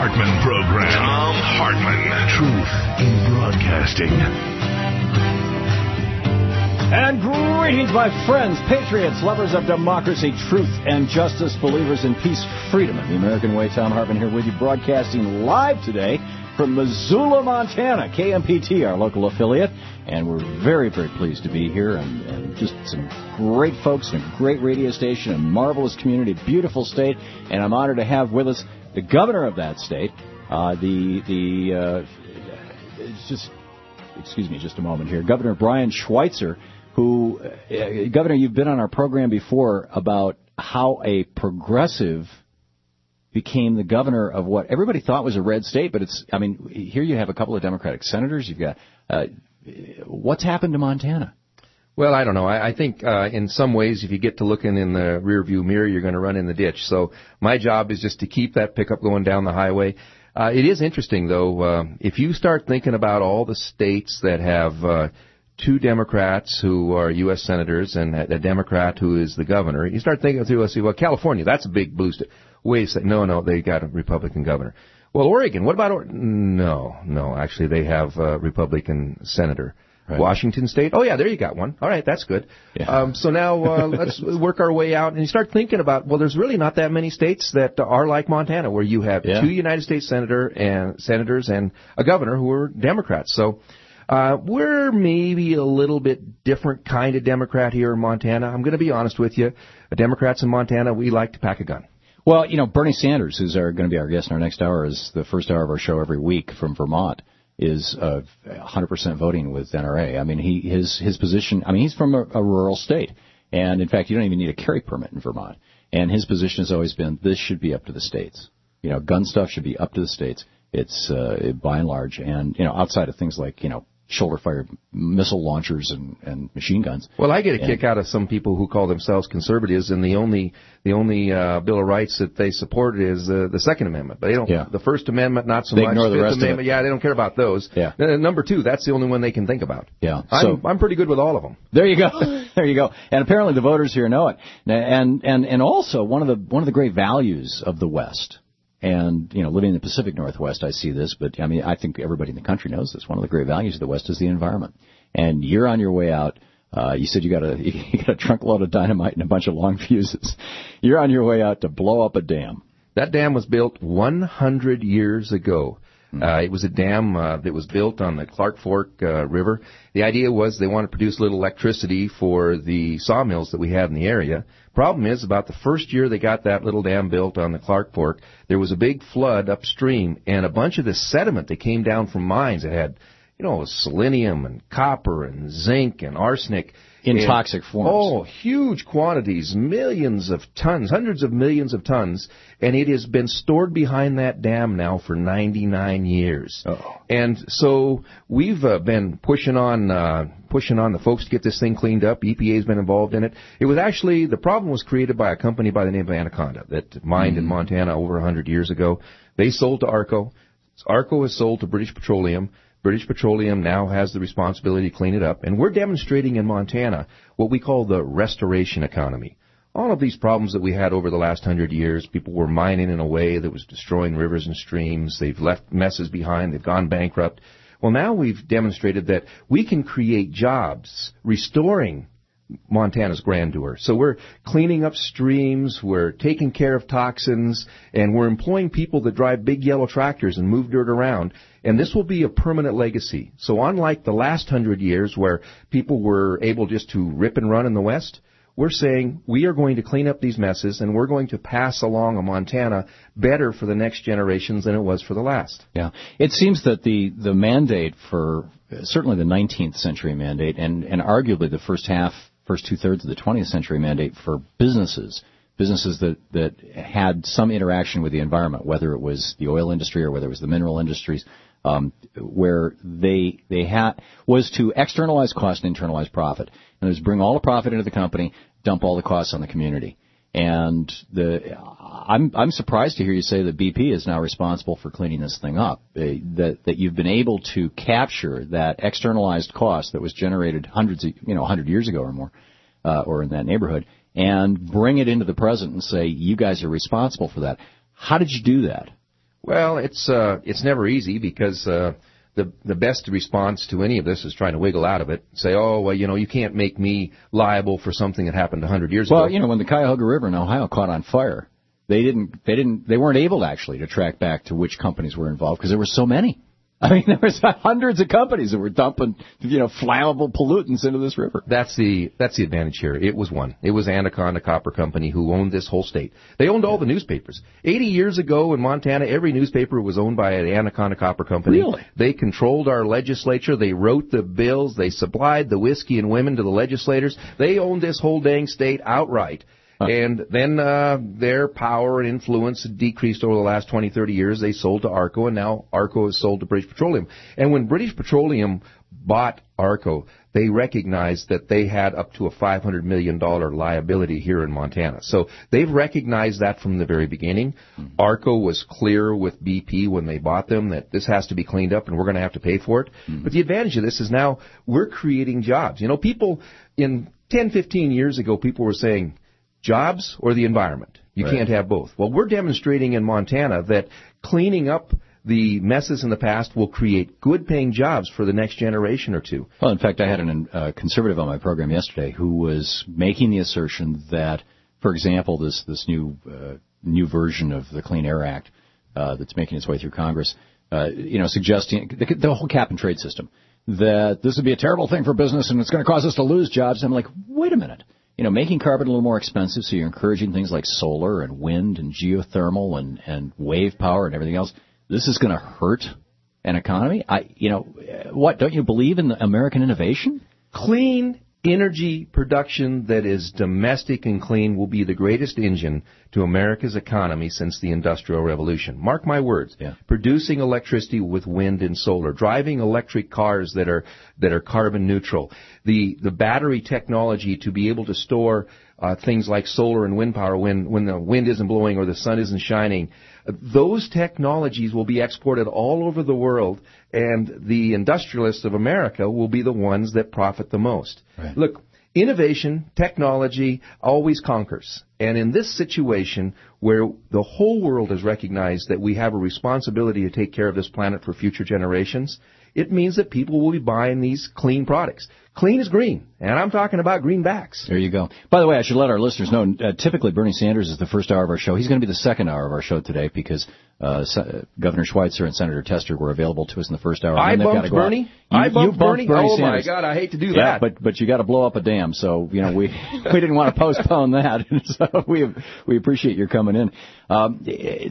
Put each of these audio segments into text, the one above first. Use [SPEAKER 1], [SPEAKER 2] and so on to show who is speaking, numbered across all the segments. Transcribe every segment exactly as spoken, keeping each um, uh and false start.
[SPEAKER 1] Hartman Program. Thom Hartmann. Truth in Broadcasting.
[SPEAKER 2] And greetings, my friends, patriots, lovers of democracy, truth, and justice, believers in peace, freedom, and the American way. Thom Hartmann here with you, broadcasting live today from Missoula, Montana, K M P T, our local affiliate. And we're very, very pleased to be here, and, and just some great folks, and a great radio station, a marvelous community, beautiful state. And I'm honored to have with us the governor of that state, uh, the, the uh, it's just, excuse me just a moment here, Governor Brian Schweitzer, who, uh, Governor, you've been on our program before about how a progressive became the governor of what everybody thought was a red state, but it's, I mean, here you have a couple of Democratic senators, you've got, uh, what's happened to Montana?
[SPEAKER 3] Well, I don't know. I, I think uh, in some ways, if you get to looking in the rearview mirror, you're going to run in the ditch. So my job is just to keep that pickup going down the highway. Uh, it is interesting, though, uh, if you start thinking about all the states that have uh, two Democrats who are U S senators and a Democrat who is the governor, you start thinking through, let's see, well, California, that's a big blue state. Wait a second. No, no, they got a Republican governor. Well, Oregon, what about Oregon? No, no, actually they have a Republican senator. Right. Washington State, oh yeah, there you got one. All right, that's good. Yeah. Um, so now uh, let's work our way out, and you start thinking about, well, there's really not that many states that are like Montana, where you have yeah. two United States senator and senators and a governor who are Democrats. So uh, we're maybe a little bit different kind of Democrat here in Montana. I'm going to be honest with you. The Democrats in Montana, we like to pack a gun.
[SPEAKER 2] Well, you know, Bernie Sanders, who's our, going to be our guest in our next hour, is the first hour of our show every week from Vermont, is uh, one hundred percent voting with N R A. I mean, he his his position, I mean, he's from a, a rural state. And, in fact, you don't even need a carry permit in Vermont. And his position has always been, this should be up to the states. You know, gun stuff should be up to the states. It's, uh, by and large, and, you know, outside of things like, you know, shoulder-fired missile launchers and, and machine guns.
[SPEAKER 3] Well, I get a
[SPEAKER 2] and,
[SPEAKER 3] kick out of some people who call themselves conservatives, and the only the only uh, Bill of Rights that they support is uh, the Second Amendment. But they don't.
[SPEAKER 2] Yeah.
[SPEAKER 3] The First Amendment, not so
[SPEAKER 2] they
[SPEAKER 3] much.
[SPEAKER 2] Ignore the
[SPEAKER 3] Fifth
[SPEAKER 2] rest
[SPEAKER 3] Amendment,
[SPEAKER 2] of it.
[SPEAKER 3] yeah, they don't care about those.
[SPEAKER 2] Yeah.
[SPEAKER 3] Uh, number two, that's the only one they can think about.
[SPEAKER 2] Yeah.
[SPEAKER 3] I'm,
[SPEAKER 2] so,
[SPEAKER 3] I'm pretty good with all of them.
[SPEAKER 2] There you go. There you go. And apparently the voters here know it. And and and also one of the one of the great values of the West. And, you know, living in the Pacific Northwest, I see this, but, I mean, I think everybody in the country knows this. One of the great values of the West is the environment. And you're on your way out. Uh, you said you got a you got a trunk load of dynamite and a bunch of long fuses. You're on your way out to blow up a dam.
[SPEAKER 3] That dam was built one hundred years ago. Uh, it was a dam uh, that was built on the Clark Fork uh, River. The idea was they wanted to produce a little electricity for the sawmills that we had in the area. Problem is, about the first year they got that little dam built on the Clark Fork, there was a big flood upstream, and a bunch of the sediment that came down from mines that had, you know, selenium and copper and zinc and arsenic.
[SPEAKER 2] In
[SPEAKER 3] and,
[SPEAKER 2] toxic forms.
[SPEAKER 3] Oh, huge quantities, millions of tons, hundreds of millions of tons, and it has been stored behind that dam now for ninety-nine years.
[SPEAKER 2] Uh-oh.
[SPEAKER 3] And so we've uh, been pushing on uh, pushing on the folks to get this thing cleaned up. E P A's been involved in it. It was actually, the problem was created by a company by the name of Anaconda that mined mm-hmm. in Montana over one hundred years ago. They sold to ARCO. ARCO has sold to British Petroleum. British Petroleum now has the responsibility to clean it up, and we're demonstrating in Montana what we call the restoration economy. All of these problems that we had over the last hundred years, people were mining in a way that was destroying rivers and streams. They've left messes behind. They've gone bankrupt. Well, now we've demonstrated that we can create jobs restoring Montana's grandeur. So we're cleaning up streams, we're taking care of toxins, and we're employing people that drive big yellow tractors and move dirt around. And this will be a permanent legacy. So unlike the last hundred years where people were able just to rip and run in the West, we're saying we are going to clean up these messes, and we're going to pass along a Montana better for the next generations than it was for the last.
[SPEAKER 2] Yeah. It seems that the, the mandate for certainly the nineteenth century mandate and, and arguably the first half, first two-thirds of the twentieth century mandate for businesses, businesses that, that had some interaction with the environment, whether it was the oil industry or whether it was the mineral industries, um, where they they had was to externalize cost and internalize profit. And it was bring all the profit into the company, dump all the costs on the community. And the I'm I'm surprised to hear you say that B P is now responsible for cleaning this thing up. Uh, that that you've been able to capture that externalized cost that was generated hundreds of you know one hundred years ago or more, uh, or in that neighborhood, and bring it into the present and say you guys are responsible for that. How did you do that?
[SPEAKER 3] Well, it's uh, it's never easy because uh, the the best response to any of this is trying to wiggle out of it. Say, oh, well, you know, you can't make me liable for something that happened a hundred years
[SPEAKER 2] well,
[SPEAKER 3] ago.
[SPEAKER 2] Well, you know, when the Cuyahoga River in Ohio caught on fire, they didn't they didn't they weren't able actually to track back to which companies were involved because there were so many. I mean, there was hundreds of companies that were dumping, you know, flammable pollutants into this river.
[SPEAKER 3] That's the that's the advantage here. It was one. It was Anaconda Copper Company who owned this whole state. They owned all the newspapers. Eighty years ago in Montana, every newspaper was owned by the Anaconda Copper Company.
[SPEAKER 2] Really?
[SPEAKER 3] They controlled our legislature. They wrote the bills. They supplied the whiskey and women to the legislators. They owned this whole dang state outright. And then uh, their power and influence decreased over the last twenty, thirty years. They sold to ARCO, and now ARCO is sold to British Petroleum. And when British Petroleum bought ARCO, they recognized that they had up to a five hundred million dollars liability here in Montana. So they've recognized that from the very beginning. Mm-hmm. ARCO was clear with B P when they bought them that this has to be cleaned up and we're going to have to pay for it. Mm-hmm. But the advantage of this is now we're creating jobs. You know, people in ten, fifteen years ago, people were saying, jobs or the environment. You right. can't have both. Well, we're demonstrating in Montana that cleaning up the messes in the past will create good-paying jobs for the next generation or two.
[SPEAKER 2] Well, in fact, I had a uh, conservative on my program yesterday who was making the assertion that, for example, this this new uh, new version of the Clean Air Act uh, that's making its way through Congress, uh, you know, suggesting the, the whole cap-and-trade system, that this would be a terrible thing for business and it's going to cause us to lose jobs. And I'm like, wait a minute. You know, making carbon a little more expensive, so you're encouraging things like solar and wind and geothermal and, and wave power and everything else. This is going to hurt an economy? I, you know, what, don't you believe in American innovation?
[SPEAKER 3] Clean energy production that is domestic and clean will be the greatest engine to America's economy since the Industrial Revolution. Mark my words.
[SPEAKER 2] Yeah.
[SPEAKER 3] Producing electricity with wind and solar, driving electric cars that are that are carbon neutral, the the battery technology to be able to store uh, things like solar and wind power when when the wind isn't blowing or the sun isn't shining. Those technologies will be exported all over the world, and the industrialists of America will be the ones that profit the most.
[SPEAKER 2] Right.
[SPEAKER 3] Look, innovation, technology always conquers. And in this situation where the whole world has recognized that we have a responsibility to take care of this planet for future generations, it means that people will be buying these clean products. Clean is green, and I'm talking about greenbacks.
[SPEAKER 2] There you go. By the way, I should let our listeners know, uh, typically Bernie Sanders is the first hour of our show. He's going to be the second hour of our show today because uh, Se- Governor Schweitzer and Senator Tester were available to us in the first hour.
[SPEAKER 3] I bumped
[SPEAKER 2] go
[SPEAKER 3] Bernie?
[SPEAKER 2] You,
[SPEAKER 3] I bumped,
[SPEAKER 2] you bumped
[SPEAKER 3] Bernie?
[SPEAKER 2] Bernie
[SPEAKER 3] oh,
[SPEAKER 2] Sanders.
[SPEAKER 3] my God, I hate to do
[SPEAKER 2] yeah,
[SPEAKER 3] that.
[SPEAKER 2] But but you got to blow up a dam, so, you know, we we didn't want to postpone that. So we we appreciate your coming in. Um,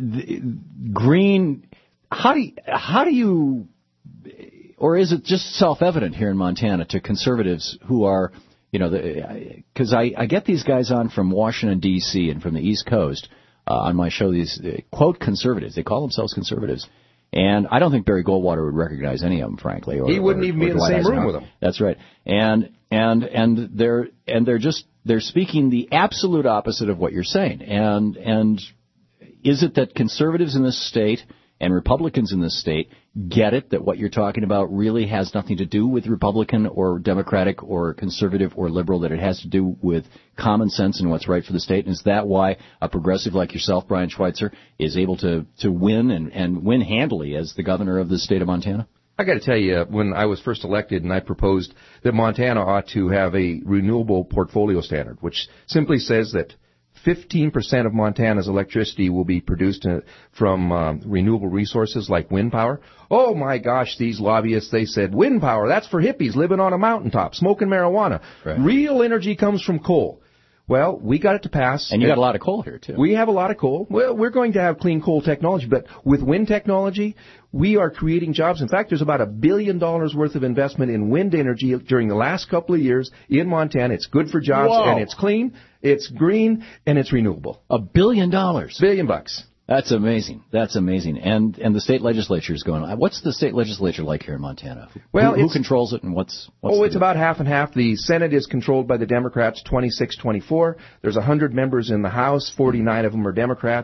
[SPEAKER 2] green, how do you, how do you... Or is it just self-evident here in Montana to conservatives who are, you know, because I, I get these guys on from Washington, D C and from the East Coast uh, on my show, these, uh, quote, conservatives. They call themselves conservatives. And I don't think Barry Goldwater would recognize any of them, frankly. Or,
[SPEAKER 3] he wouldn't
[SPEAKER 2] or,
[SPEAKER 3] even
[SPEAKER 2] or
[SPEAKER 3] be in the same room with them.
[SPEAKER 2] That's right. And and and they're and they're just they're speaking the absolute opposite of what you're saying. And and is it that conservatives in this state and Republicans in this state get it that what you're talking about really has nothing to do with Republican or Democratic or conservative or liberal, that it has to do with common sense and what's right for the state? And is that why a progressive like yourself, Brian Schweitzer, is able to, to win and, and win handily as the governor of the state of Montana?
[SPEAKER 3] I got to tell you, when I was first elected and I proposed that Montana ought to have a renewable portfolio standard, which simply says that fifteen percent of Montana's electricity will be produced uh, from um, renewable resources like wind power. Oh, my gosh, these lobbyists, they said, wind power, that's for hippies living on a mountaintop, smoking marijuana.
[SPEAKER 2] Right.
[SPEAKER 3] Real energy comes from coal. Well, we got it to pass.
[SPEAKER 2] And you got a lot of coal here, too.
[SPEAKER 3] We have a lot of coal. Well, we're going to have clean coal technology, but with wind technology, we are creating jobs. In fact, there's about a billion dollars worth of investment in wind energy during the last couple of years in Montana. It's good for jobs,
[SPEAKER 2] Whoa.
[SPEAKER 3] and it's clean, it's green, and it's renewable.
[SPEAKER 2] A billion dollars.
[SPEAKER 3] Billion bucks.
[SPEAKER 2] That's amazing. That's amazing. And and the state legislature is going. What's the state legislature like here in Montana?
[SPEAKER 3] Well,
[SPEAKER 2] who, who controls it, and what's? what's
[SPEAKER 3] oh, it's
[SPEAKER 2] deal?
[SPEAKER 3] about half and half. The Senate is controlled by the Democrats, twenty-six twenty-four. There's one hundred members in the House. forty-nine of them are Democrats.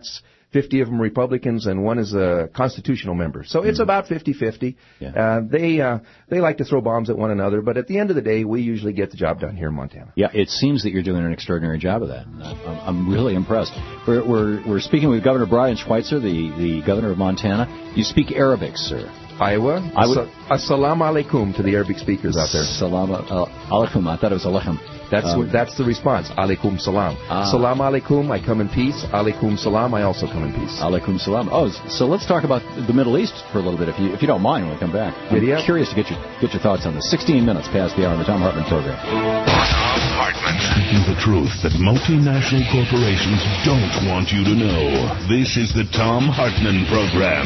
[SPEAKER 3] fifty of them Republicans, and one is a constitutional member. So it's mm-hmm. about fifty-fifty.
[SPEAKER 2] Yeah.
[SPEAKER 3] Uh, they uh, they like to throw bombs at one another, but at the end of the day, we usually get the job done here in Montana.
[SPEAKER 2] Yeah, it seems that you're doing an extraordinary job of that. I'm, I'm really impressed. We're, we're we're speaking with Governor Brian Schweitzer, the, the governor of Montana. You speak Arabic, sir.
[SPEAKER 3] Iowa.
[SPEAKER 2] I would,
[SPEAKER 3] Assalamu alaikum to the Arabic speakers out there.
[SPEAKER 2] Salam uh, alaikum. I thought it was alaikum.
[SPEAKER 3] That's
[SPEAKER 2] um,
[SPEAKER 3] what, that's the response. Alaikum salam.
[SPEAKER 2] Ah.
[SPEAKER 3] Salam alaikum. I come in peace. Alaikum salam. I also come in peace.
[SPEAKER 2] Alaikum salam. Oh, so let's talk about the Middle East for a little bit, if you if you don't mind, when we come back. I'm
[SPEAKER 3] yeah.
[SPEAKER 2] curious to get your get your thoughts on this. Sixteen minutes past the hour on the Tom Hartman program.
[SPEAKER 1] Tom Hartman. Speaking the truth that multinational corporations don't want you to know. This is the Tom Hartman program.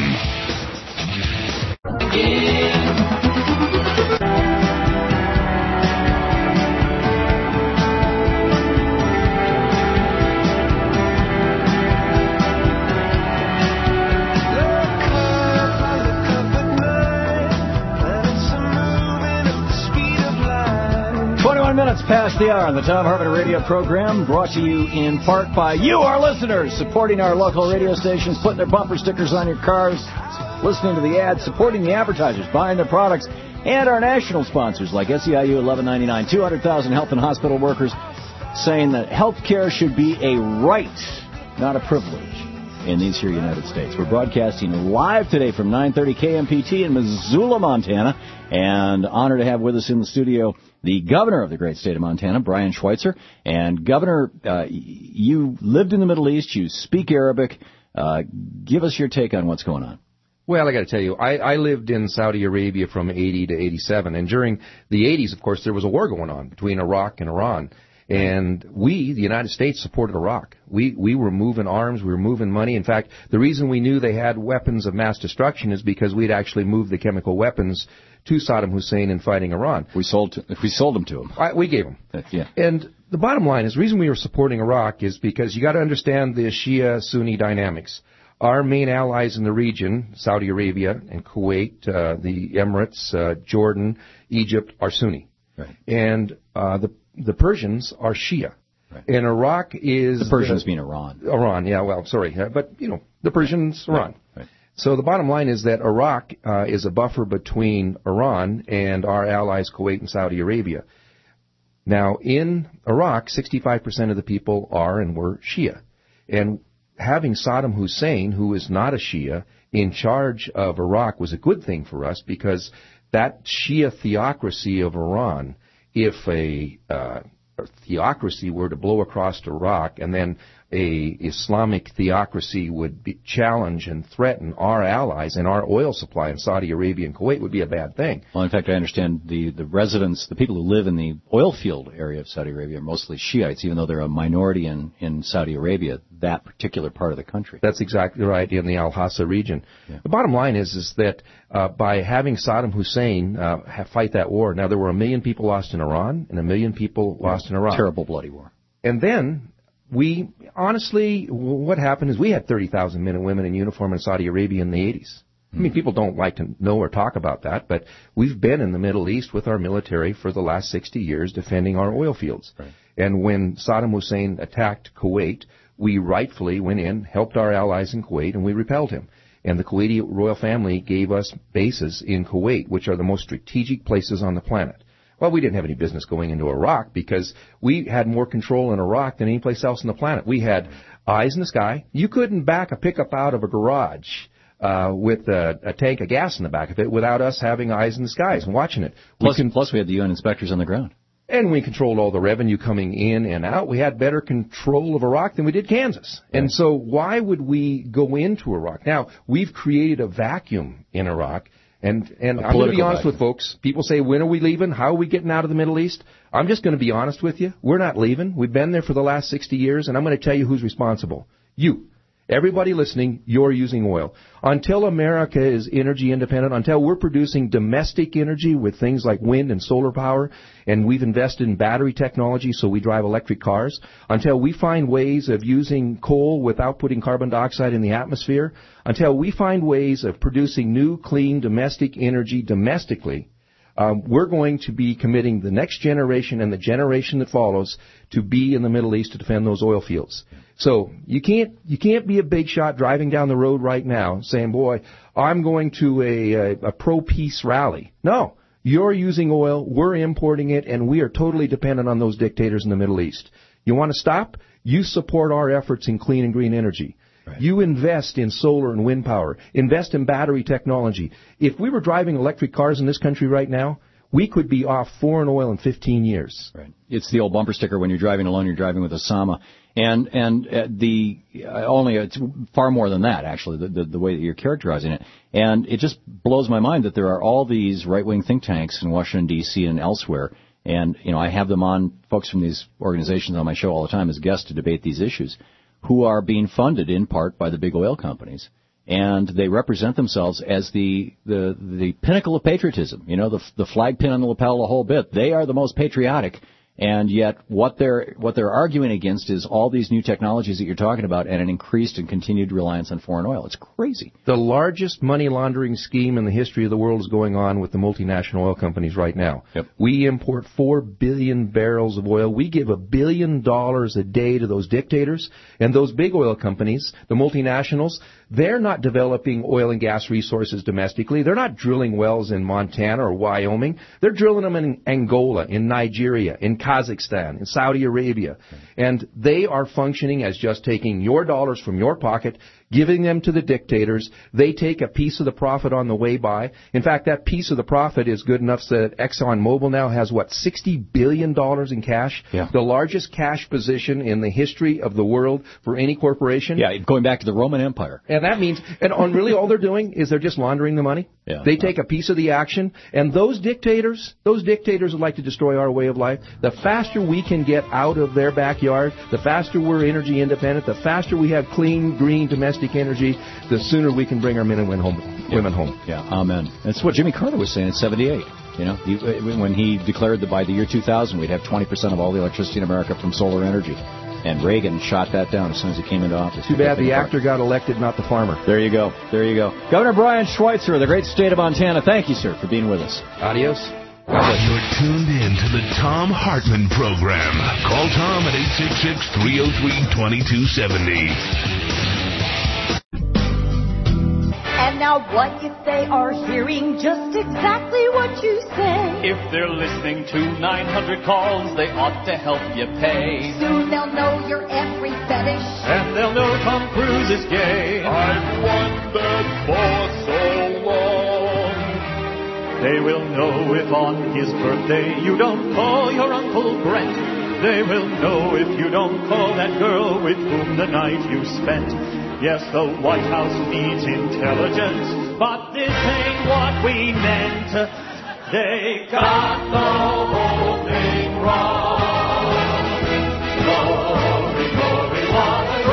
[SPEAKER 2] twenty-one minutes past the hour on the Tom Hartman radio program, brought to you in part by you, our listeners, supporting our local radio stations, putting their bumper stickers on your cars, listening to the ads, supporting the advertisers, buying their products, and our national sponsors like S E I U eleven ninety-nine, two hundred thousand health and hospital workers saying that health care should be a right, not a privilege in these here United States. We're broadcasting live today from nine thirty K M P T in Missoula, Montana, and honored to have with us in the studio the governor of the great state of Montana, Brian Schweitzer. And Governor, uh, you lived in the Middle East, you speak Arabic. Uh, give us your take on what's going on.
[SPEAKER 3] Well, I got to tell you, I, I lived in Saudi Arabia from eighty to eighty-seven, and during the eighties, of course, there was a war going on between Iraq and Iran. And we, the United States, supported Iraq. We we were moving arms, we were moving money. In fact, the reason we knew they had weapons of mass destruction is because we'd actually moved the chemical weapons to Saddam Hussein in fighting Iran.
[SPEAKER 2] We sold to, we sold them to him.
[SPEAKER 3] I, we gave them.
[SPEAKER 2] Uh, yeah.
[SPEAKER 3] And the bottom line is, the reason we were supporting Iraq is because you got to understand the Shia-Sunni dynamics. Our main allies in the region, Saudi Arabia and Kuwait, uh, the Emirates, uh, Jordan, Egypt, are Sunni.
[SPEAKER 2] Right.
[SPEAKER 3] And uh, the the Persians are Shia.
[SPEAKER 2] Right.
[SPEAKER 3] And Iraq is...
[SPEAKER 2] The Persians mean Iran.
[SPEAKER 3] Iran, yeah, well, sorry. Uh, but, you know, the Persians, Iran.
[SPEAKER 2] Right. Right.
[SPEAKER 3] So the bottom line is that Iraq uh, is a buffer between Iran and our allies, Kuwait and Saudi Arabia. Now, in Iraq, sixty-five percent of the people are and were Shia. And having Saddam Hussein, who is not a Shia, in charge of Iraq was a good thing for us, because that Shia theocracy of Iran, if a, uh, a theocracy were to blow across Iraq and then a Islamic theocracy would be challenge and threaten our allies and our oil supply in Saudi Arabia and Kuwait, would be a bad thing.
[SPEAKER 2] Well, in fact, I understand the, the residents, the people who live in the oil field area of Saudi Arabia are mostly Shiites, even though they're a minority in, in Saudi Arabia, that particular part of the country.
[SPEAKER 3] That's exactly right, in the Al-Hassa region. Yeah. The bottom line is is that uh, by having Saddam Hussein uh, have fight that war, now there were a million people lost in Iran and a million people yeah. lost in Iraq.
[SPEAKER 2] Terrible bloody war.
[SPEAKER 3] And then we, honestly, what happened is we had thirty thousand men and women in uniform in Saudi Arabia in the eighties. I mean, people don't like to know or talk about that, but we've been in the Middle East with our military for the last sixty years defending our oil fields.
[SPEAKER 2] Right.
[SPEAKER 3] And when Saddam Hussein attacked Kuwait, we rightfully went in, helped our allies in Kuwait, and we repelled him. And the Kuwaiti royal family gave us bases in Kuwait, which are the most strategic places on the planet. Well, we didn't have any business going into Iraq because we had more control in Iraq than any place else on the planet. We had eyes in the sky. You couldn't back a pickup out of a garage uh, with a, a tank of gas in the back of it without us having eyes in the skies and watching it.
[SPEAKER 2] Plus,
[SPEAKER 3] we can,
[SPEAKER 2] plus we had the U N inspectors on the ground.
[SPEAKER 3] And we controlled all the revenue coming in and out. We had better control of Iraq than we did Kansas. Right. And so why would we go into Iraq? Now, we've created a vacuum in Iraq. And and I'm going to be honest vacuum. with folks. People say, when are we leaving? How are we getting out of the Middle East? I'm just going to be honest with you. We're not leaving. We've been there for the last sixty years, and I'm going to tell you who's responsible. You. Everybody listening, you're using oil. Until America is energy independent, until we're producing domestic energy with things like wind and solar power, and we've invested in battery technology so we drive electric cars, until we find ways of using coal without putting carbon dioxide in the atmosphere, until we find ways of producing new, clean, domestic energy domestically, Um, we're going to be committing the next generation and the generation that follows to be in the Middle East to defend those oil fields. So you can't you can't be a big shot driving down the road right now saying, boy, I'm going to a, a, a pro-peace rally. No, you're using oil, we're importing it, and we are totally dependent on those dictators in the Middle East. You want to stop? You support our efforts in clean and green energy. Right. You invest in solar and wind power. Invest in battery technology. If we were driving electric cars in this country right now, we could be off foreign oil in fifteen years.
[SPEAKER 2] Right. It's the old bumper sticker, when you're driving alone, you're driving with Osama. And and uh, the uh, only it's far more than that, actually, the, the the way that you're characterizing it. And it just blows my mind that there are all these right-wing think tanks in Washington, D C and elsewhere. And, you know, I have them on, folks from these organizations on my show all the time as guests to debate these issues, who are being funded in part by the big oil companies. And they represent themselves as the, the, the pinnacle of patriotism, you know, the, the flag pin on the lapel, the whole bit. They are the most patriotic. And yet what they're, what they're arguing against is all these new technologies that you're talking about and an increased and continued reliance on foreign oil. It's crazy.
[SPEAKER 3] The largest money laundering scheme in the history of the world is going on with the multinational oil companies right now.
[SPEAKER 2] Yep.
[SPEAKER 3] We import four billion barrels of oil. We give a billion dollars a day to those dictators. And those big oil companies, the multinationals, they're not developing oil and gas resources domestically. They're not drilling wells in Montana or Wyoming. They're drilling them in Angola, in Nigeria, in Kazakhstan, in Saudi Arabia. And they are functioning as just taking your dollars from your pocket, giving them to the dictators. They take a piece of the profit on the way by. In fact, that piece of the profit is good enough that ExxonMobil now has, what, sixty billion dollars in cash?
[SPEAKER 2] Yeah.
[SPEAKER 3] The largest cash position in the history of the world for any corporation.
[SPEAKER 2] Yeah, going back to the Roman Empire.
[SPEAKER 3] And that means, and on really all they're doing is they're just laundering the money.
[SPEAKER 2] Yeah.
[SPEAKER 3] They take a piece of the action, and those dictators, those dictators would like to destroy our way of life. The faster we can get out of their backyard, the faster we're energy independent, the faster we have clean, green, domestic energy, the sooner we can bring our men and women home.
[SPEAKER 2] Yeah.
[SPEAKER 3] Women home.
[SPEAKER 2] Yeah, amen. That's what Jimmy Carter was saying in seventy-eight. You know, he, when he declared that by the year two thousand we'd have twenty percent of all the electricity in America from solar energy. And Reagan shot that down as soon as he came into office.
[SPEAKER 3] Too bad the actor got elected, not the farmer.
[SPEAKER 2] There you go. There you go. Governor Brian Schweitzer of the great state of Montana, thank you, sir, for being with us.
[SPEAKER 3] Adios.
[SPEAKER 1] You're tuned in to the Thom Hartmann Program. Call Tom at eight six six, three oh three, two two seven oh.
[SPEAKER 4] And now what if they are hearing just exactly what you say?
[SPEAKER 5] If they're listening to nine hundred calls, they ought to help you pay.
[SPEAKER 4] Soon they'll know your every fetish.
[SPEAKER 5] And they'll know Tom Cruise is gay.
[SPEAKER 6] I've wondered for so long.
[SPEAKER 5] They will know if on his birthday you don't call your Uncle Brent. They will know if you don't call that girl with whom the night you spent. Yes, the White House needs intelligence, but this ain't what we meant. They got the whole thing wrong. Glory, glory, what a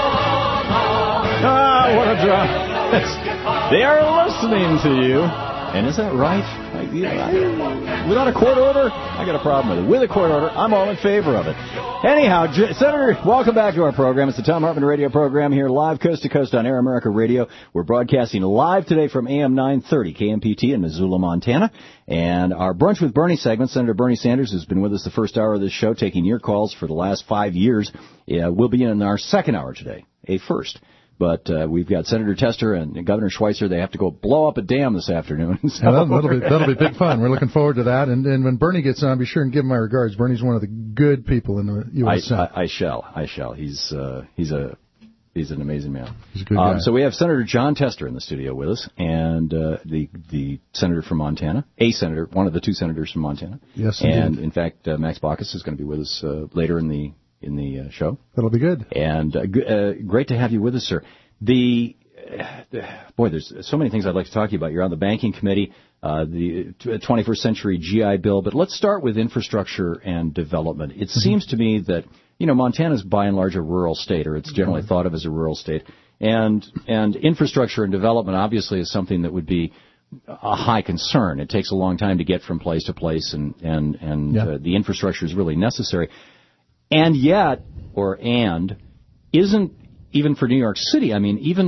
[SPEAKER 5] drama.
[SPEAKER 2] Ah, what a drama. They are listening to you. And is that right? I, I, without a court order, I got a problem with it. With a court order, I'm all in favor of it. Anyhow, J- Senator, welcome back to our program. It's the Thom Hartmann Radio program here live coast to coast on Air America Radio. We're broadcasting live today from A M nine thirty K M P T in Missoula, Montana. And our Brunch with Bernie segment, Senator Bernie Sanders has been with us the first hour of this show, taking your calls for the last five years. Yeah, we'll be in our second hour today, a first. But uh, we've got Senator Tester and Governor Schweitzer. They have to go blow up a dam this afternoon. So
[SPEAKER 7] yeah, that'll, that'll be that'll be big fun. We're looking forward to that. And, and when Bernie gets on, be sure and give him my regards. Bernie's one of the good people in the U S
[SPEAKER 2] I,
[SPEAKER 7] Senate.
[SPEAKER 2] I, I shall. I shall. He's uh, he's a he's an amazing man.
[SPEAKER 7] He's a good guy.
[SPEAKER 2] Um, so we have Senator Jon Tester in the studio with us, and uh, the the senator from Montana, a senator, one of the two senators from Montana.
[SPEAKER 7] Yes,
[SPEAKER 2] and
[SPEAKER 7] indeed.
[SPEAKER 2] in fact, uh, Max Baucus is going to be with us uh, later in the in the uh, show.
[SPEAKER 7] That'll be good.
[SPEAKER 2] And uh, g- uh, great to have you with us, sir. The uh, boy, there's so many things I'd like to talk to you about. You're on the banking committee, uh, the twenty-first century G I Bill, but let's start with infrastructure and development. It mm-hmm. seems to me that, you know, Montana's by and large a rural state, or it's generally mm-hmm. thought of as a rural state, and and infrastructure and development obviously is something that would be a high concern. It takes a long time to get from place to place, and and and yeah. uh, the infrastructure is really necessary. And yet, or and, isn't even for New York City, I mean, even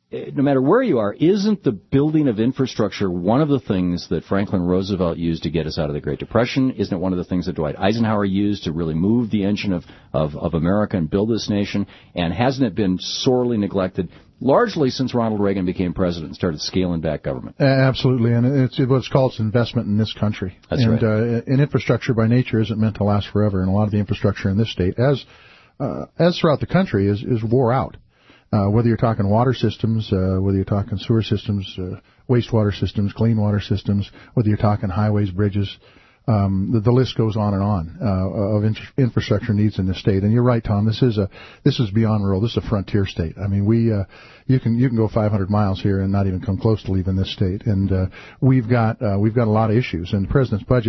[SPEAKER 2] no matter where you are, isn't the building of infrastructure one of the things that Franklin Roosevelt used to get us out of the Great Depression? Isn't it one of the things that Dwight Eisenhower used to really move the engine of, of, of America and build this nation? And hasn't it been sorely neglected, largely since Ronald Reagan became president and started scaling back government?
[SPEAKER 7] Uh, absolutely, and it's what's called investment in this country.
[SPEAKER 2] That's
[SPEAKER 7] and,
[SPEAKER 2] right.
[SPEAKER 7] Uh, and infrastructure by nature isn't meant to last forever, and a lot of the infrastructure in this state, as uh, as throughout the country, is, is wore out. Uh, whether you're talking water systems, uh, whether you're talking sewer systems, uh, wastewater systems, clean water systems, whether you're talking highways, bridges, um, the, the list goes on and on uh, of in- infrastructure needs in this state. And you're right, Tom. This is a this is beyond rural. This is a frontier state. I mean, we uh, you can you can go five hundred miles here and not even come close to leaving this state. And uh, we've got uh, we've got a lot of issues. And the president's budget,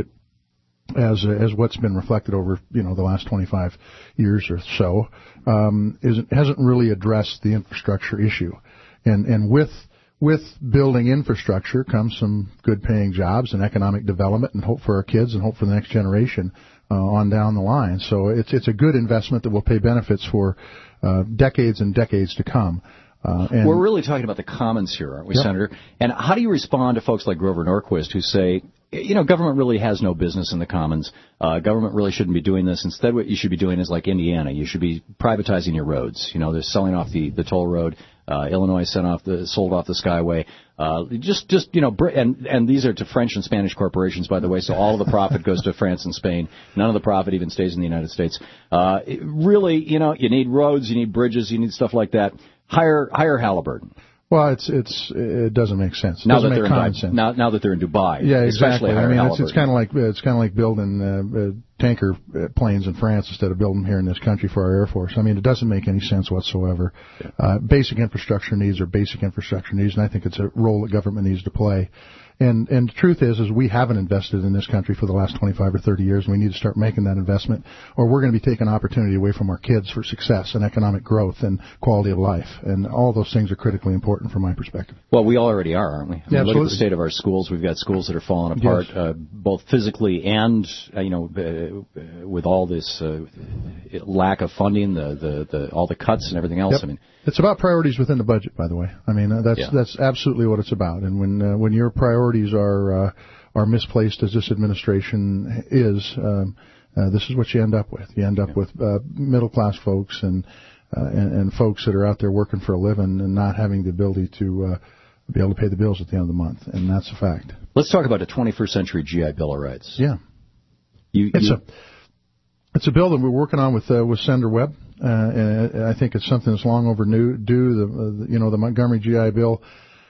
[SPEAKER 7] as uh, as what's been reflected over you know the last twenty-five years or so, um, isn't hasn't really addressed the infrastructure issue, and and with with building infrastructure comes some good paying jobs and economic development and hope for our kids and hope for the next generation uh, on down the line. So it's it's a good investment that will pay benefits for uh, decades and decades to come. Uh, and
[SPEAKER 2] We're really talking about the commons here, aren't we,
[SPEAKER 7] yep.
[SPEAKER 2] Senator? And how do you respond to folks like Grover Norquist who say, you know, government really has no business in the commons. Uh, government really shouldn't be doing this. Instead, what you should be doing is like Indiana. You should be privatizing your roads. You know, they're selling off the, the toll road. Uh, Illinois sent off the, sold off the Skyway. Uh, just, just, you know, and, and these are to French and Spanish corporations, by the way, so all of the profit goes to France and Spain. None of the profit even stays in the United States. Uh, it really, you know, you need roads, you need bridges, you need stuff like that. Hire, hire Halliburton.
[SPEAKER 7] Well, it's it's it doesn't make sense. It
[SPEAKER 2] now
[SPEAKER 7] doesn't
[SPEAKER 2] that
[SPEAKER 7] make
[SPEAKER 2] they're
[SPEAKER 7] common
[SPEAKER 2] in
[SPEAKER 7] sense.
[SPEAKER 2] Now, now that they're in Dubai,
[SPEAKER 7] yeah,
[SPEAKER 2] especially
[SPEAKER 7] exactly. I mean, it's,
[SPEAKER 2] Halliburton.
[SPEAKER 7] it's kind of like it's kind of like building uh, uh, tanker planes in France instead of building them here in this country for our Air Force. I mean, it doesn't make any sense whatsoever. Yeah. Uh, basic infrastructure needs are basic infrastructure needs, and I think it's a role that government needs to play. And and the truth is, is we haven't invested in this country for the last twenty-five or thirty years, and we need to start making that investment, or we're going to be taking opportunity away from our kids for success and economic growth and quality of life. And all those things are critically important from my perspective.
[SPEAKER 2] Well, we already are, aren't we? I mean,
[SPEAKER 7] yeah,
[SPEAKER 2] look
[SPEAKER 7] absolutely.
[SPEAKER 2] at the state of our schools. We've got schools that are falling apart,
[SPEAKER 7] yes.
[SPEAKER 2] uh, both physically and, uh, you know, uh, with all this uh, lack of funding, the, the, the all the cuts and everything else.
[SPEAKER 7] Yep.
[SPEAKER 2] I mean,
[SPEAKER 7] it's about priorities within the budget, by the way. I mean, uh, that's
[SPEAKER 2] yeah.
[SPEAKER 7] that's absolutely what it's about. And when uh, when your priorities are uh, are misplaced, as this administration is, um, uh, this is what you end up with. You end up yeah. with uh, middle class folks and, uh, and and folks that are out there working for a living and not having the ability to uh, be able to pay the bills at the end of the month, and that's a fact.
[SPEAKER 2] Let's talk about the twenty-first century G I Bill of Rights.
[SPEAKER 7] Yeah,
[SPEAKER 2] you,
[SPEAKER 7] it's
[SPEAKER 2] you,
[SPEAKER 7] a it's a bill that we're working on with uh, with Senator Webb. Uh, and I think it's something that's long overdue. The, uh, you know, the Montgomery G I Bill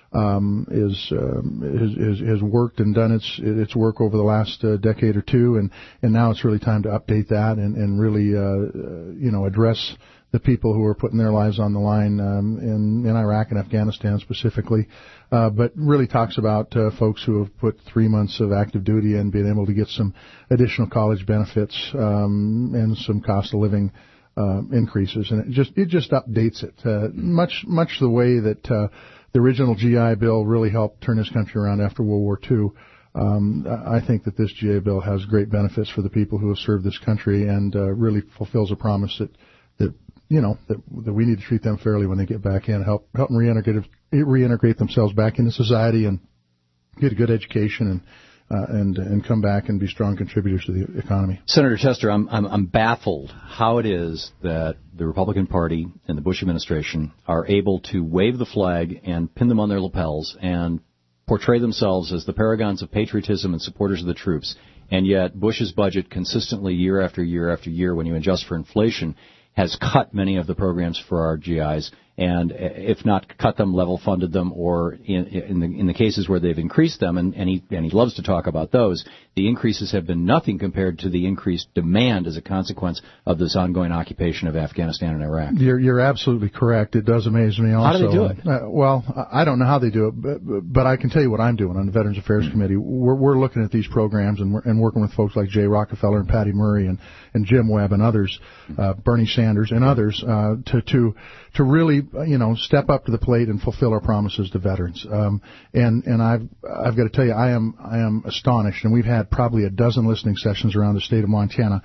[SPEAKER 7] um, is, um, is, is has worked and done its its work over the last uh, decade or two, and, and now it's really time to update that and and really uh, uh, you know address the people who are putting their lives on the line um, in in Iraq and Afghanistan specifically, uh, but really talks about uh, folks who have put three months of active duty and being able to get some additional college benefits um, and some cost of living Uh, increases, and it just it just updates it uh, much much the way that uh, the original G I Bill really helped turn this country around after World War Two. Um, I think that this G I Bill has great benefits for the people who have served this country and uh, really fulfills a promise that that you know that, that we need to treat them fairly when they get back in, help help them reintegrate reintegrate themselves back into society and get a good education and. Uh, and and come back and be strong contributors to the economy.
[SPEAKER 2] Senator Tester, I'm, I'm I'm baffled how it is that the Republican Party and the Bush administration are able to wave the flag and pin them on their lapels and portray themselves as the paragons of patriotism and supporters of the troops, and yet Bush's budget consistently year after year after year, when you adjust for inflation, has cut many of the programs for our G Is, and if not cut them, level funded them, or in, in the in the cases where they've increased them, and, and he and he loves to talk about those, the increases have been nothing compared to the increased demand as a consequence of this ongoing occupation of Afghanistan and Iraq.
[SPEAKER 7] You're you're absolutely correct. It does amaze me also.
[SPEAKER 2] How do they do it?
[SPEAKER 7] Uh, well, I don't know how they do it, but, but I can tell you what I'm doing on the Veterans Affairs mm-hmm. Committee. We're we're looking at these programs and we're and working with folks like Jay Rockefeller and Patty Murray and, and Jim Webb and others, uh, Bernie Sanders and others, uh, to to to really you know step up to the plate and fulfill our promises to veterans. Um, and and I've I've got to tell you, I am I am astonished. And we've had probably a dozen listening sessions around the state of Montana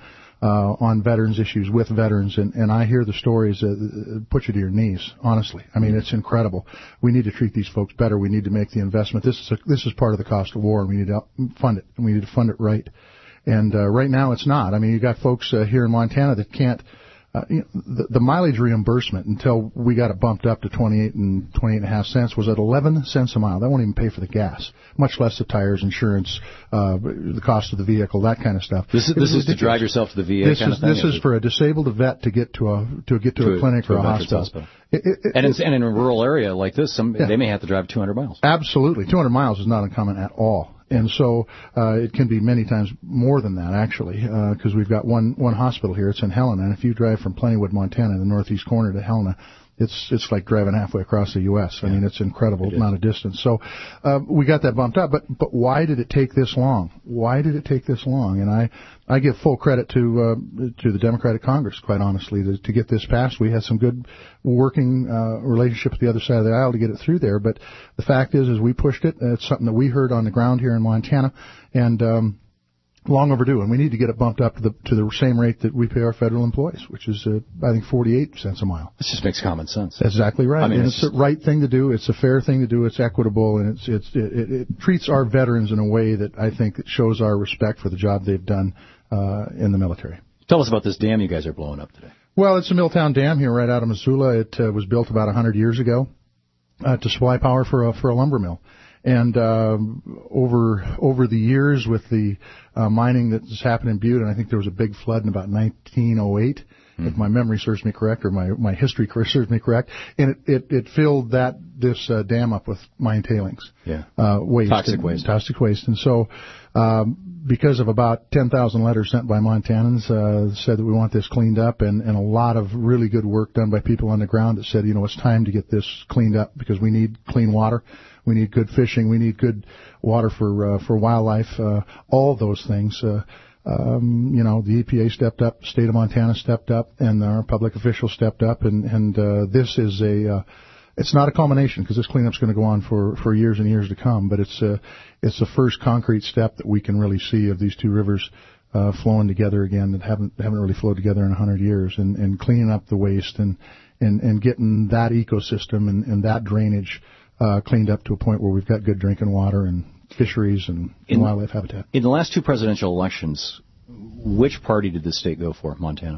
[SPEAKER 7] uh, on veterans issues with veterans, and, and I hear the stories that put you to your knees, honestly. I mean, it's incredible. We need to treat these folks better. We need to make the investment. This is a, this is part of the cost of war, and we need to fund it, and we need to fund it right. And uh, right now it's not. I mean, you got folks uh, here in Montana that can't, Uh, you know, the, the mileage reimbursement until we got it bumped up to twenty-eight and twenty-eight and a half cents was at eleven cents a mile. That won't even pay for the gas, much less the tires, insurance, uh, the cost of the vehicle, that kind of stuff.
[SPEAKER 2] This is, this is to drive yourself to the V A
[SPEAKER 7] this
[SPEAKER 2] kind
[SPEAKER 7] is,
[SPEAKER 2] of thing?
[SPEAKER 7] This is for a disabled vet to get to a to get to, to a clinic
[SPEAKER 2] to
[SPEAKER 7] or a,
[SPEAKER 2] a
[SPEAKER 7] hospital.
[SPEAKER 2] hospital.
[SPEAKER 7] It, it, it,
[SPEAKER 2] and, it's, and in a rural area like this, some
[SPEAKER 7] yeah.
[SPEAKER 2] they may have to drive two hundred miles.
[SPEAKER 7] Absolutely, two hundred miles is not uncommon at all. And so uh, it can be many times more than that, actually, because uh, we've got one one hospital here. It's in Helena, and if you drive from Plentywood, Montana, the northeast corner to Helena, it's it's like driving halfway across the U S I yeah. mean, it's an incredible it amount of distance. So uh, we got that bumped up. But but why did it take this long? Why did it take this long? And I, I give full credit to uh, to the Democratic Congress, quite honestly, to, to get this passed. We had some good working uh, relationship with the other side of the aisle to get it through there. But the fact is, is we pushed it. It's something that we heard on the ground here in Montana, and um, long overdue. And we need to get it bumped up to the to the same rate that we pay our federal employees, which is uh, I think forty-eight cents a mile.
[SPEAKER 2] This just makes common sense.
[SPEAKER 7] That's exactly right.
[SPEAKER 2] I mean,
[SPEAKER 7] and
[SPEAKER 2] it's,
[SPEAKER 7] it's the right thing to do. It's a fair thing to do. It's equitable, and it's it's it, it, it treats our veterans in a way that I think that shows our respect for the job they've done uh, in the military.
[SPEAKER 2] Tell us about this dam you guys are blowing up today.
[SPEAKER 7] Well, it's a Milltown Dam here right out of Missoula. It uh, was built about one hundred years ago uh, to supply power for a, for a lumber mill. And uh, over over the years with the uh, mining that's happened in Butte, and I think there was a big flood in about nineteen oh eight, mm-hmm. if my memory serves me correct, or my, my history serves me correct, and it, it, it filled that this uh, dam up with mine tailings,
[SPEAKER 2] yeah,
[SPEAKER 7] uh, waste,
[SPEAKER 2] toxic
[SPEAKER 7] and,
[SPEAKER 2] waste,
[SPEAKER 7] toxic waste, and so um, because of about ten thousand letters sent by Montanans, uh, said that we want this cleaned up, and, and a lot of really good work done by people on the ground that said, you know, it's time to get this cleaned up because we need clean water. We need good fishing. We need good water for uh, for wildlife. Uh, all those things. Uh, um, you know, the E P A stepped up, the state of Montana stepped up, and our public officials stepped up. And and uh, this is a. Uh, it's not a culmination because this cleanup's going to go on for, for years and years to come. But it's a it's the first concrete step that we can really see of these two rivers uh, flowing together again that haven't haven't really flowed together in a hundred years, and, and cleaning up the waste and and, and getting that ecosystem and, and that drainage. Uh, cleaned up to a point where we've got good drinking water and fisheries and, and in, wildlife habitat.
[SPEAKER 2] In the last two presidential elections, which party did the state go for, Montana?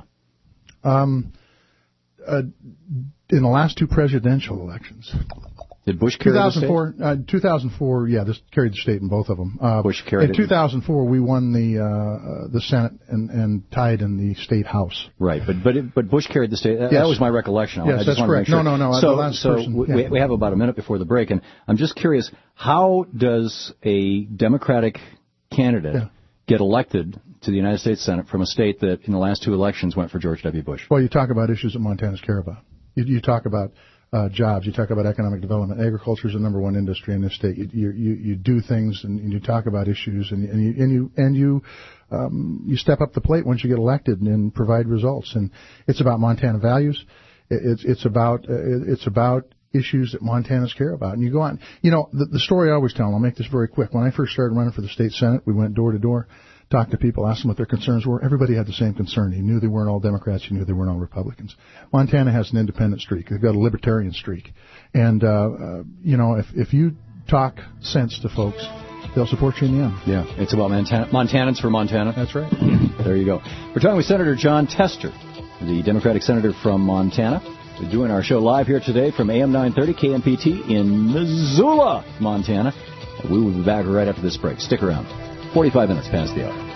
[SPEAKER 7] Um, uh, in the last two presidential elections.
[SPEAKER 2] Did Bush carry the state?
[SPEAKER 7] Uh, two thousand four, yeah, this carried the state in both of them. Uh,
[SPEAKER 2] Bush carried
[SPEAKER 7] in two thousand four, it. we won the uh, the Senate and, and tied in the state House.
[SPEAKER 2] Right, but but it, but Bush carried the state. Yes. That was my recollection.
[SPEAKER 7] Yes,
[SPEAKER 2] I just
[SPEAKER 7] that's correct.
[SPEAKER 2] Sure.
[SPEAKER 7] No, no, no.
[SPEAKER 2] So,
[SPEAKER 7] the last
[SPEAKER 2] so
[SPEAKER 7] person,
[SPEAKER 2] we,
[SPEAKER 7] yeah.
[SPEAKER 2] we have about a minute before the break, and I'm just curious, how does a Democratic candidate yeah. get elected to the United States Senate from a state that in the last two elections went for George W. Bush?
[SPEAKER 7] Well, you talk about issues that Montanans care about. You, you talk about Uh, jobs. You talk about economic development. Agriculture is the number one industry in this state. You you, you do things and, and you talk about issues and, and you and you and you um, you step up the plate once you get elected and, and provide results. And it's about Montana values. It's it's about uh, it's about issues that Montanans care about. And you go on. You know the, the story I always tell. And I'll make this very quick. When I first started running for the state senate, we went door to door. Talked to people, asked them what their concerns were. Everybody had the same concern. You knew they weren't all Democrats. You knew they weren't all Republicans. Montana has an independent streak. They've got a libertarian streak. And, uh, uh, you know, if, if you talk sense to folks, they'll support you in the end.
[SPEAKER 2] Yeah, it's about Montana, Montanans for Montana.
[SPEAKER 7] That's right.
[SPEAKER 2] There you go. We're talking with Senator Jon Tester, the Democratic senator from Montana. We're doing our show live here today from A M nine thirty K M P T in Missoula, Montana. And we will be back right after this break. Stick around. forty-five minutes past the hour.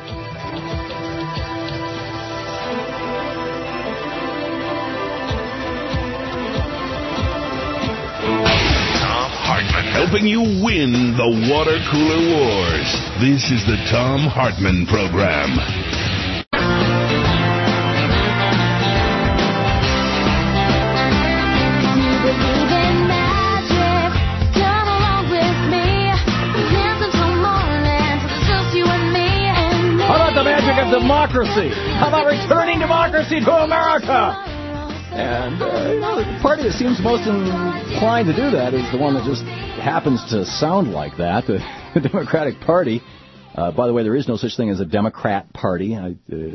[SPEAKER 1] Thom Hartmann, helping you win the water cooler wars. This is the Thom Hartmann Program.
[SPEAKER 2] Democracy. How about returning democracy to America? And uh, you know, the party that seems most inclined to do that is the one that just happens to sound like that, the, the Democratic Party. Uh, by the way, there is no such thing as a Democrat Party. I, uh,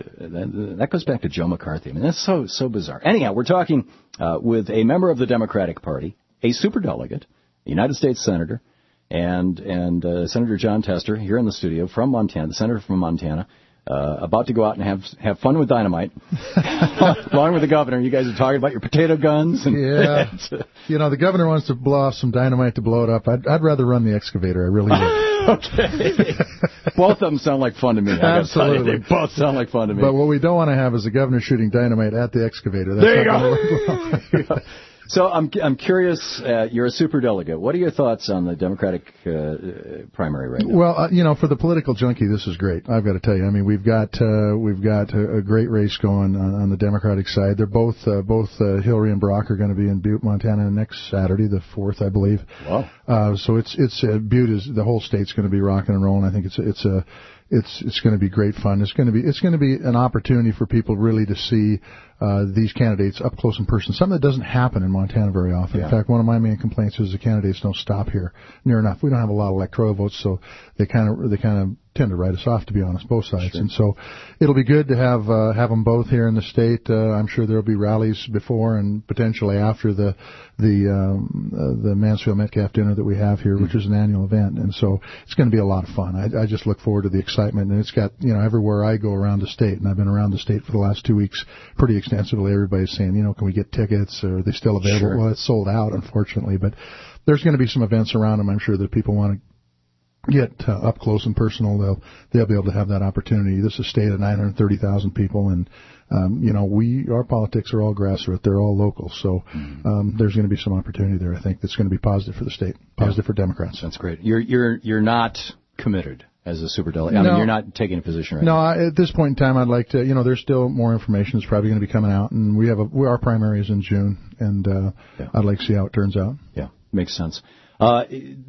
[SPEAKER 2] that, that goes back to Joe McCarthy. I mean, that's so so bizarre. Anyhow, we're talking uh, with a member of the Democratic Party, a superdelegate, a United States Senator, and and uh, Senator Jon Tester here in the studio from Montana, the senator from Montana, uh, about to go out and have have fun with dynamite, along with the governor. You guys are talking about your potato guns. And
[SPEAKER 7] yeah, you know, the governor wants to blow off some dynamite to blow it up. I'd, I'd rather run the excavator. I really would.
[SPEAKER 2] Okay. Both of them sound like fun to me.
[SPEAKER 7] Absolutely.
[SPEAKER 2] They both sound like fun to me.
[SPEAKER 7] But what we don't want to have is the governor shooting dynamite at the excavator. That's
[SPEAKER 2] there you
[SPEAKER 7] go.
[SPEAKER 2] There you go. So I'm I'm curious. Uh, you're a superdelegate. What are your thoughts on the Democratic uh, primary right now?
[SPEAKER 7] Well, uh, you know, for the political junkie, this is great. I've got to tell you. I mean, we've got uh, we've got a, a great race going on, on the Democratic side. They're both uh, both uh, Hillary and Barack are going to be in Butte, Montana, next Saturday, the fourth, I believe.
[SPEAKER 2] Wow.
[SPEAKER 7] Uh, so it's it's uh, Butte is the whole state's going to be rocking and rolling. I think it's it's a It's it's going to be great fun. It's going to be it's going to be an opportunity for people really to see uh, these candidates up close in person. Something that doesn't happen in Montana very often.
[SPEAKER 2] Yeah.
[SPEAKER 7] In fact, one of my main complaints is the candidates don't stop here near enough. We don't have a lot of electoral votes, so they kind of they kind of tend to write us off, to be honest, both sides.
[SPEAKER 2] Sure.
[SPEAKER 7] And so it'll be good to have uh, have them both here in the state. Uh, I'm sure there'll be rallies before and potentially after the the um, uh, the Mansfield Metcalf dinner that we have here, mm-hmm. which is an annual event. And so it's going to be a lot of fun. I, I just look forward to the excitement. And it's got, you know, everywhere I go around the state, and I've been around the state for the last two weeks pretty extensively, everybody's saying, you know, can we get tickets? Or are they still available?
[SPEAKER 2] Sure.
[SPEAKER 7] Well, it's sold out, unfortunately. But there's going to be some events around them, I'm sure, that people want to get uh, up close and personal. They'll they'll be able to have that opportunity. This is a state of nine hundred thirty thousand people, and um, you know, we our politics are all grassroots. They're all local, so um, there's going to be some opportunity there. I think that's going to be positive for the state, positive yeah. for Democrats.
[SPEAKER 2] That's great. You're you're you're not committed as a superdelegate. I
[SPEAKER 7] no.
[SPEAKER 2] mean, you're not taking a position right
[SPEAKER 7] no,
[SPEAKER 2] now.
[SPEAKER 7] No, at this point in time, I'd like to. You know, there's still more information that's probably going to be coming out, and we have a we, our primary is in June, and uh, yeah. I'd like to see how it turns out.
[SPEAKER 2] Yeah, makes sense. Uh,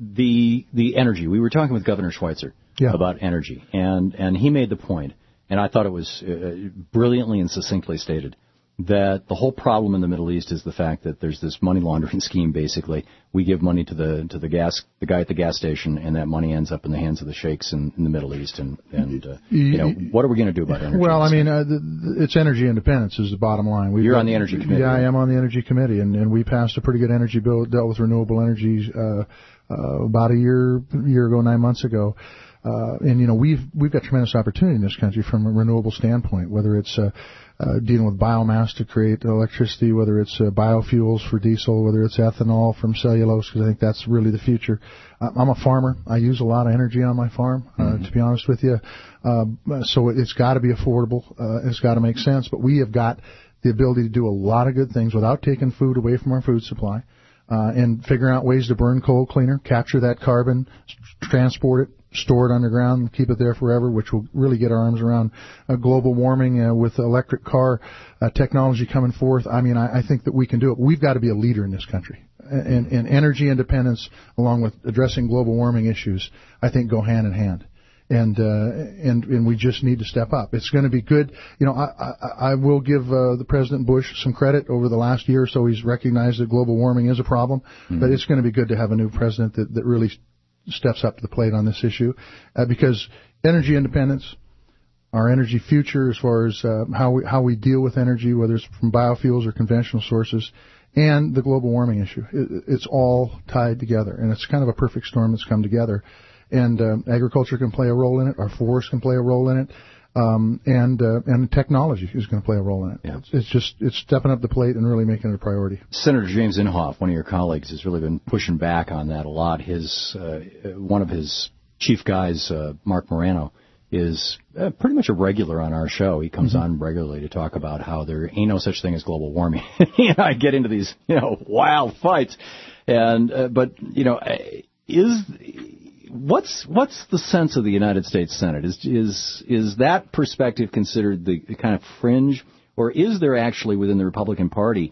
[SPEAKER 2] the the energy. We were talking with Governor Schweitzer
[SPEAKER 7] yeah.
[SPEAKER 2] about energy, and, and he made the point, and I thought it was uh, brilliantly and succinctly stated, that the whole problem in the Middle East is the fact that there's this money laundering scheme. Basically, we give money to the to the gas the guy at the gas station, and that money ends up in the hands of the sheikhs in, in the Middle East. And and uh, you know, what are we going to do about energy?
[SPEAKER 7] Well, I mean, uh, the, the, it's energy independence is the bottom line. We've
[SPEAKER 2] You're
[SPEAKER 7] got,
[SPEAKER 2] on the energy committee.
[SPEAKER 7] Yeah,
[SPEAKER 2] right?
[SPEAKER 7] I am on the energy committee, and, and we passed a pretty good energy bill that dealt with renewable energy uh, uh, about a year year ago, nine months ago. Uh, and you know, we've we've got tremendous opportunity in this country from a renewable standpoint, whether it's uh, uh, dealing with biomass to create electricity, whether it's uh, biofuels for diesel, whether it's ethanol from cellulose, because I think that's really the future. Uh, I'm a farmer. I use a lot of energy on my farm, uh, mm-hmm. to be honest with you. Uh, so it's got to be affordable. Uh, it's got to make sense. But we have got the ability to do a lot of good things without taking food away from our food supply. Uh, and figuring out ways to burn coal cleaner, capture that carbon, transport it, store it underground, keep it there forever, which will really get our arms around uh, global warming uh, with electric car uh, technology coming forth. I mean, I, I think that we can do it. We've got to be a leader in this country. And, and energy independence, along with addressing global warming issues, I think go hand in hand. And, uh, and, and we just need to step up. It's going to be good. You know, I, I, I will give, uh, the President Bush some credit over the last year or so. He's recognized that global warming is a problem, mm-hmm. but it's going to be good to have a new president that, that really steps up to the plate on this issue, uh, because energy independence, our energy future as far as, uh, how we, how we deal with energy, whether it's from biofuels or conventional sources, and the global warming issue. It, it's all tied together, and it's kind of a perfect storm that's come together. And uh, agriculture can play a role in it. Our forests can play a role in it, um, and uh, and technology is going to play a role in it.
[SPEAKER 2] Yeah.
[SPEAKER 7] It's, it's just it's stepping up the plate and really making it a priority.
[SPEAKER 2] Senator James Inhofe, one of your colleagues, has really been pushing back on that a lot. His uh, one of his chief guys, uh, Mark Morano, is uh, pretty much a regular on our show. He comes mm-hmm. on regularly to talk about how there ain't no such thing as global warming. You know, I get into these you know wild fights, and uh, but you know is. What's what's the sense of the United States Senate? Is is is that perspective considered the kind of fringe, or is there actually within the Republican Party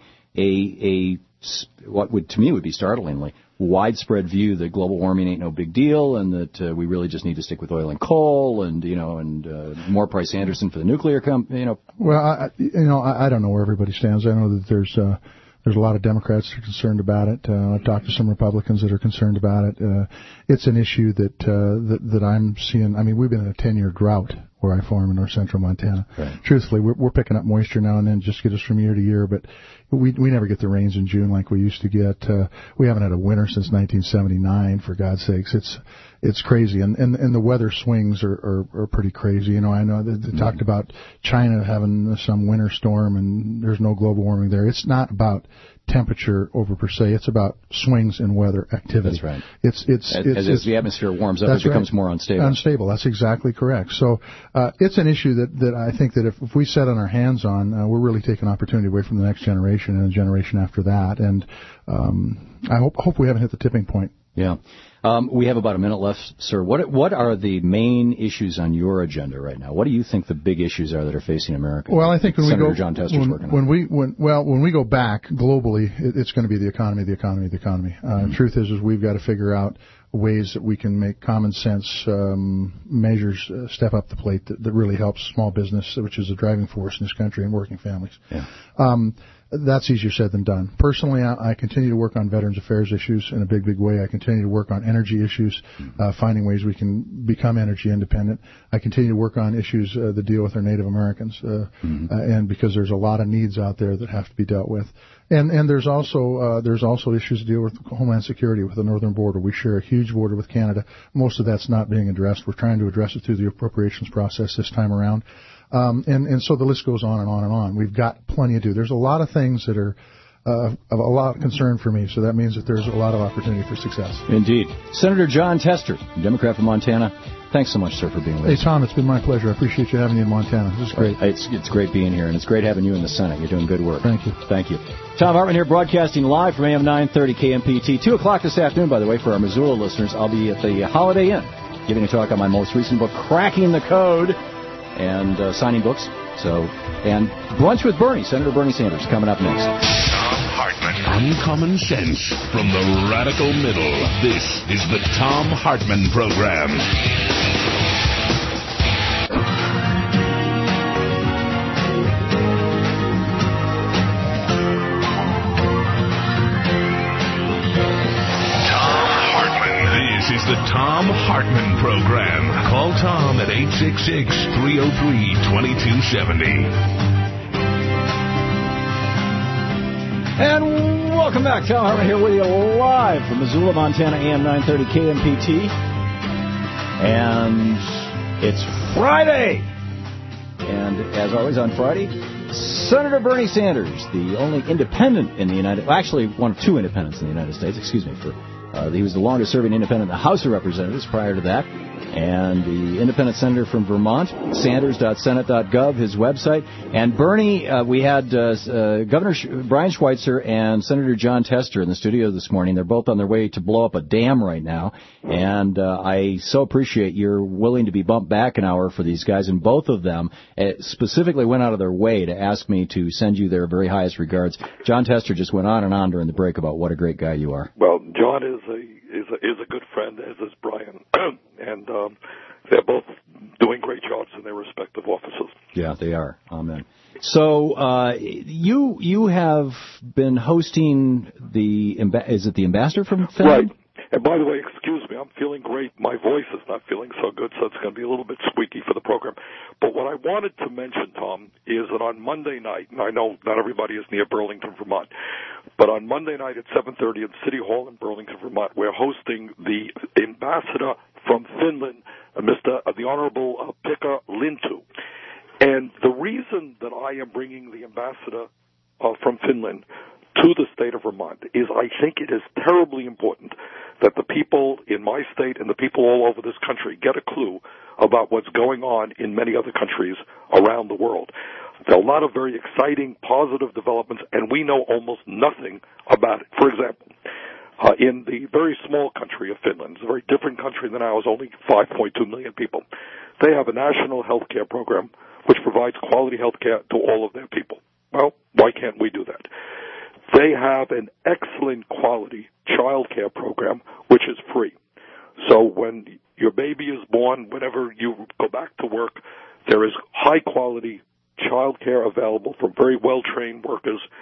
[SPEAKER 2] a a what would to me would be startlingly widespread view that global warming ain't no big deal, and that uh, we really just need to stick with oil and coal, and you know, and uh, more Price Anderson for the nuclear company, you know?
[SPEAKER 7] Well, I, you know, I, I don't know where everybody stands. I know that there's. Uh, There's a lot of Democrats that are concerned about it. Uh, I've talked to some Republicans that are concerned about it. Uh, it's an issue that, uh, that that I'm seeing. I mean, we've been in a ten-year drought where I farm in north central Montana.
[SPEAKER 2] Right.
[SPEAKER 7] Truthfully, we're, we're picking up moisture now and then just to get us from year to year, but we we never get the rains in June like we used to get. Uh, we haven't had a winter since nineteen seventy-nine, for God's sakes. It's it's crazy, and and, and the weather swings are, are, are pretty crazy. You know, I know they, they mm-hmm. talked about China having some winter storm, and there's no global warming there. It's not about temperature over per se. It's about swings in weather activity.
[SPEAKER 2] That's right.
[SPEAKER 7] It's it's
[SPEAKER 2] as,
[SPEAKER 7] it's,
[SPEAKER 2] as,
[SPEAKER 7] it's
[SPEAKER 2] as the atmosphere warms up, it becomes
[SPEAKER 7] right.
[SPEAKER 2] more unstable.
[SPEAKER 7] Unstable. That's exactly correct. So uh, it's an issue that, that I think that if, if we set on our hands on, uh, we're really taking opportunity away from the next generation and the generation after that. And um, I hope hope we haven't hit the tipping point.
[SPEAKER 2] Yeah. Um, we have about a minute left, sir. What what are the main issues on your agenda right now? What do you think the big issues are that are facing America?
[SPEAKER 7] Well, I think when
[SPEAKER 2] Senator
[SPEAKER 7] we go,
[SPEAKER 2] Jon Tester's
[SPEAKER 7] when,
[SPEAKER 2] working
[SPEAKER 7] when
[SPEAKER 2] on.
[SPEAKER 7] we when well when we go back globally, it, it's going to be the economy, the economy, the economy. Uh, mm-hmm. The truth is, is we've got to figure out ways that we can make common sense um, measures uh, step up the plate that, that really helps small business, which is a driving force in this country, and working families.
[SPEAKER 2] Yeah.
[SPEAKER 7] Um, That's easier said than done. Personally, I, I continue to work on Veterans Affairs issues in a big, big way. I continue to work on energy issues, uh, finding ways we can become energy independent. I continue to work on issues uh, that deal with our Native Americans, uh, mm-hmm. uh, and because there's a lot of needs out there that have to be dealt with. And and there's also uh, there's also issues to deal with Homeland Security with the northern border. We share a huge border with Canada. Most of that's not being addressed. We're trying to address it through the appropriations process this time around. Um, and, and so the list goes on and on and on. We've got plenty to do. There's a lot of things that are uh, of a lot of concern for me, so that means that there's a lot of opportunity for success.
[SPEAKER 2] Indeed. Senator Jon Tester, Democrat from Montana, thanks so much, sir, for being with
[SPEAKER 7] hey,
[SPEAKER 2] us.
[SPEAKER 7] Hey, Tom, it's been my pleasure. I appreciate you having me in Montana. This is great.
[SPEAKER 2] It's, it's great being here, and it's great having you in the Senate. You're doing good work.
[SPEAKER 7] Thank you.
[SPEAKER 2] Thank you. Tom Hartman here, broadcasting live from A M nine thirty K M P T. two o'clock this afternoon, by the way, for our Missoula listeners. I'll be at the Holiday Inn giving a talk on my most recent book, Cracking the Code, and uh, signing books. So, and Brunch with Bernie, Senator Bernie Sanders, coming up next.
[SPEAKER 1] Tom Hartman. Uncommon sense from the radical middle. This is the Tom Hartman Program. This is the Tom Hartman Program. Call Tom at eight six six, three oh three, two two seven oh.
[SPEAKER 2] And welcome back. Tom Hartman here with you live from Missoula, Montana, A M nine thirty K M P T. And it's Friday. And as always on Friday, Senator Bernie Sanders, the only independent in the United... Well, actually, one of two independents in the United States. Excuse me for... Uh, he was the longest-serving independent in the House of Representatives prior to that, and the independent senator from Vermont, sanders dot senate dot gov, his website. And Bernie, uh, we had uh, uh, Governor Sh- Brian Schweitzer and Senator Jon Tester in the studio this morning. They're both on their way to blow up a dam right now, and uh, I so appreciate you're willing to be bumped back an hour for these guys, and both of them uh, specifically went out of their way to ask me to send you their very highest regards. Jon Tester just went on and on during the break about what a great guy you are.
[SPEAKER 8] Well, John is a is a, is a good friend, as is Brian, and um, they're both doing great jobs in their respective offices.
[SPEAKER 2] Yeah, they are. Amen. So uh, you you have been hosting the is it the ambassador from Finland?
[SPEAKER 8] Right. And by the way, excuse me, I'm feeling great. My voice is not feeling so good, so it's going to be a little bit squeaky for the program. But what I wanted to mention, Tom, is that on Monday night, and I know not everybody is near Burlington, Vermont, but on Monday night at seven thirty at City Hall in Burlington, Vermont, we're hosting the ambassador from Finland, uh, Mister Uh, the Honorable uh, Pekka Lintu. And the reason that I am bringing the ambassador uh, from Finland to the state of Vermont is I think it is terribly important that the people in my state and the people all over this country get a clue about what's going on in many other countries around the world. There are a lot of very exciting, positive developments, and we know almost nothing about it. For example, uh, in the very small country of Finland, it's a very different country than ours, only five point two million people. They have a national health care program which provides quality health care to all of their people. Well, why can't we do that? They have an excellent quality child care program, which is free. So when your baby is born, whenever you go back to work, there is high quality child care available from very well-trained workers.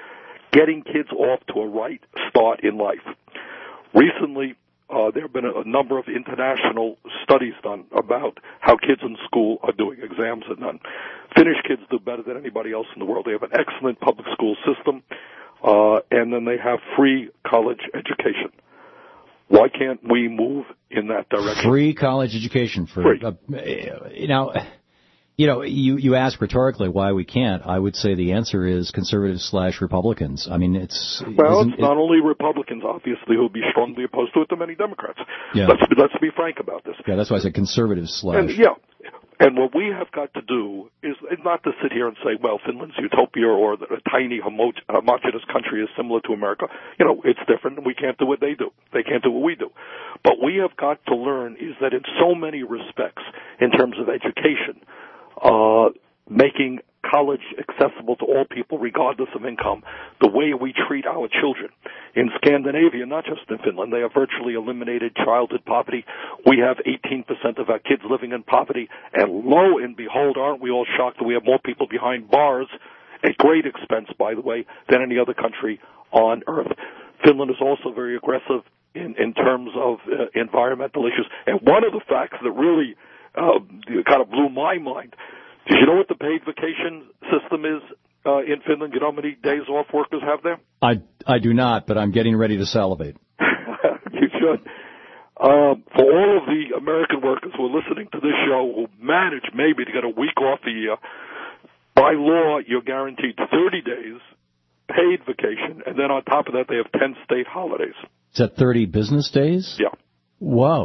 [SPEAKER 8] getting kids off to a right start in life. Recently, uh, there have been a, a number of international studies done about how kids in school are doing. Exams are done. Finnish kids do better than anybody else in the world. They have an excellent public school system, uh, and then they have free college education. Why can't we move in that direction?
[SPEAKER 2] Free college education for
[SPEAKER 8] Free.
[SPEAKER 2] Uh, now. You know, you, you ask rhetorically why we can't. I would say the answer is conservatives slash Republicans. I mean, it's...
[SPEAKER 8] Well, it's not it, only Republicans, obviously, who would be strongly opposed to it, but many Democrats.
[SPEAKER 2] Yeah.
[SPEAKER 8] Let's, let's be frank about this.
[SPEAKER 2] Yeah, that's why I said conservatives slash...
[SPEAKER 8] And, yeah. And what we have got to do is not to sit here and say, well, Finland's utopia or a tiny homogeneous country is similar to America. You know, it's different, and we can't do what they do. They can't do what we do. But we have got to learn is that in so many respects, in terms of education, Uh, making college accessible to all people regardless of income, the way we treat our children. In Scandinavia, not just in Finland, they have virtually eliminated childhood poverty. We have eighteen percent of our kids living in poverty, and lo and behold, aren't we all shocked that we have more people behind bars, at great expense, by the way, than any other country on earth. Finland is also very aggressive in, in terms of uh, environmental issues. And one of the facts that really Uh, kind of blew my mind. Did you know what the paid vacation system is uh, in Finland? You know how many days off workers have there?
[SPEAKER 2] I, I do not, but I'm getting ready to salivate.
[SPEAKER 8] You should. Uh, for all of the American workers who are listening to this show who manage maybe to get a week off a year, by law you're guaranteed thirty days paid vacation, and then on top of that they have ten state holidays.
[SPEAKER 2] Is that thirty business days?
[SPEAKER 8] Yeah.
[SPEAKER 2] Whoa.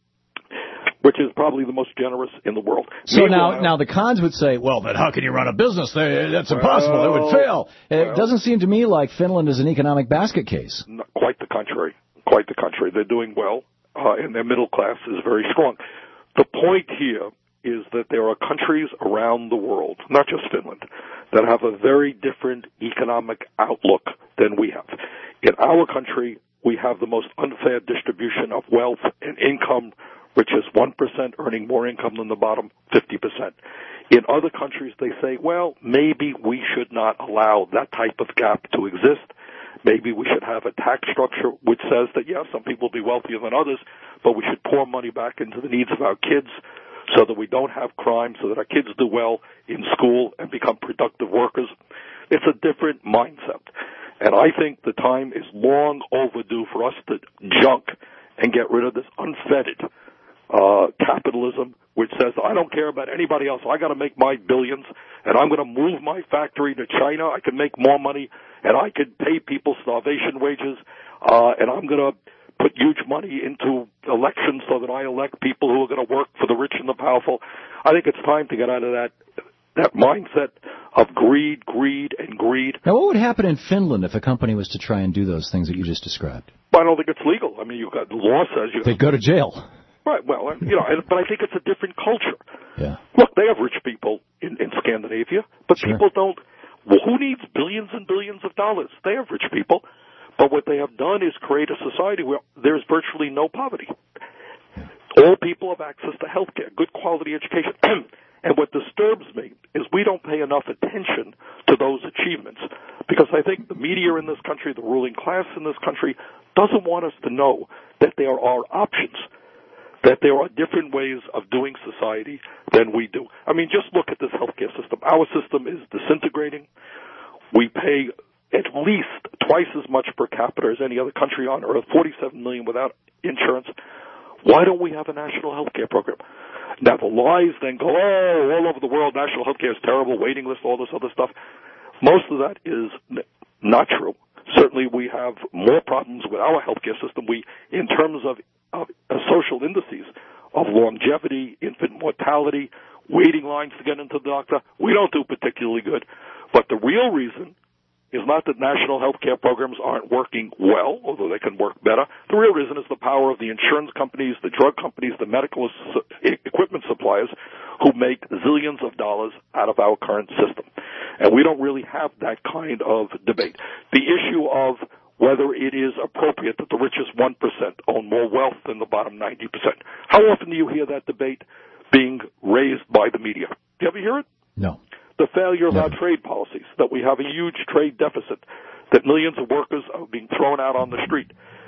[SPEAKER 8] Which is probably the most generous in the world.
[SPEAKER 2] So Meanwhile, now, now the cons would say, well, but how can you run a business? That's impossible. Well, it would fail. It well, doesn't seem to me like Finland is an economic basket case.
[SPEAKER 8] No, quite the contrary. Quite the contrary. They're doing well, uh, and their middle class is very strong. The point here is that there are countries around the world, not just Finland, that have a very different economic outlook than we have. In our country, we have the most unfair distribution of wealth and income, which is one percent earning more income than the bottom fifty percent. In other countries, they say, well, maybe we should not allow that type of gap to exist. Maybe we should have a tax structure which says that, yeah, some people will be wealthier than others, but we should pour money back into the needs of our kids so that we don't have crime, so that our kids do well in school and become productive workers. It's a different mindset. And I think the time is long overdue for us to junk and get rid of this unfettered Uh, capitalism, which says, I don't care about anybody else. I got to make my billions, and I'm going to move my factory to China. I can make more money, and I could pay people starvation wages, uh, and I'm going to put huge money into elections so that I elect people who are going to work for the rich and the powerful. I think it's time to get out of that that mindset of greed, greed, and greed.
[SPEAKER 2] Now, what would happen in Finland if a company was to try and do those things that you just described?
[SPEAKER 8] Well, I don't think it's legal. I mean, you've got the law says you
[SPEAKER 2] they'd go to jail.
[SPEAKER 8] Right, well, you know, but I think it's a different culture.
[SPEAKER 2] Yeah.
[SPEAKER 8] Look, they have rich people in, in Scandinavia, but sure. people don't. Well, who needs billions and billions of dollars? They have rich people, but what they have done is create a society where there's virtually no poverty. All people have access to health care, good quality education. And what disturbs me is we don't pay enough attention to those achievements, because I think the media in this country, the ruling class in this country, doesn't want us to know that there are options, that there are different ways of doing society than we do. I mean, just look at this healthcare system. Our system is disintegrating. We pay at least twice as much per capita as any other country on earth, forty-seven million without insurance. Why don't we have a national healthcare program? Now, the lies then go, oh, all over the world, national healthcare is terrible, waiting list, all this other stuff. Most of that is not true. Certainly, we have more problems with our healthcare system. We, in terms of of social indices of longevity, infant mortality, waiting lines to get into the doctor, we don't do particularly good. But the real reason is not that national health care programs aren't working well, although they can work better. The real reason is the power of the insurance companies, the drug companies, the medical equipment suppliers who make zillions of dollars out of our current system. And we don't really have that kind of debate. The issue of whether it is appropriate that the richest one percent own more wealth than the bottom ninety percent. How often do you hear that debate being raised by the media? Do you ever hear it?
[SPEAKER 2] No.
[SPEAKER 8] The failure of
[SPEAKER 2] Never.
[SPEAKER 8] our trade policies, that we have a huge trade deficit, that millions of workers are being thrown out on the street,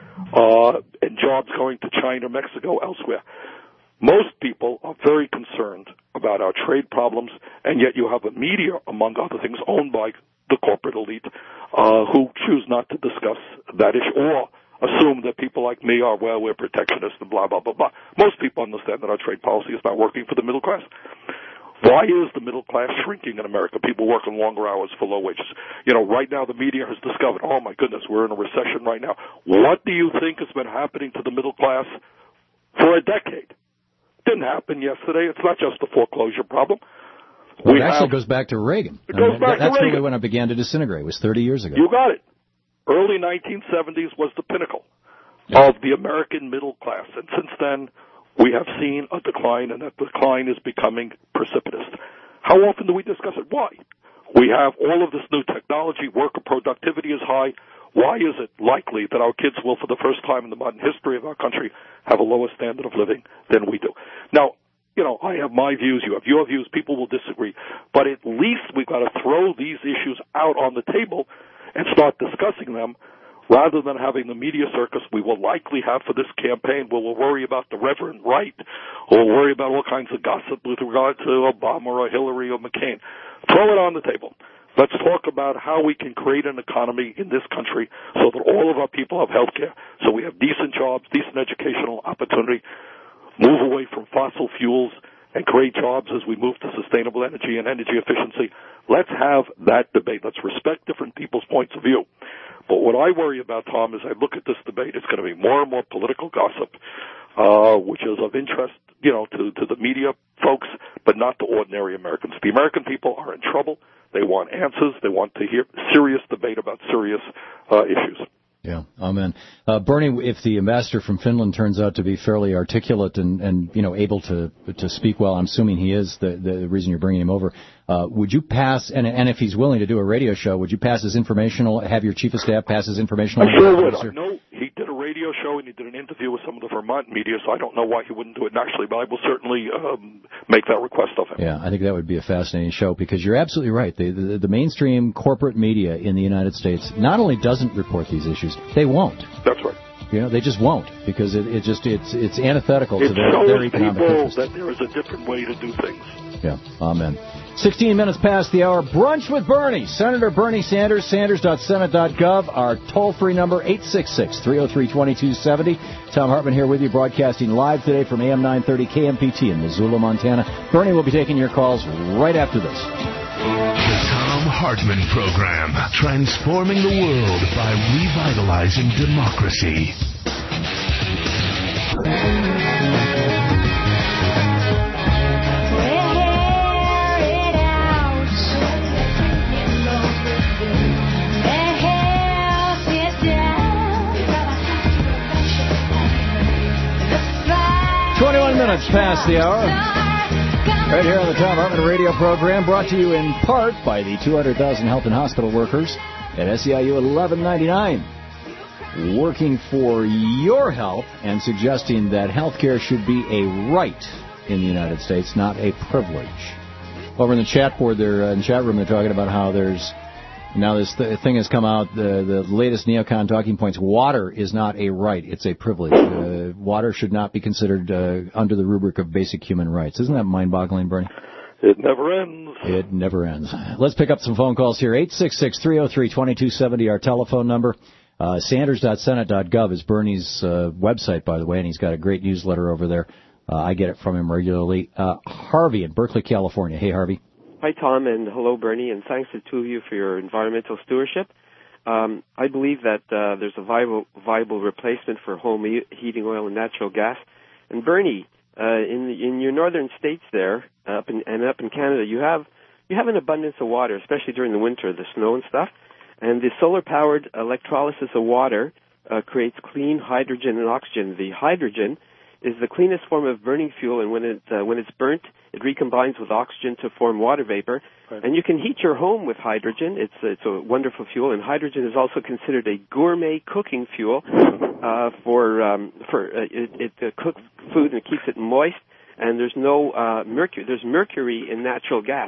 [SPEAKER 8] uh, and jobs going to China, Mexico, elsewhere. Most people are very concerned about our trade problems, and yet you have a media, among other things, owned by the corporate elite, uh, who choose not to discuss that issue or assume that people like me are, well, we're protectionists and blah, blah, blah, blah. Most people understand that our trade policy is not working for the middle class. Why is the middle class shrinking in America? People working longer hours for low wages. You know, right now the media has discovered, oh my goodness, we're in a recession right now. What do you think has been happening to the middle class for a decade? Didn't happen yesterday. It's not just a foreclosure problem.
[SPEAKER 2] Well,
[SPEAKER 8] we
[SPEAKER 2] it actually
[SPEAKER 8] have,
[SPEAKER 2] goes back to Reagan.
[SPEAKER 8] It goes
[SPEAKER 2] I mean,
[SPEAKER 8] back
[SPEAKER 2] that's
[SPEAKER 8] to Reagan.
[SPEAKER 2] really when it began to disintegrate. It was thirty years ago.
[SPEAKER 8] You got it. Early nineteen seventies was the pinnacle yeah. of the American middle class. And since then, we have seen a decline, and that decline is becoming precipitous. How often do we discuss it? Why? We have all of this new technology. Worker productivity is high. Why is it likely that our kids will, for the first time in the modern history of our country, have a lower standard of living than we do? Now, you know, I have my views, you have your views, people will disagree, but at least we've got to throw these issues out on the table and start discussing them rather than having the media circus we will likely have for this campaign where we'll worry about the Reverend Wright or we'll worry about all kinds of gossip with regard to Obama or Hillary or McCain. Throw it on the table. Let's talk about how we can create an economy in this country so that all of our people have health care, so we have decent jobs, decent educational opportunity, move away from fossil fuels, and create jobs as we move to sustainable energy and energy efficiency. Let's have that debate. Let's respect different people's points of view. But what I worry about, Tom, is I look at this debate, it's going to be more and more political gossip, uh, which is of interest, you know, to, to the media folks, but not to ordinary Americans. The American people are in trouble. They want answers. They want to hear serious debate about serious uh, issues.
[SPEAKER 2] Yeah, amen. Uh, Bernie, if the ambassador from Finland turns out to be fairly articulate and, and you know, able to to speak well, I'm assuming he is, the, the reason you're bringing him over, uh, would you pass, and, and if he's willing to do a radio show, would you pass his informational, have your chief of staff pass his informational?
[SPEAKER 8] I sure would. I know he did a radio show and he did an interview with some of the Vermont media, so I don't know why he wouldn't do it nationally, but I will certainly um, make that request of him.
[SPEAKER 2] Yeah, I think that would be a fascinating show because you're absolutely right. The, the, the mainstream corporate media in the United States not only doesn't report these issues, they won't.
[SPEAKER 8] That's right.
[SPEAKER 2] You know, they just won't because it, it just it's it's antithetical
[SPEAKER 8] it
[SPEAKER 2] to their, their economic interest.
[SPEAKER 8] That there is a different way to do things.
[SPEAKER 2] Yeah, amen. Sixteen minutes past the hour. Brunch with Bernie. Senator Bernie Sanders. Sanders dot senate dot gov. Our toll-free number eight six six, three oh three, two two seven oh. Tom Hartman here with you, broadcasting live today from A M nine thirty K M P T in Missoula, Montana. Bernie will be taking your calls right after this.
[SPEAKER 1] The Tom Hartman Program, transforming the world by revitalizing democracy.
[SPEAKER 2] twenty-one minutes past the hour. Right here on the Tom Hartman radio program, brought to you in part by the two hundred thousand health and hospital workers at S E I U eleven ninety-nine, working for your health and suggesting that health care should be a right in the United States, not a privilege. Over in the chat board there, uh, in the chat room, they're talking about how there's now this th- thing has come out, the, the latest neocon talking points. Water is not a right, it's a privilege. Uh, water should not be considered uh, under the rubric of basic human rights. Isn't that mind-boggling, Bernie?
[SPEAKER 8] It never ends.
[SPEAKER 2] It never ends. Let's pick up some phone calls here. eight six six, three oh three, two two seven oh, our telephone number. Uh, Sanders dot senate dot gov is Bernie's uh, website, by the way, and he's got a great newsletter over there. Uh, I get it from him regularly. Uh, Harvey in Berkeley, California. Hey, Harvey.
[SPEAKER 9] Hi, Tom, and hello, Bernie, and thanks to the two of you for your environmental stewardship. Um, I believe that uh, there's a viable, viable replacement for home e- heating oil and natural gas. And Bernie, uh, in the, in your northern states there, up in, and up in Canada, you have you have an abundance of water, especially during the winter, the snow and stuff. And the solar-powered electrolysis of water uh, creates clean hydrogen and oxygen. The hydrogen is the cleanest form of burning fuel, and when it uh, when it's burnt, it recombines with oxygen to form water vapor. Right. And you can heat your home with hydrogen. It's it's a wonderful fuel, and hydrogen is also considered a gourmet cooking fuel uh, for um, for uh, it, it uh, cooks food and it keeps it moist. And there's no uh, mercury. There's mercury in natural gas.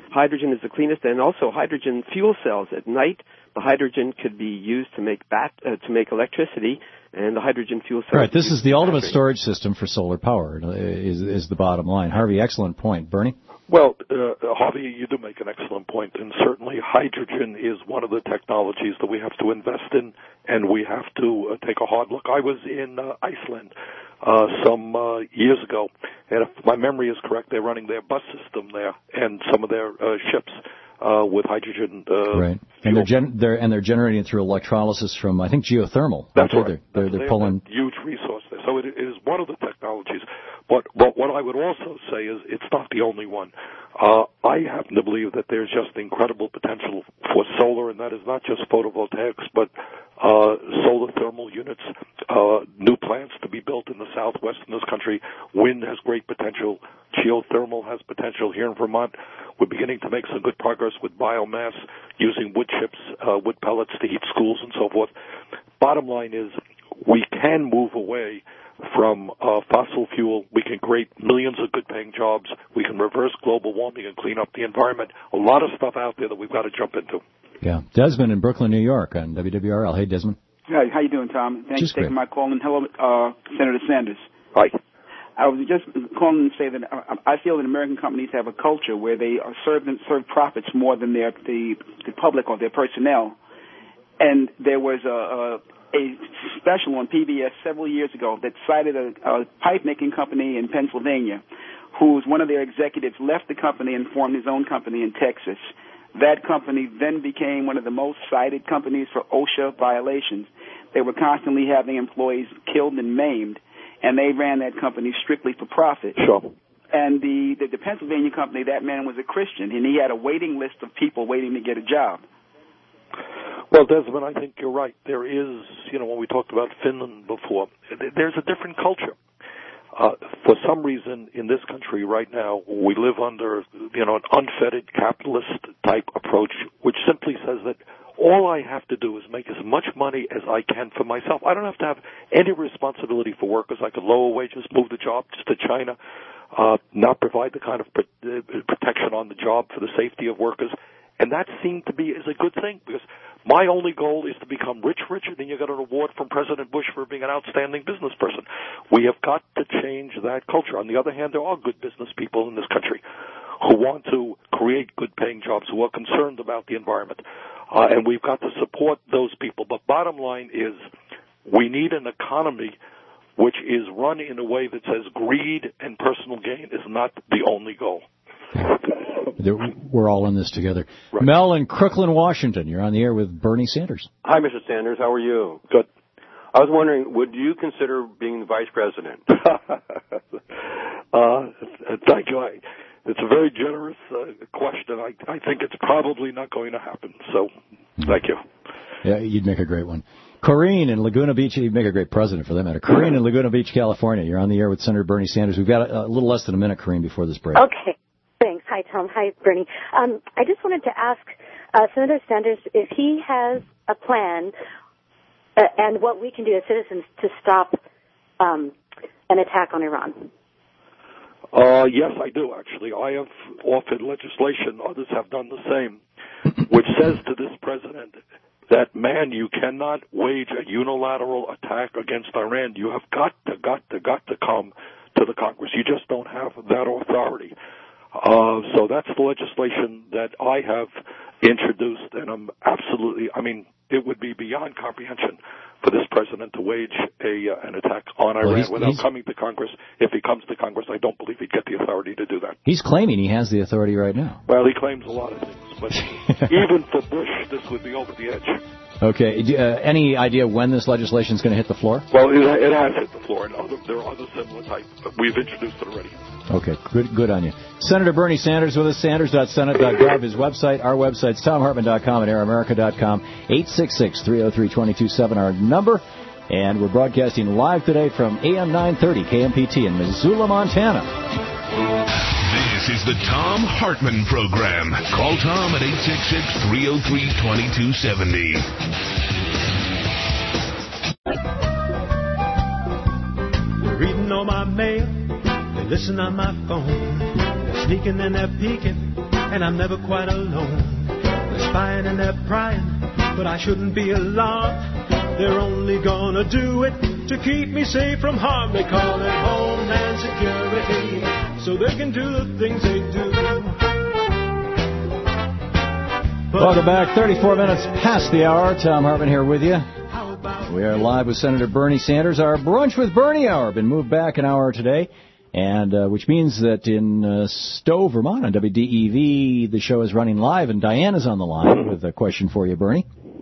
[SPEAKER 9] hydrogen is the cleanest, and also hydrogen fuel cells. At night, the hydrogen could be used to make bat uh, to make electricity, and the hydrogen fuel cells.
[SPEAKER 2] Right. This is the ultimate storage system for solar power. Is is the bottom line. Harvey, excellent point. Bernie.
[SPEAKER 8] Well, uh, Harvey, you do make an excellent point, and certainly hydrogen is one of the technologies that we have to invest in, and we have to uh, take a hard look. I was in uh, Iceland uh, some uh, years ago, and if my memory is correct, they're running their bus system there and some of their uh, ships uh, with hydrogen. Uh,
[SPEAKER 2] right, and they're, gen- they're and they're generating it through electrolysis from, I think, geothermal.
[SPEAKER 8] That's right.
[SPEAKER 2] They're, they're, they're
[SPEAKER 8] That's
[SPEAKER 2] pulling
[SPEAKER 8] a huge resource there. So it, it is one of the technologies. But, but what I would also say is it's not the only one. Uh, I happen to believe that there's just incredible potential for solar, and that is not just photovoltaics, but uh, solar thermal units, uh, new plants to be built in the southwest in this country. Wind has great potential. Geothermal has potential here in Vermont. We're beginning to make some good progress with biomass, using wood chips, uh, wood pellets to heat schools and so forth. Bottom line is we can move away from uh, fossil fuel. We can create millions of good-paying jobs. We can reverse global warming and clean up the environment. A lot of stuff out there that we've got to jump into.
[SPEAKER 2] Yeah. Desmond in Brooklyn, New York on W W R L. Hey, Desmond.
[SPEAKER 10] Hi, how you doing, Tom? Thanks
[SPEAKER 2] Just
[SPEAKER 10] for taking
[SPEAKER 2] great.
[SPEAKER 10] my call. And hello, uh, Senator Sanders.
[SPEAKER 8] Hi.
[SPEAKER 10] I was just calling to say that I feel that American companies have a culture where they are serve, serve profits more than their, the, the public or their personnel. And there was a... a a special on P B S several years ago that cited a, a pipe-making company in Pennsylvania whose one of their executives left the company and formed his own company in Texas. That company then became one of the most cited companies for OSHA violations. They were constantly having employees killed and maimed, and they ran that company strictly for profit.
[SPEAKER 8] Sure.
[SPEAKER 10] And the, the, the Pennsylvania company, that man was a Christian, and he had a waiting list of people waiting to get a job.
[SPEAKER 8] Well, Desmond, I think you're right. There is, you know, when we talked about Finland before, there's a different culture. Uh, for some reason, in this country right now, we live under, you know, an unfettered capitalist-type approach, which simply says that all I have to do is make as much money as I can for myself. I don't have to have any responsibility for workers. I could lower wages, move the job just to China, uh, not provide the kind of protection on the job for the safety of workers. And that seemed to be is a good thing, because my only goal is to become rich, richer, then you got an award from President Bush for being an outstanding business person. We have got to change that culture. On the other hand, there are good business people in this country who want to create good-paying jobs, who are concerned about the environment, uh, and we've got to support those people. But bottom line is we need an economy which is run in a way that says greed and personal gain is not the only goal.
[SPEAKER 2] We're all in this together.
[SPEAKER 8] Right.
[SPEAKER 2] Mel in Crooklyn, Washington. You're on the air with Bernie Sanders.
[SPEAKER 11] Hi, Mister Sanders. How are you?
[SPEAKER 8] Good.
[SPEAKER 11] I was wondering, would you consider being the vice president?
[SPEAKER 8] uh, thank you. I, it's a very generous uh, question. I, I think it's probably not going to happen. So, thank you.
[SPEAKER 2] Yeah, you'd make a great one. Corrine in Laguna Beach, you'd make a great president for that matter. Corrine in Laguna Beach, California. You're on the air with Senator Bernie Sanders. We've got a, a little less than a minute, Corrine, before this break.
[SPEAKER 12] Okay. Thanks. Hi, Tom. Hi, Bernie. Um, I just wanted to ask uh, Senator Sanders if he has a plan uh, and what we can do as citizens to stop um, an attack on Iran.
[SPEAKER 8] Uh, yes, I do, actually. I have offered legislation, others have done the same, which says to this president that, man, you cannot wage a unilateral attack against Iran. You have got to, got to, got to come to the Congress. You just don't have that authority. Uh, so that's the legislation that I have introduced, and I'm absolutely, I mean, it would be beyond comprehension for this president to wage a uh, an attack on Iran
[SPEAKER 2] well, he's,
[SPEAKER 8] without
[SPEAKER 2] he's,
[SPEAKER 8] coming to Congress. If he comes to Congress, I don't believe he'd get the authority to do that.
[SPEAKER 2] He's claiming he has the authority right now.
[SPEAKER 8] Well, he claims a lot of things, but even for Bush, this would be over the edge.
[SPEAKER 2] Okay. Uh, any idea when this legislation is going to hit the floor?
[SPEAKER 8] Well, it, it has hit the floor, and other, there are other similar types. We've introduced it already.
[SPEAKER 2] Okay, good good on you. Senator Bernie Sanders with us, sanders dot senate dot gov, his website. Our website's tom hartman dot com and air america dot com. eight six six, three oh three, two two seven, our number. And we're broadcasting live today from A M nine thirty K M P T in Missoula, Montana.
[SPEAKER 1] This is the Tom Hartman Program. Call Tom at eight six six, three oh three, two two seven oh.
[SPEAKER 13] They're reading all my mail. They listen on my phone. They're sneaking and they're peeking and I'm never quite alone. They're spying and they're prying, but I shouldn't be alarmed. They're only gonna do it to keep me safe from harm. They call it Homeland Security, so they can do the things they do. But
[SPEAKER 2] welcome back. thirty-four minutes past the hour. Tom Hartman here with you. We are live with Senator Bernie Sanders. Our Brunch with Bernie hour been moved back an hour today, and uh, which means that in uh, Stowe, Vermont, on W D E V, the show is running live, and Diana's on the line with a question for you, Bernie.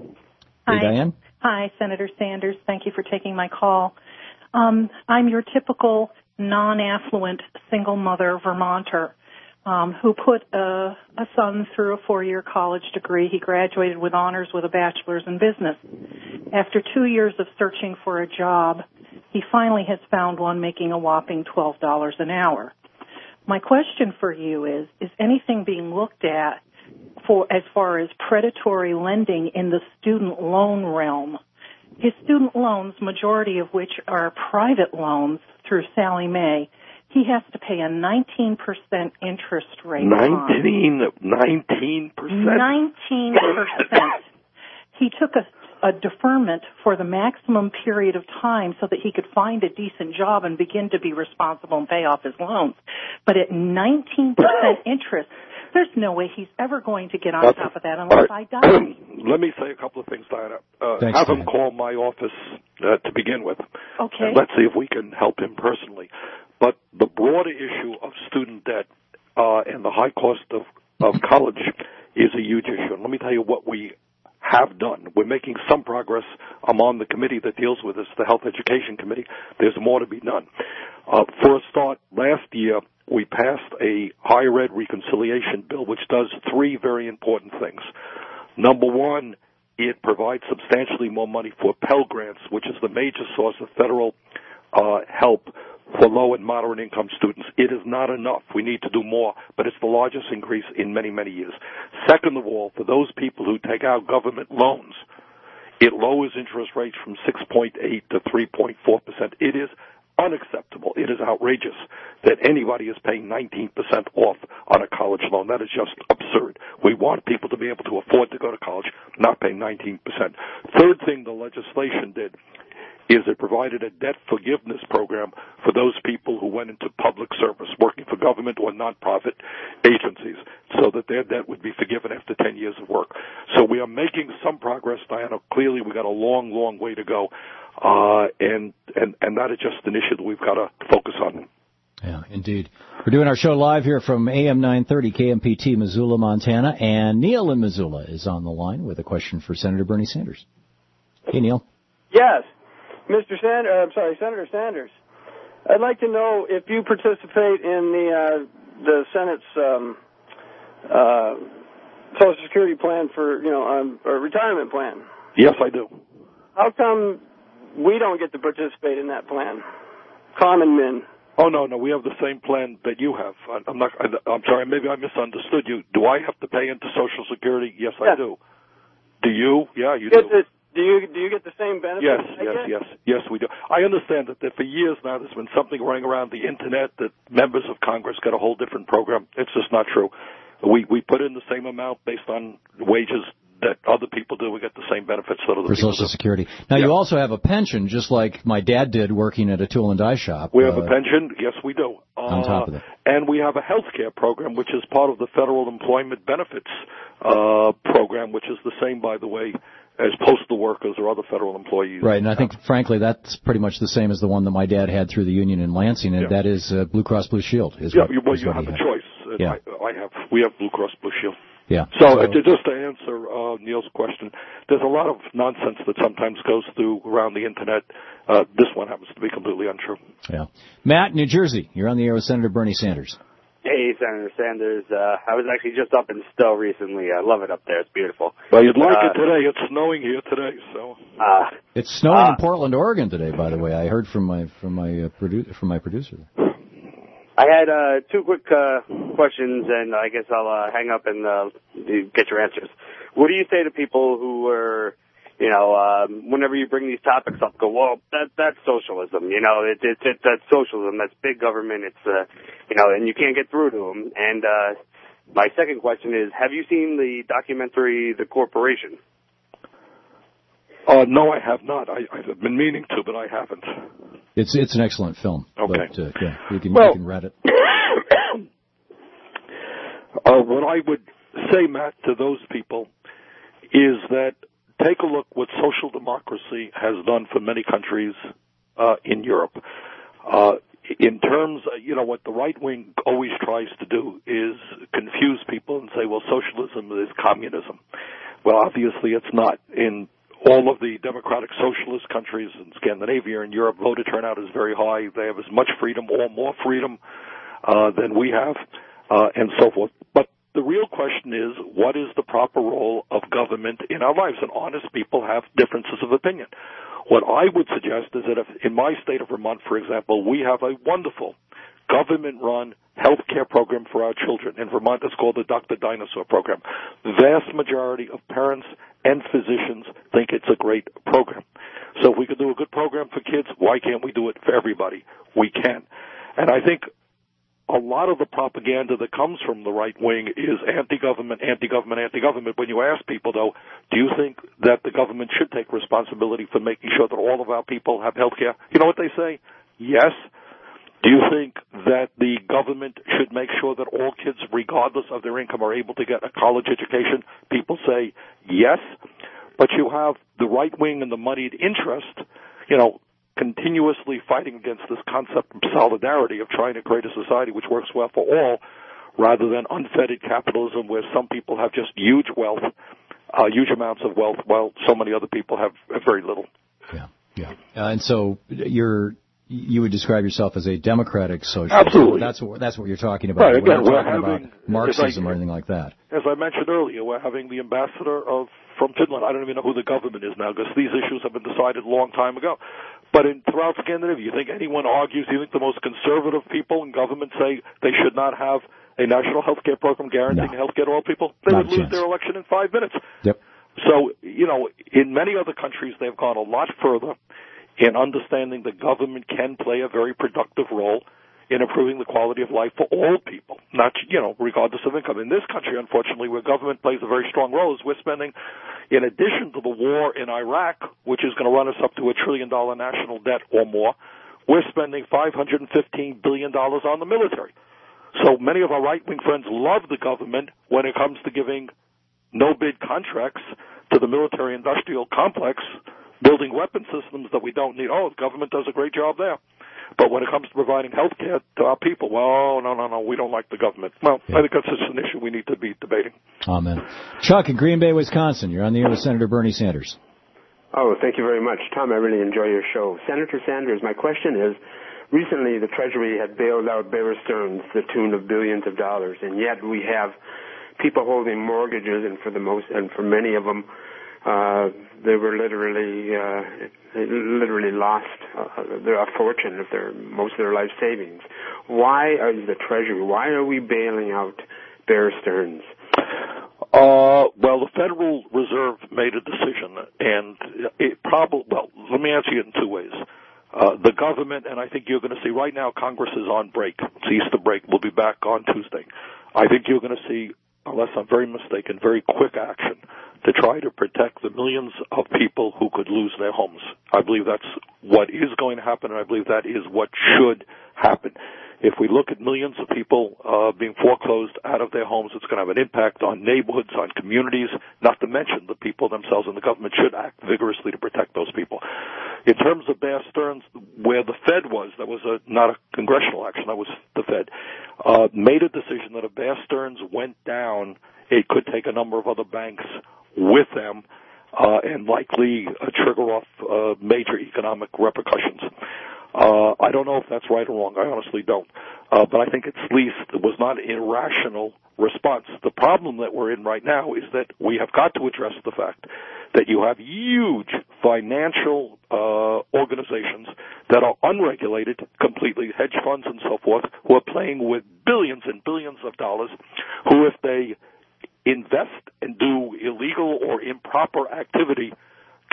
[SPEAKER 14] Hi.
[SPEAKER 2] Hey, Diane.
[SPEAKER 14] Hi, Senator Sanders. Thank you for taking my call. Um, I'm your typical non-affluent single mother Vermonter um, who put a, a son through a four-year college degree. He graduated with honors with a bachelor's in business. After two years of searching for a job, he finally has found one making a whopping twelve dollars an hour. My question for you is, is anything being looked at for as far as predatory lending in the student loan realm? His student loans, majority of which are private loans through Sallie Mae, he has to pay a nineteen percent interest rate
[SPEAKER 8] nineteen, nineteen percent?
[SPEAKER 14] nineteen percent. He took a, a deferment for the maximum period of time so that he could find a decent job and begin to be responsible and pay off his loans. But at nineteen percent interest, there's no way he's ever going to get on
[SPEAKER 8] That's,
[SPEAKER 14] top of that unless
[SPEAKER 8] right.
[SPEAKER 14] I die.
[SPEAKER 8] Let me say a couple of things, Diana. Uh,
[SPEAKER 2] Thanks,
[SPEAKER 8] have
[SPEAKER 2] Diana.
[SPEAKER 8] him call my office uh, to begin with.
[SPEAKER 14] Okay.
[SPEAKER 8] And let's see if we can help him personally. But the broader issue of student debt uh, and the high cost of, of college is a huge issue. And let me tell you what we have done. We're making some progress. I'm on the committee that deals with this, the Health Education Committee. There's more to be done. Uh, for a start, last year, we passed a higher ed reconciliation bill which does three very important things. Number one, it provides substantially more money for Pell Grants, which is the major source of federal uh, help for low and moderate income students. It is not enough. We need to do more, but it's the largest increase in many, many years. Second of all, for those people who take out government loans, it lowers interest rates from six point eight to three point four percent. It is unacceptable. It is outrageous that anybody is paying nineteen percent off on a college loan. That is just absurd. We want people to be able to afford to go to college, not pay nineteen percent. Third thing the legislation did is it provided a debt forgiveness program for those people who went into public service, working for government or nonprofit agencies, so that their debt would be forgiven after ten years of work. So we are making some progress, Diana. Clearly, we've got a long, long way to go, uh, and, and, and that is just an issue that we've got to focus on.
[SPEAKER 2] Yeah, indeed. We're doing our show live here from A M nine thirty K M P T, Missoula, Montana, and Neil in Missoula is on the line with a question for Senator Bernie Sanders. Hey, Neil.
[SPEAKER 15] Yes. Mister Sanders, uh, I'm sorry, Senator Sanders. I'd like to know if you participate in the uh, the Senate's um, uh, Social Security plan for, you know, um, or retirement plan.
[SPEAKER 8] Yes, I do.
[SPEAKER 15] How come we don't get to participate in that plan? Common men.
[SPEAKER 8] Oh, no, no, we have the same plan that you have. I, I'm not, I, I'm sorry, maybe I misunderstood you. Do I have to pay into Social Security? Yes,
[SPEAKER 15] yes.
[SPEAKER 8] I do. Do you? Yeah, you
[SPEAKER 15] Get
[SPEAKER 8] do.
[SPEAKER 15] the, do you do you get the same benefits?
[SPEAKER 8] Yes,
[SPEAKER 15] I
[SPEAKER 8] yes,
[SPEAKER 15] get?
[SPEAKER 8] yes, yes, we do. I understand that, that for years now there's been something running around the Internet that members of Congress get a whole different program. It's just not true. We we put in the same amount based on wages that other people do. We get the same benefits that other
[SPEAKER 2] for
[SPEAKER 8] people
[SPEAKER 2] Social
[SPEAKER 8] do.
[SPEAKER 2] Security. Now,
[SPEAKER 8] yeah.
[SPEAKER 2] you also have a pension, just like my dad did working at a tool and die shop.
[SPEAKER 8] We have
[SPEAKER 2] uh,
[SPEAKER 8] a pension. Yes, we do. Uh,
[SPEAKER 2] on top of it.
[SPEAKER 8] And we have a health care program, which is part of the Federal Employment Benefits uh, program, which is the same, by the way, as postal workers or other federal employees.
[SPEAKER 2] Right, and I think, frankly, that's pretty much the same as the one that my dad had through the union in Lansing, and
[SPEAKER 8] yeah.
[SPEAKER 2] that is uh, Blue Cross Blue Shield. Is
[SPEAKER 8] yeah,
[SPEAKER 2] what,
[SPEAKER 8] you, well,
[SPEAKER 2] is
[SPEAKER 8] you
[SPEAKER 2] what
[SPEAKER 8] have
[SPEAKER 2] he
[SPEAKER 8] a
[SPEAKER 2] had.
[SPEAKER 8] choice.
[SPEAKER 2] Yeah.
[SPEAKER 8] I, I have. We have Blue Cross Blue Shield.
[SPEAKER 2] Yeah.
[SPEAKER 8] So,
[SPEAKER 2] so
[SPEAKER 8] uh, just to answer uh, Neil's question, there's a lot of nonsense that sometimes goes through around the Internet. Uh, this one happens to be completely untrue.
[SPEAKER 2] Yeah. Matt, New Jersey, you're on the air with Senator Bernie Sanders.
[SPEAKER 16] Hey, Senator Sanders. Uh, I was actually just up in Stowe recently. I love it up there. It's beautiful.
[SPEAKER 8] Well, you'd like
[SPEAKER 16] uh,
[SPEAKER 8] it today. It's snowing here today, so.
[SPEAKER 16] Uh,
[SPEAKER 2] it's snowing
[SPEAKER 16] uh,
[SPEAKER 2] in Portland, Oregon today, by the way. I heard from my from my uh, produ- from my producer.
[SPEAKER 16] I had uh, two quick uh, questions, and I guess I'll uh, hang up and uh, get your answers. What do you say to people who are, you know, um, whenever you bring these topics up, go, well, that that's socialism. You know, it, it, it, that's socialism. That's big government. It's, uh, you know, and you can't get through to them. And uh, My second question is, have you seen the documentary The Corporation?
[SPEAKER 8] Uh, no, I have not. I, I've been meaning to, but I haven't.
[SPEAKER 2] It's it's an excellent film.
[SPEAKER 8] Okay.
[SPEAKER 2] But, uh, yeah, you can,
[SPEAKER 8] well,
[SPEAKER 2] you can read it.
[SPEAKER 8] uh, what I would say, Matt, to those people is that take a look what social democracy has done for many countries uh, in Europe. Uh, in terms, you know, what the right wing always tries to do is confuse people and say, well, socialism is communism. Well, obviously it's not. In all of the democratic socialist countries in Scandinavia and Europe, voter turnout is very high. They have as much freedom or more freedom uh, than we have, uh, and so forth. But the real question is, what is the proper role of government in our lives? And honest people have differences of opinion. What I would suggest is that if, in my state of Vermont, for example, we have a wonderful government-run health care program for our children. In Vermont, it's called the Doctor Dinosaur program. The vast majority of parents and physicians think it's a great program. So if we could do a good program for kids, why can't we do it for everybody? We can. And I think a lot of the propaganda that comes from the right wing is anti-government, anti-government, anti-government. When you ask people, though, do you think that the government should take responsibility for making sure that all of our people have health care? You know what they say? Yes. Do you think that the government should make sure that all kids, regardless of their income, are able to get a college education? People say yes. But you have the right wing and the moneyed interest, you know, continuously fighting against this concept of solidarity, of trying to create a society which works well for all, rather than unfettered capitalism where some people have just huge wealth, uh, huge amounts of wealth, while so many other people have, have very little.
[SPEAKER 2] Yeah, yeah. Uh, and so you're, you would describe yourself as a democratic socialist.
[SPEAKER 8] Absolutely.
[SPEAKER 2] That's what, that's what you're talking about.
[SPEAKER 8] Right, again,
[SPEAKER 2] we're
[SPEAKER 8] we're
[SPEAKER 2] not talking
[SPEAKER 8] having,
[SPEAKER 2] about Marxism
[SPEAKER 8] I,
[SPEAKER 2] or anything like that.
[SPEAKER 8] As I mentioned earlier, we're having the ambassador of from Finland. I don't even know who the government is now, because these issues have been decided a long time ago. But in throughout Scandinavia, you think anyone argues, you think the most conservative people in government say they should not have a national health care program guaranteeing
[SPEAKER 2] no.
[SPEAKER 8] health care to all people? They
[SPEAKER 2] Not
[SPEAKER 8] would lose
[SPEAKER 2] chance.
[SPEAKER 8] their election in five minutes.
[SPEAKER 2] Yep.
[SPEAKER 8] So, you know, in many other countries, they've gone a lot further in understanding that government can play a very productive role in improving the quality of life for all people, not, you know, regardless of income. In this country, unfortunately, where government plays a very strong role, is we're spending, in addition to the war in Iraq, which is going to run us up to a trillion dollar national debt or more, we're spending five hundred fifteen billion dollars on the military. So many of our right-wing friends love the government when it comes to giving no-bid contracts to the military-industrial complex, building weapon systems that we don't need. Oh, the government does a great job there. But when it comes to providing health care to our people, well, no, no, no, we don't like the government. Well, yeah. I think that's just an issue we need to be debating.
[SPEAKER 2] Amen. Chuck in Green Bay, Wisconsin. You're on the air with Senator Bernie Sanders.
[SPEAKER 17] Oh, thank you very much. Tom, I really enjoy your show. Senator Sanders, my question is, recently the Treasury had bailed out Bear Stearns to the tune of billions of dollars, and yet we have people holding mortgages, and for the most, and for many of them, uh, they were literally, uh, literally lost uh, their a fortune of their most of their life savings. Why is the Treasury? Why are we bailing out Bear Stearns?
[SPEAKER 8] Uh, well, the Federal Reserve made a decision, and it probably. Well, let me answer you in two ways. Uh, the government, and I think you're going to see right now, Congress is on break. It's Easter break. We'll be back on Tuesday. I think you're going to see, unless I'm very mistaken, very quick action to try to protect the millions of people who could lose their homes. I believe that's what is going to happen, and I believe that is what should happen. If we look at millions of people uh, being foreclosed out of their homes, it's going to have an impact on neighborhoods, on communities, not to mention the people themselves, and the government should act vigorously to protect those people. In terms of Bear Stearns, where the Fed was, that was a, not a congressional action, that was the Fed, uh, made a decision that if Bear Stearns went down, it could take a number of other banks with them uh, and likely uh, trigger off uh, major economic repercussions. Uh, I don't know if that's right or wrong. I honestly don't. Uh, but I think at least it was not an irrational response. The problem that we're in right now is that we have got to address the fact that you have huge financial uh, organizations that are unregulated completely, hedge funds and so forth, who are playing with billions and billions of dollars, who if they invest and do illegal or improper activity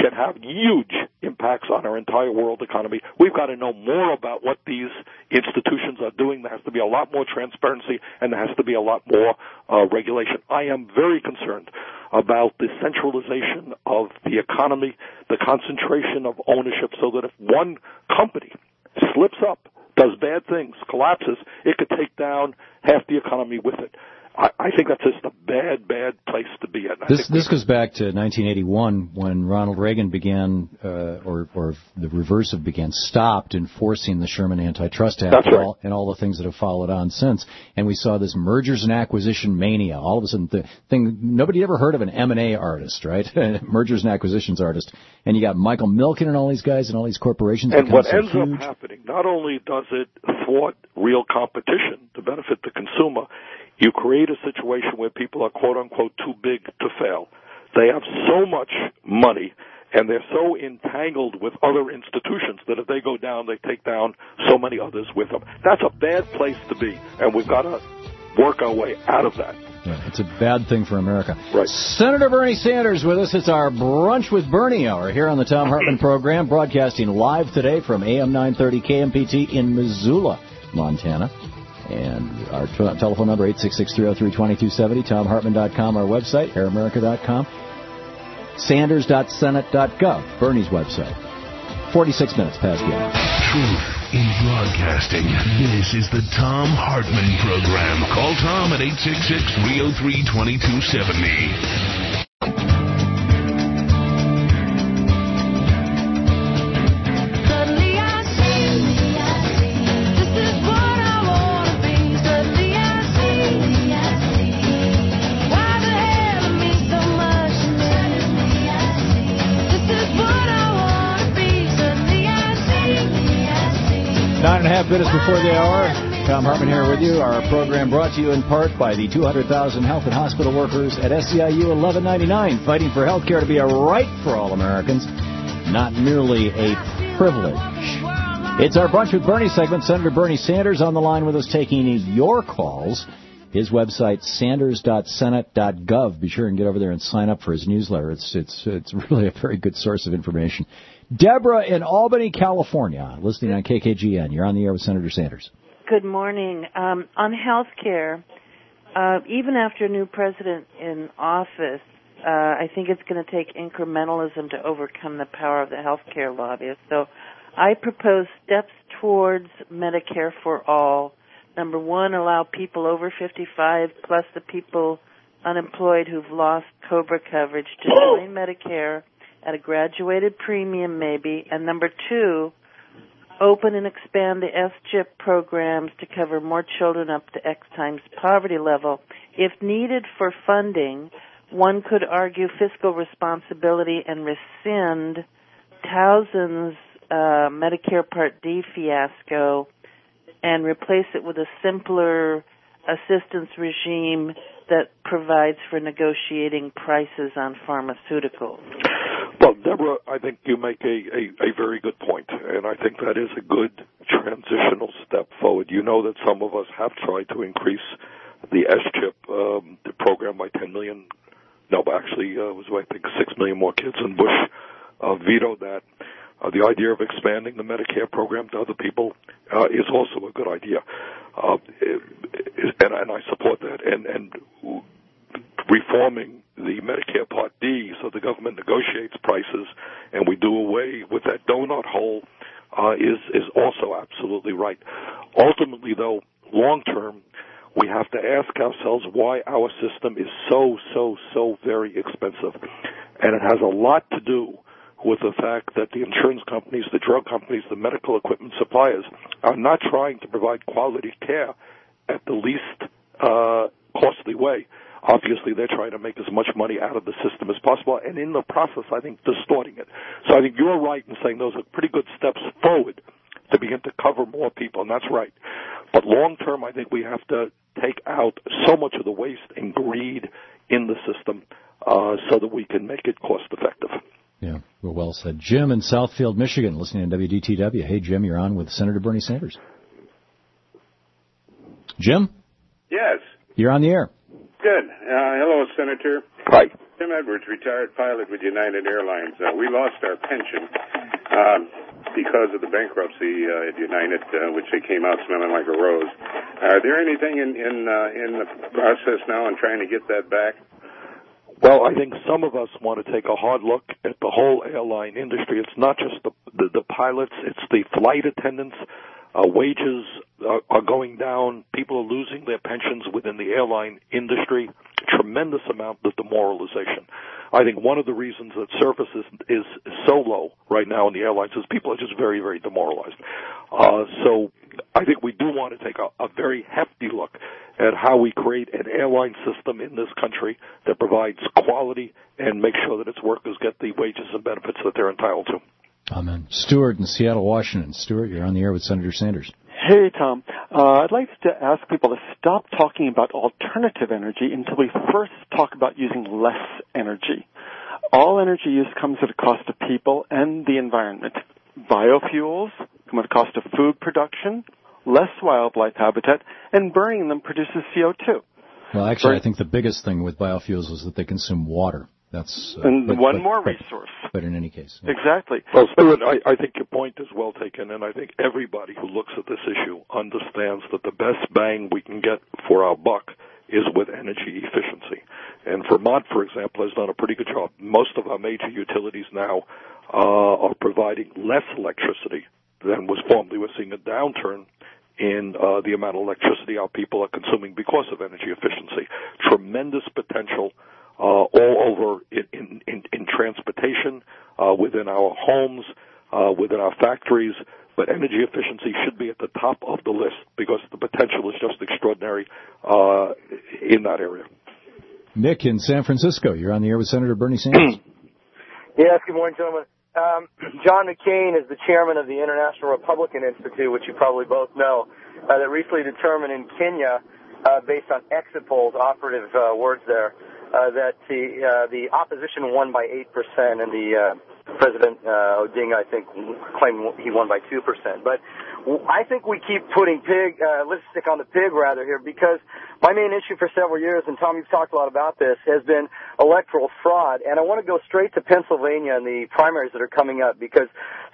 [SPEAKER 8] can have huge impacts on our entire world economy. We've got to know more about what these institutions are doing. There has to be a lot more transparency, and there has to be a lot more uh, regulation. I am very concerned about the centralization of the economy, the concentration of ownership, so that if one company slips up, does bad things, collapses, it could take down half the economy with it. I, I think that's just a bad, bad place to be at.
[SPEAKER 2] This this goes back to nineteen eighty-one when Ronald Reagan began, uh, or or the reverse of began, stopped enforcing the Sherman Antitrust Act.
[SPEAKER 8] That's
[SPEAKER 2] and,
[SPEAKER 8] right.
[SPEAKER 2] all, and all the things that have followed on since. And we saw this mergers and acquisition mania. All of a sudden, the thing nobody ever heard of an M and A artist, right? Mergers and acquisitions artist. And you got Michael Milken and all these guys and all these corporations.
[SPEAKER 8] And what
[SPEAKER 2] so
[SPEAKER 8] ends
[SPEAKER 2] huge.
[SPEAKER 8] up happening, not only does it thwart real competition to benefit the consumer, you create a situation where people are, quote-unquote, too big to fail. They have so much money, and they're so entangled with other institutions that if they go down, they take down so many others with them. That's a bad place to be, and we've got to work our way out of that.
[SPEAKER 2] Yeah, it's a bad thing for America.
[SPEAKER 8] Right.
[SPEAKER 2] Senator Bernie Sanders with us. It's our Brunch with Bernie hour here on the Tom Hartman program, broadcasting live today from A M nine thirty K M P T in Missoula, Montana. And our t- telephone number, eight six six, three oh three, two two seven oh, tom hartman dot com, our website, air america dot com, sanders dot senate dot gov, Bernie's website. forty-six minutes past the hour.
[SPEAKER 1] Truth in broadcasting. This is the Tom Hartman program. Call Tom at eight six six, three oh three, two two seven oh.
[SPEAKER 2] Nine and a half minutes before the hour. Tom Hartman here with you. Our program brought to you in part by the two hundred thousand health and hospital workers at S E I U eleven ninety-nine, fighting for health care to be a right for all Americans, not merely a privilege. It's our Brunch with Bernie segment. Senator Bernie Sanders on the line with us taking your calls. His website, sanders dot senate dot gov. Be sure and get over there and sign up for his newsletter. It's it's it's really a very good source of information. Deborah in Albany, California, listening on K K G N. You're on the air with Senator Sanders.
[SPEAKER 18] Good morning. Um, on health care, uh, even after a new president in office, uh, I think it's going to take incrementalism to overcome the power of the health care lobbyists. So I propose steps towards Medicare for all. Number one, allow people over fifty-five plus the people unemployed who've lost COBRA coverage to join Medicare at a graduated premium maybe. And number two, open and expand the S CHIP programs to cover more children up to X times poverty level. If needed for funding, one could argue fiscal responsibility and rescind Towson's uh, Medicare Part D fiasco and replace it with a simpler assistance regime that provides for negotiating prices on pharmaceuticals.
[SPEAKER 8] Well, Deborah, I think you make a, a, a very good point, and I think that is a good transitional step forward. You know that some of us have tried to increase the S CHIP um, the program by ten million. No, but actually uh, it was, I think, six million more kids, and Bush uh, vetoed that. Uh, the idea of expanding the Medicare program to other people uh, is also a good idea, uh, and, and I support that. And, and reforming the Medicare Part D so the government negotiates prices and we do away with that donut hole uh, is is also absolutely right. Ultimately, though, long term, we have to ask ourselves why our system is so, so, so very expensive. And it has a lot to do with the fact that the insurance companies, the drug companies, the medical equipment suppliers are not trying to provide quality care at the least uh, costly way. Obviously, they're trying to make as much money out of the system as possible, and in the process, I think, distorting it. So I think you're right in saying those are pretty good steps forward to begin to cover more people, and that's right. But long term, I think we have to take out so much of the waste and greed in the system uh, so that we can make it cost effective.
[SPEAKER 2] Yeah, well, well said. Jim in Southfield, Michigan, listening to W D T W. Hey, Jim, you're on with Senator Bernie Sanders. Jim?
[SPEAKER 19] Yes.
[SPEAKER 2] You're on the air.
[SPEAKER 19] Good. Uh, hello, Senator.
[SPEAKER 8] Hi.
[SPEAKER 19] Tim Edwards, retired pilot with United Airlines. Uh, we lost our pension um, because of the bankruptcy uh, at United, uh, which they came out smelling like a rose. Are there anything in in, uh, in the process now in trying to get that back?
[SPEAKER 8] Well, I think some of us want to take a hard look at the whole airline industry. It's not just the the, the pilots; it's the flight attendants. Uh, wages are, are going down. People are losing their pensions within the airline industry. Tremendous amount of demoralization. I think one of the reasons that service is, is so low right now in the airlines is people are just very, very demoralized. Uh, so I think we do want to take a, a very hefty look at how we create an airline system in this country that provides quality and makes sure that its workers get the wages and benefits that they're entitled to.
[SPEAKER 2] Amen. Stuart in Seattle, Washington. Stuart, you're on the air with Senator Sanders.
[SPEAKER 20] Hey, Tom. Uh, I'd like to ask people to stop talking about alternative energy until we first talk about using less energy. All energy use comes at a cost to people and the environment. Biofuels come at a cost of food production, less wildlife habitat, and burning them produces C O two.
[SPEAKER 2] Well, actually, I think the biggest thing with biofuels is that they consume water. That's uh,
[SPEAKER 20] and
[SPEAKER 2] but,
[SPEAKER 20] one
[SPEAKER 2] but,
[SPEAKER 20] more
[SPEAKER 2] but,
[SPEAKER 20] resource.
[SPEAKER 2] But in any case. Yeah.
[SPEAKER 20] Exactly.
[SPEAKER 8] Well, Stuart, I, I think your point is well taken, and I think everybody who looks at this issue understands that the best bang we can get for our buck is with energy efficiency. And Vermont, for example, has done a pretty good job. Most of our major utilities now uh, are providing less electricity than was formerly. We're seeing a downturn in uh, the amount of electricity our people are consuming because of energy efficiency. Tremendous potential Uh, all over in, in, in, in transportation, uh, within our homes, uh, within our factories, but energy efficiency should be at the top of the list because the potential is just extraordinary uh, in that area.
[SPEAKER 2] Nick in San Francisco, you're on the air with Senator Bernie Sanders.
[SPEAKER 21] Yes, good morning, gentlemen. Um, John McCain is the chairman of the International Republican Institute, which you probably both know, uh, that recently determined in Kenya, uh, based on exit polls, operative uh, words there, Uh, that the uh, the opposition won by eight percent, and the uh, President uh, Odinga, I think, claimed he won by two percent. But I think we keep putting pig uh, lipstick on the pig rather here, because my main issue for several years, and Tom, you've talked a lot about this, has been electoral fraud. And I want to go straight to Pennsylvania and the primaries that are coming up, because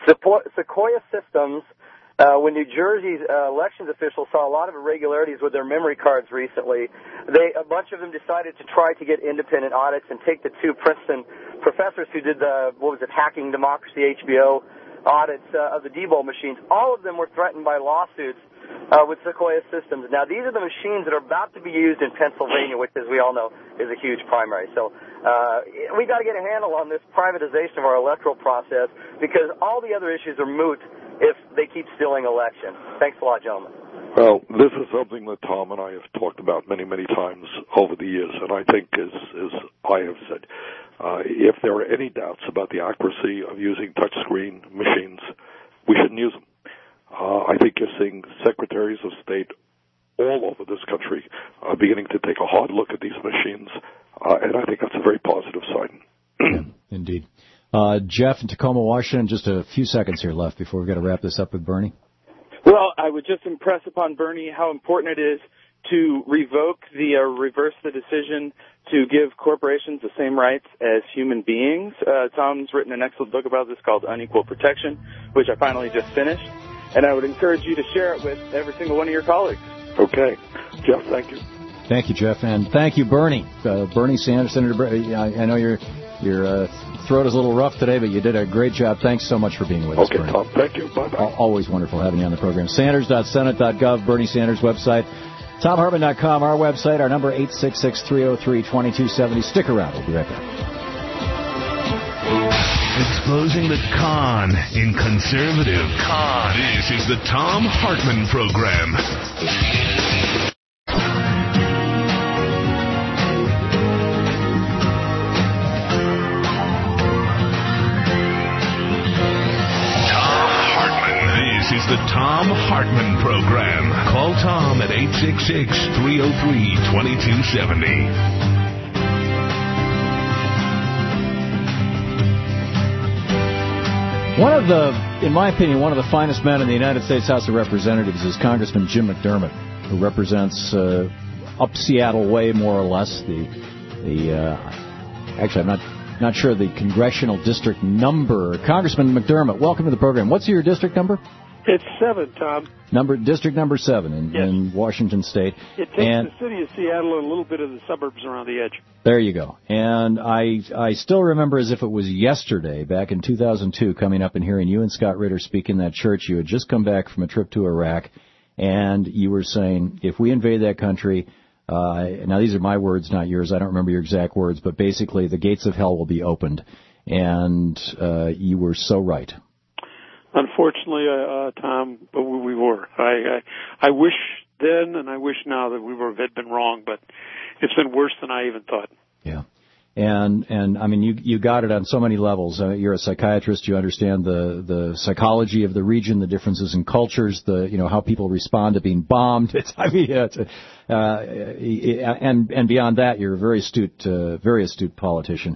[SPEAKER 21] Sequoia Systems, Uh, when New Jersey's uh, elections officials saw a lot of irregularities with their memory cards recently, they a bunch of them decided to try to get independent audits and take the two Princeton professors who did the, what was it, Hacking Democracy, H B O audits uh, of the Diebold machines. All of them were threatened by lawsuits uh, with Sequoia Systems. Now, these are the machines that are about to be used in Pennsylvania, which, as we all know, is a huge primary. So uh, we got to get a handle on this privatization of our electoral process, because all the other issues are moot if they keep stealing elections. Thanks a lot, gentlemen.
[SPEAKER 8] Well, this is something that Tom and I have talked about many, many times over the years, and I think, as, as I have said, uh, if there are any doubts about the accuracy of using touchscreen machines, we shouldn't use them. Uh, I think you're seeing secretaries of state all over this country uh, beginning to take a hard look at these machines, uh, and I think that's a very positive sign.
[SPEAKER 2] Yeah, indeed. Uh, Jeff in Tacoma, Washington, just a few seconds here left before we've got to wrap this up with Bernie.
[SPEAKER 22] Well, I would just impress upon Bernie how important it is to revoke the, uh, reverse the decision to give corporations the same rights as human beings. Uh, Tom's written an excellent book about this called Unequal Protection, which I finally just finished, and I would encourage you to share it with every single one of your colleagues.
[SPEAKER 8] Okay. Jeff, thank you.
[SPEAKER 2] Thank you, Jeff, and thank you, Bernie. Uh, Bernie Sanders, Senator Bernie, I, I know you're Your uh, throat is a little rough today, but you did a great job. Thanks so much for being with
[SPEAKER 8] okay,
[SPEAKER 2] us, Bernie.
[SPEAKER 8] Tom, thank you. Bye-bye.
[SPEAKER 2] Always wonderful having you on the program. Sanders dot senate dot gov, Bernie Sanders' website. Tom Hartman dot com, our website. Our number, eight six six, three oh three, two two seven oh. Stick around. We'll be right back.
[SPEAKER 1] Exposing the con in conservative. Con. This is the Tom Hartman Program. This is the Tom Hartman Program. Call Tom at eight six six, three oh three, two two seven oh.
[SPEAKER 2] One of the, in my opinion, one of the finest men in the United States House of Representatives is Congressman Jim McDermott, who represents uh, up Seattle way, more or less, the the uh, actually, I'm not not sure the congressional district number. Congressman McDermott, welcome to the program. What's your district number?
[SPEAKER 3] It's seven, Tom.
[SPEAKER 2] Number district number seven in,
[SPEAKER 3] yes.
[SPEAKER 2] in Washington State.
[SPEAKER 3] It takes
[SPEAKER 2] and
[SPEAKER 3] the city of Seattle and a little bit of the suburbs around the edge.
[SPEAKER 2] There you go. And I I still remember as if it was yesterday, back in two thousand two, coming up and hearing you and Scott Ritter speak in that church. You had just come back from a trip to Iraq, and you were saying, if we invade that country, uh, now these are my words, not yours. I don't remember your exact words, but basically the gates of hell will be opened. And uh, you were so right.
[SPEAKER 3] Unfortunately, uh, Tom, but we, we were. I, I I wish then and I wish now that we were had been wrong, but it's been worse than I even thought.
[SPEAKER 2] Yeah. And, and I mean, you, you got it on so many levels. Uh, you're a psychiatrist. You understand the, the psychology of the region, the differences in cultures, the, you know, how people respond to being bombed. It's, I mean, it's, uh, and, and beyond that, you're a very astute, uh, very astute politician.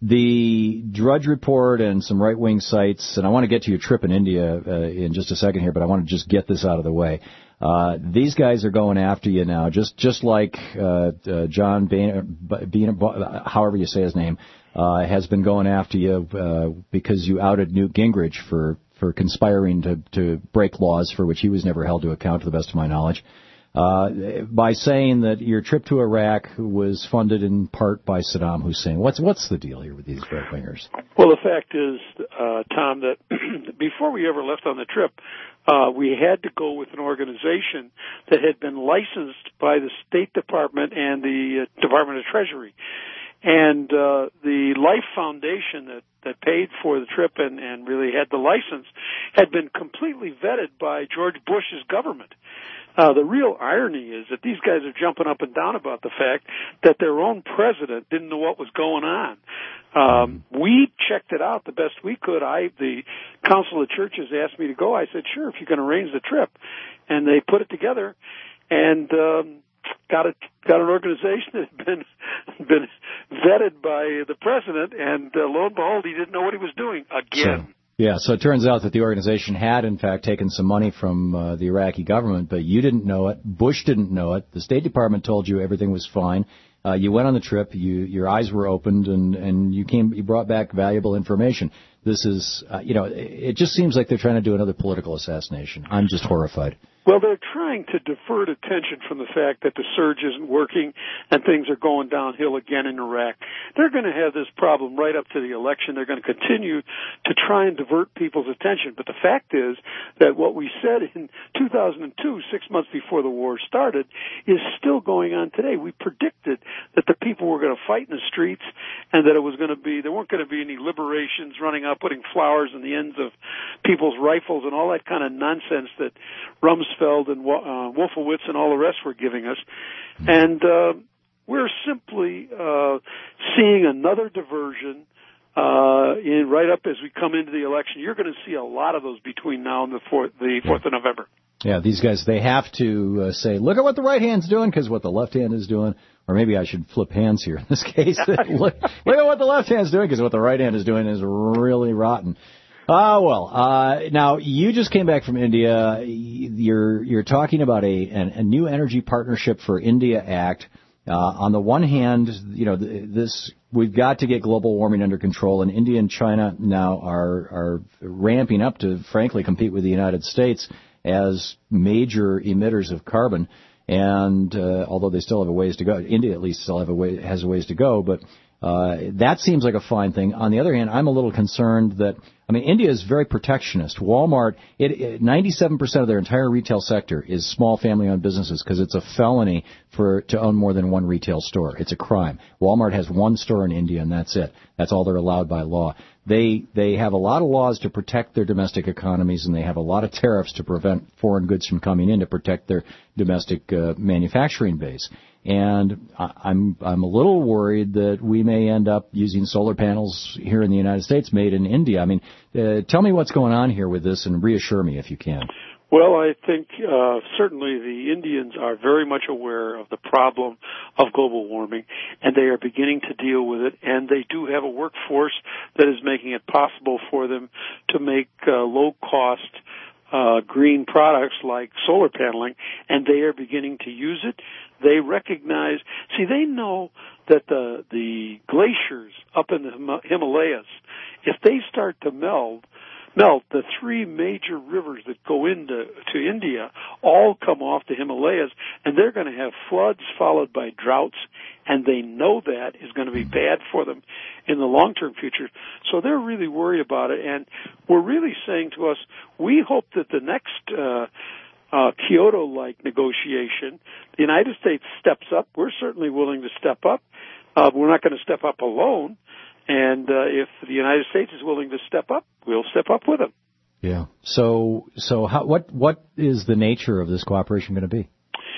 [SPEAKER 2] The Drudge Report and some right-wing sites, and I want to get to your trip in India uh, in just a second here, but I want to just get this out of the way. Uh, these guys are going after you now, just just like uh, uh, John Boehner, Boehner, however you say his name, uh, has been going after you uh, because you outed Newt Gingrich for, for conspiring to, to break laws for which he was never held to account, to the best of my knowledge. Uh, by saying that your trip to Iraq was funded in part by Saddam Hussein. What's what's the deal here with these right-wingers?
[SPEAKER 3] Well, the fact is, uh, Tom, that before we ever left on the trip, uh, we had to go with an organization that had been licensed by the State Department and the uh, Department of Treasury. And uh, the Life Foundation that, that paid for the trip and, and really had the license had been completely vetted by George Bush's government. Uh, the real irony is that these guys are jumping up and down about the fact that their own president didn't know what was going on. Um, we checked it out the best we could. I, the Council of Churches asked me to go. I said, sure, if you can arrange the trip. And they put it together and um, got a, got an organization that had been been vetted by the president. And uh, lo and behold, he didn't know what he was doing again.
[SPEAKER 2] So. Yeah, so it turns out that the organization had, in fact, taken some money from uh, the Iraqi government, but you didn't know it. Bush didn't know it. The State Department told you everything was fine. Uh, you went on the trip. You, your eyes were opened, and, and you came. You brought back valuable information. This is, uh, you know, it just seems like they're trying to do another political assassination. I'm just horrified.
[SPEAKER 3] Well, they're trying to divert attention from the fact that the surge isn't working and things are going downhill again in Iraq. They're going to have this problem right up to the election. They're going to continue to try and divert people's attention. But the fact is that what we said in two thousand two, six months before the war started, is still going on today. We predicted that the people were going to fight in the streets and that it was going to be, there weren't going to be any liberations running out, putting flowers in the ends of people's rifles and all that kind of nonsense that Rumsfeld and uh, Wolfowitz and all the rest were giving us. And uh, we're simply uh, seeing another diversion uh, in right up as we come into the election. You're going to see a lot of those between now and the fourth, the fourth of November.
[SPEAKER 2] Yeah, these guys, they have to uh, say, look at what the right hand's doing, because what the left hand is doing, or maybe I should flip hands here in this case. look, look at what the left hand's doing, because what the right hand is doing is really rotten. Ah, uh, well, uh, now you just came back from India. You're, you're talking about a, a new energy partnership for India Act. Uh, on the one hand, you know, this, we've got to get global warming under control, and India and China now are, are ramping up to, frankly, compete with the United States as major emitters of carbon. And, uh, although they still have a ways to go, India at least still have a way, has a ways to go, but, uh, that seems like a fine thing. On the other hand, I'm a little concerned that, I mean, India is very protectionist. Walmart, it, it, ninety-seven percent of their entire retail sector is small family-owned businesses because it's a felony for to own more than one retail store. It's a crime. Walmart has one store in India, and that's it. That's all they're allowed by law. They they have a lot of laws to protect their domestic economies, and they have a lot of tariffs to prevent foreign goods from coming in to protect their domestic uh, manufacturing base. And I'm I'm a little worried that we may end up using solar panels here in the United States made in India. I mean, uh, tell me what's going on here with this, and reassure me if you can.
[SPEAKER 3] Well, I think uh, certainly the Indians are very much aware of the problem of global warming, and they are beginning to deal with it, and they do have a workforce that is making it possible for them to make uh, low-cost uh, green products like solar paneling, and they are beginning to use it. They recognize, see, they know that the the glaciers up in the Him- Himalayas, if they start to melt, melt, the three major rivers that go into to India all come off the Himalayas, and they're going to have floods followed by droughts, and they know that is going to be bad for them in the long-term future. So they're really worried about it, and we're really saying to us, we hope that the next uh, uh, Kyoto-like negotiation, the United States steps up. We're certainly willing to step up. Uh, we're not going to step up alone. And uh, if the United States is willing to step up, we'll step up with them.
[SPEAKER 2] Yeah. So, so how, what what is the nature of this cooperation going to be?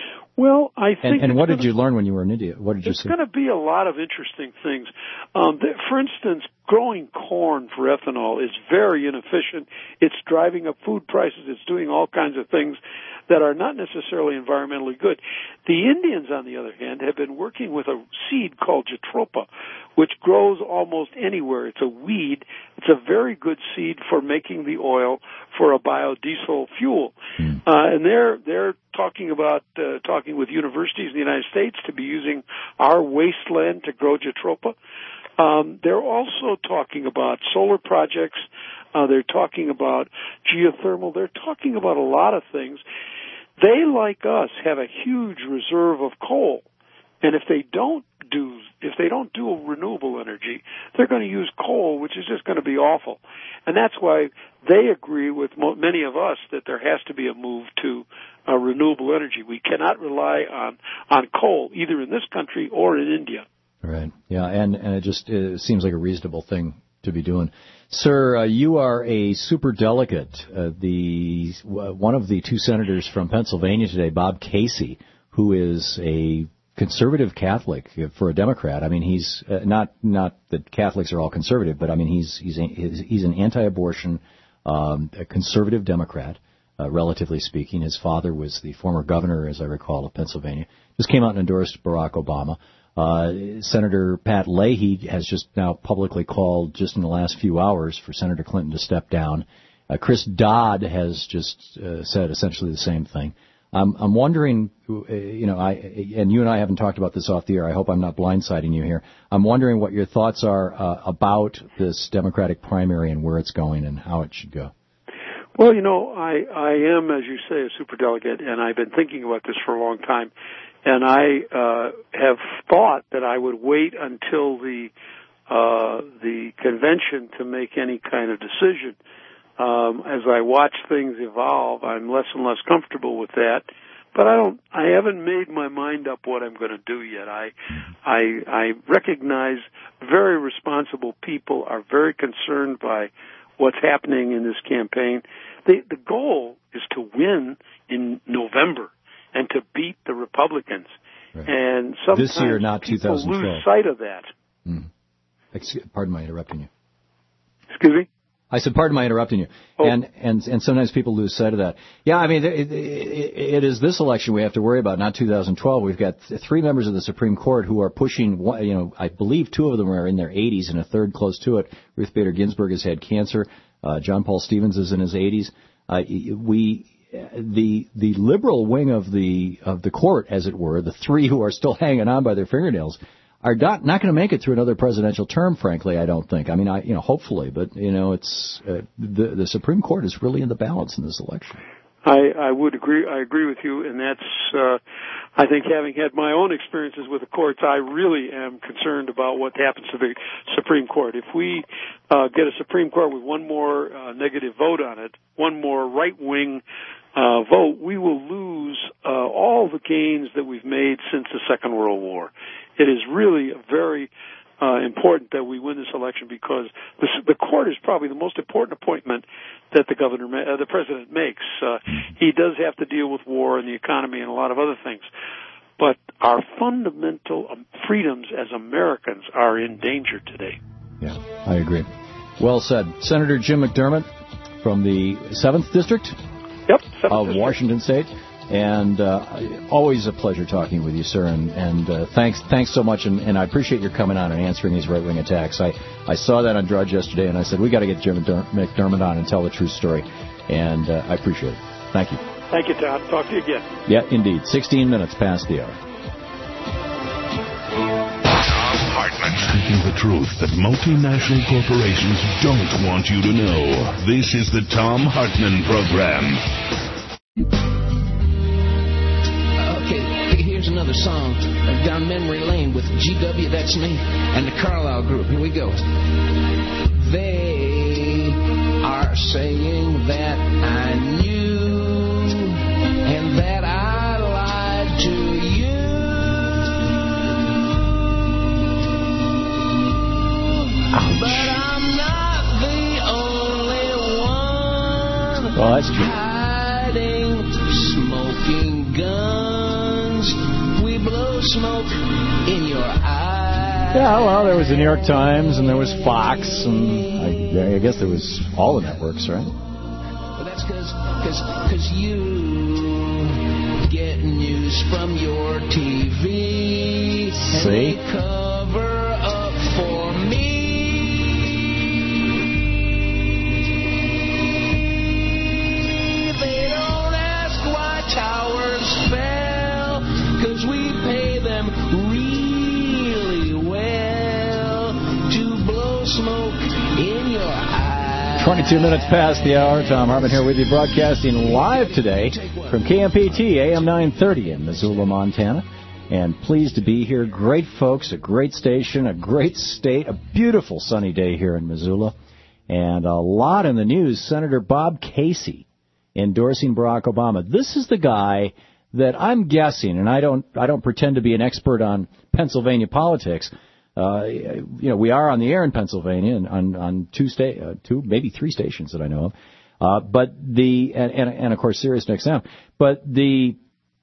[SPEAKER 3] Well, I think.
[SPEAKER 2] And, and what did
[SPEAKER 3] gonna,
[SPEAKER 2] you learn when you were in India? What did you
[SPEAKER 3] it's
[SPEAKER 2] see?
[SPEAKER 3] It's going to be a lot of interesting things. Um, the, for instance, growing corn for ethanol is very inefficient. It's driving up food prices. It's doing all kinds of things that are not necessarily environmentally good. The Indians, on the other hand, have been working with a seed called Jatropha, which grows almost anywhere. It's a weed. It's a very good seed for making the oil for a biodiesel fuel. Mm. Uh, and they're they're talking about uh, talking with universities in the United States to be using our wasteland to grow Jatropha. Um, they're also talking about solar projects. Uh, they're talking about geothermal. They're talking about a lot of things. They, like us, have a huge reserve of coal. And if they don't do, if they don't do renewable energy, they're going to use coal, which is just going to be awful. And that's why they agree with mo- many of us that there has to be a move to uh, renewable energy. We cannot rely on, on coal, either in this country or in India.
[SPEAKER 2] Right. Yeah, and, and it just it seems like a reasonable thing to be doing. Sir, uh, you are a superdelegate. Uh, the uh, one of the two senators from Pennsylvania today, Bob Casey, who is a conservative Catholic for a Democrat. I mean, he's uh, not not that Catholics are all conservative, but I mean he's he's a, he's an anti-abortion, um, a conservative Democrat, uh, relatively speaking. His father was the former governor, as I recall, of Pennsylvania. Just came out and endorsed Barack Obama. Uh, Senator Pat Leahy has just now publicly called, just in the last few hours, for Senator Clinton to step down. Uh, Chris Dodd has just uh, said essentially the same thing. Um, I'm wondering, uh, you know, I and you and I haven't talked about this off the air. I hope I'm not blindsiding you here. I'm wondering what your thoughts are uh, about this Democratic primary and where it's going and how it should go.
[SPEAKER 3] Well, you know, I, I am, as you say, a superdelegate, and I've been thinking about this for a long time. And I uh, have thought that I would wait until the uh, the convention to make any kind of decision. Um, as I watch things evolve, I'm less and less comfortable with that. But I don't. I haven't made my mind up what I'm going to do yet. I, I, I recognize very responsible people are very concerned by what's happening in this campaign. The the goal is to win in November and to beat the Republicans. Right. And sometimes
[SPEAKER 2] this year, not
[SPEAKER 3] people lose sight of that.
[SPEAKER 2] Mm. Excuse, pardon my interrupting you.
[SPEAKER 3] Excuse me?
[SPEAKER 2] I said, pardon my interrupting you.
[SPEAKER 3] Oh.
[SPEAKER 2] And, and, and sometimes people lose sight of that. Yeah, I mean, it, it, it is this election we have to worry about, not two thousand twelve. We've got three members of the Supreme Court who are pushing, you know, I believe two of them are in their eighties and a third close to it. Ruth Bader Ginsburg has had cancer. Uh, John Paul Stevens is in his eighties. Uh, we, the, the liberal wing of the, of the court, as it were, the three who are still hanging on by their fingernails, are not, not going to make it through another presidential term, frankly, I don't think. I mean, I, you know, hopefully, but, you know, it's, uh, the, the Supreme Court is really in the balance in this election.
[SPEAKER 3] I, I would agree, I agree with you, and that's, uh, I think having had my own experiences with the courts, I really am concerned about what happens to the Supreme Court. If we, uh, get a Supreme Court with one more, uh, negative vote on it, one more right-wing, uh, vote, we will lose, uh, all the gains that we've made since the Second World War. It is really very uh, important that we win this election because this, the court is probably the most important appointment that the governor, uh, the president makes. Uh, he does have to deal with war and the economy and a lot of other things, but our fundamental freedoms as Americans are in danger today.
[SPEAKER 2] Yeah, I agree. Well said, Senator Jim McDermott from the seventh District
[SPEAKER 3] yep,
[SPEAKER 2] of
[SPEAKER 3] district.
[SPEAKER 2] Washington State. And uh, always a pleasure talking with you, sir. And, and uh, thanks thanks so much. And, and I appreciate your coming on and answering these right-wing attacks. I, I saw that on Drudge yesterday, and I said, we got to get Jim McDermott on and tell the true story. And uh, I appreciate it. Thank you.
[SPEAKER 3] Thank you, Todd. Talk to you again.
[SPEAKER 2] Yeah, indeed. sixteen minutes past the hour.
[SPEAKER 1] Tom Hartman. Speaking the truth that multinational corporations don't want you to know. This is the Tom Hartman Program.
[SPEAKER 4] Here's another song down memory lane with G W, that's me, and the Carlisle Group. Here we go. They are saying that I knew and that I lied to you. Ouch. But I'm not the only one.
[SPEAKER 2] Well, that's true.
[SPEAKER 4] Hiding, smoking guns. We blow smoke in your eyes.
[SPEAKER 2] Yeah, well, there was the New York Times, and there was Fox, and I, I guess there was all the networks, right?
[SPEAKER 4] Well, that's because cause, cause you get news from your T V.
[SPEAKER 2] See?
[SPEAKER 4] And they cover up for me. They don't ask why towers fell, 'cause we pay them really well to blow smoke in your eyes.
[SPEAKER 2] twenty-two minutes past the hour. Tom Hartman here with you, broadcasting live today from K M P T, A M nine thirty in Missoula, Montana. And pleased to be here. Great folks, a great station, a great state, a beautiful sunny day here in Missoula. And a lot in the news. Senator Bob Casey endorsing Barack Obama. This is the guy that I'm guessing, and I don't I don't pretend to be an expert on Pennsylvania politics. Uh, you know, we are on the air in Pennsylvania and on on two sta- uh, two maybe three stations that I know of. Uh, but the and, and and of course Sirius X M. But the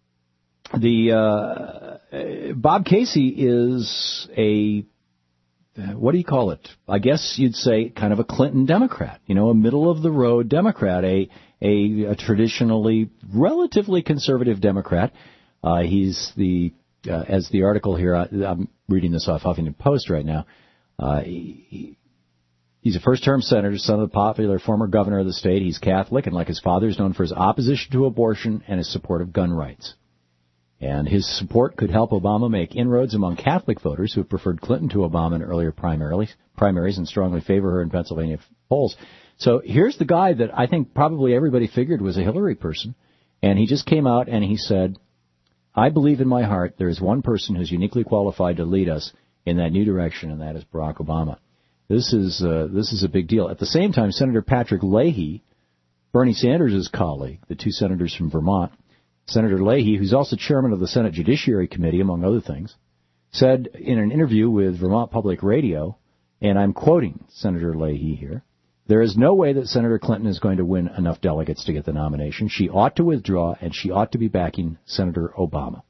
[SPEAKER 2] the uh, Bob Casey is a what do you call it? I guess you'd say kind of a Clinton Democrat. You know, a middle of the road Democrat, a A, a traditionally relatively conservative Democrat. Uh, he's the, uh, as the article here, I, I'm reading this off Huffington Post right now. Uh, he, he's a first-term senator, son of the popular former governor of the state. He's Catholic, and like his father, is known for his opposition to abortion and his support of gun rights. And his support could help Obama make inroads among Catholic voters who have preferred Clinton to Obama in earlier primaries, primaries and strongly favor her in Pennsylvania polls. So here's the guy that I think probably everybody figured was a Hillary person, and he just came out and he said, I believe in my heart there is one person who's uniquely qualified to lead us in that new direction, and that is Barack Obama. This is uh, this is a big deal. At the same time, Senator Patrick Leahy, Bernie Sanders' colleague, the two senators from Vermont, Senator Leahy, who's also chairman of the Senate Judiciary Committee, among other things, said in an interview with Vermont Public Radio, and I'm quoting Senator Leahy here, there is no way that Senator Clinton is going to win enough delegates to get the nomination. She ought to withdraw, and she ought to be backing Senator Obama.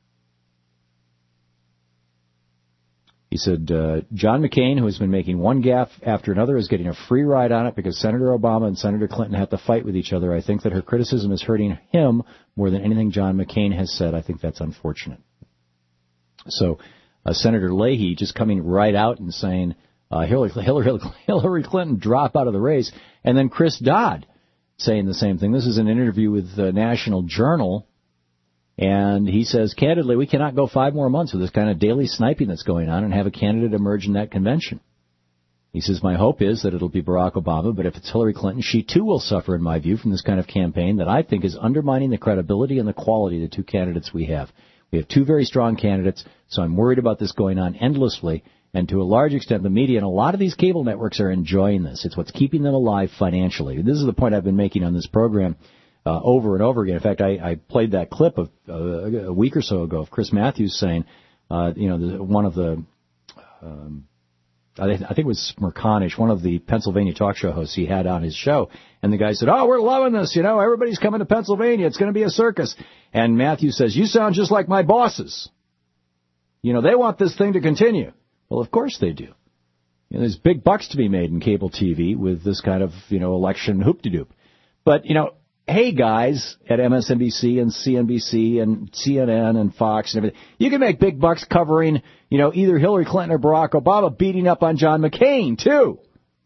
[SPEAKER 2] He said, uh, John McCain, who has been making one gaffe after another, is getting a free ride on it because Senator Obama and Senator Clinton have to fight with each other. I think that her criticism is hurting him more than anything John McCain has said. I think that's unfortunate. So uh, Senator Leahy just coming right out and saying, Uh, Hillary, Hillary, Hillary Clinton drop out of the race, and then Chris Dodd saying the same thing. This is an interview with the National Journal, and he says, candidly, we cannot go five more months with this kind of daily sniping that's going on and have a candidate emerge in that convention. He says, my hope is that it'll be Barack Obama, but if it's Hillary Clinton, she too will suffer, in my view, from this kind of campaign that I think is undermining the credibility and the quality of the two candidates we have. We have two very strong candidates, so I'm worried about this going on endlessly. And to a large extent, the media and a lot of these cable networks are enjoying this. It's what's keeping them alive financially. This is the point I've been making on this program uh, over and over again. In fact, I, I played that clip of uh, a week or so ago of Chris Matthews saying, uh, you know, the, one of the, um, I, th- I think it was Smirkanish, one of the Pennsylvania talk show hosts he had on his show. And the guy said, oh, we're loving this. You know, everybody's coming to Pennsylvania. It's going to be a circus. And Matthews says, you sound just like my bosses. You know, they want this thing to continue. Well, of course they do. You know, there's big bucks to be made in cable T V with this kind of, you know, election hoop-de-doop. But, you know, hey, guys at M S N B C and C N B C and C N N and Fox and everything, you can make big bucks covering, you know, either Hillary Clinton or Barack Obama beating up on John McCain, too.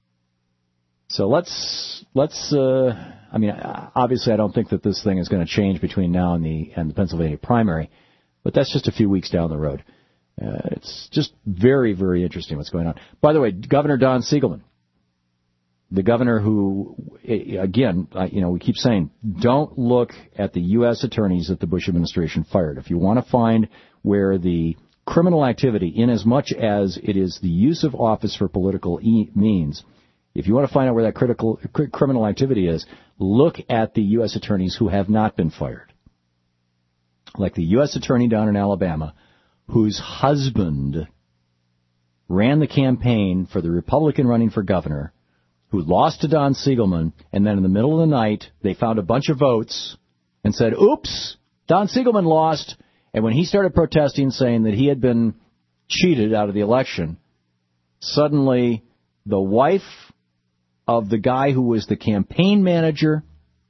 [SPEAKER 2] So let's, let's, uh, I mean, obviously I don't think that this thing is going to change between now and the, and the Pennsylvania primary, but that's just a few weeks down the road. Uh, it's just very, very interesting what's going on. By the way, Governor Don Siegelman, the governor who, again, you know, we keep saying, don't look at the U S attorneys that the Bush administration fired. If you want to find where the criminal activity, in as much as it is the use of office for political e- means, if you want to find out where that critical cr- criminal activity is, look at the U S attorneys who have not been fired. Like the U S attorney down in Alabama, whose husband ran the campaign for the Republican running for governor, who lost to Don Siegelman, and then in the middle of the night, they found a bunch of votes and said, oops, Don Siegelman lost. And when he started protesting, saying that he had been cheated out of the election, suddenly the wife of the guy who was the campaign manager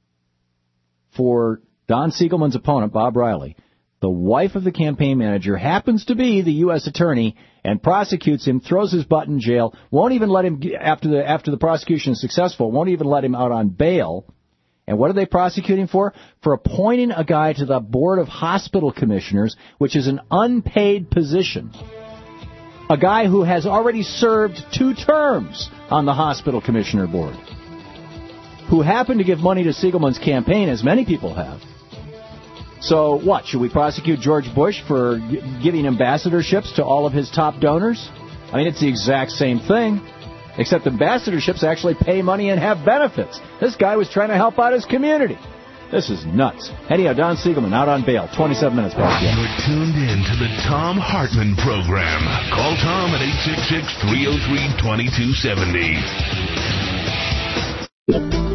[SPEAKER 2] for Don Siegelman's opponent, Bob Riley, the wife of the campaign manager happens to be the U S attorney and prosecutes him, throws his butt in jail, won't even let him, after the after the prosecution is successful, won't even let him out on bail. And what are they prosecuting for? For appointing a guy to the Board of Hospital Commissioners, which is an unpaid position. A guy who has already served two terms on the Hospital Commissioner Board, who happened to give money to Siegelman's campaign, as many people have. So what, should we prosecute George Bush for g- giving ambassadorships to all of his top donors? I mean, it's the exact same thing, except ambassadorships actually pay money and have benefits. This guy was trying to help out his community. This is nuts. Anyhow, Don Siegelman out on bail, twenty-seven minutes past the hour.
[SPEAKER 1] You're tuned in to the Tom Hartman program. Call Tom at eight six six, three oh three, two two seven oh.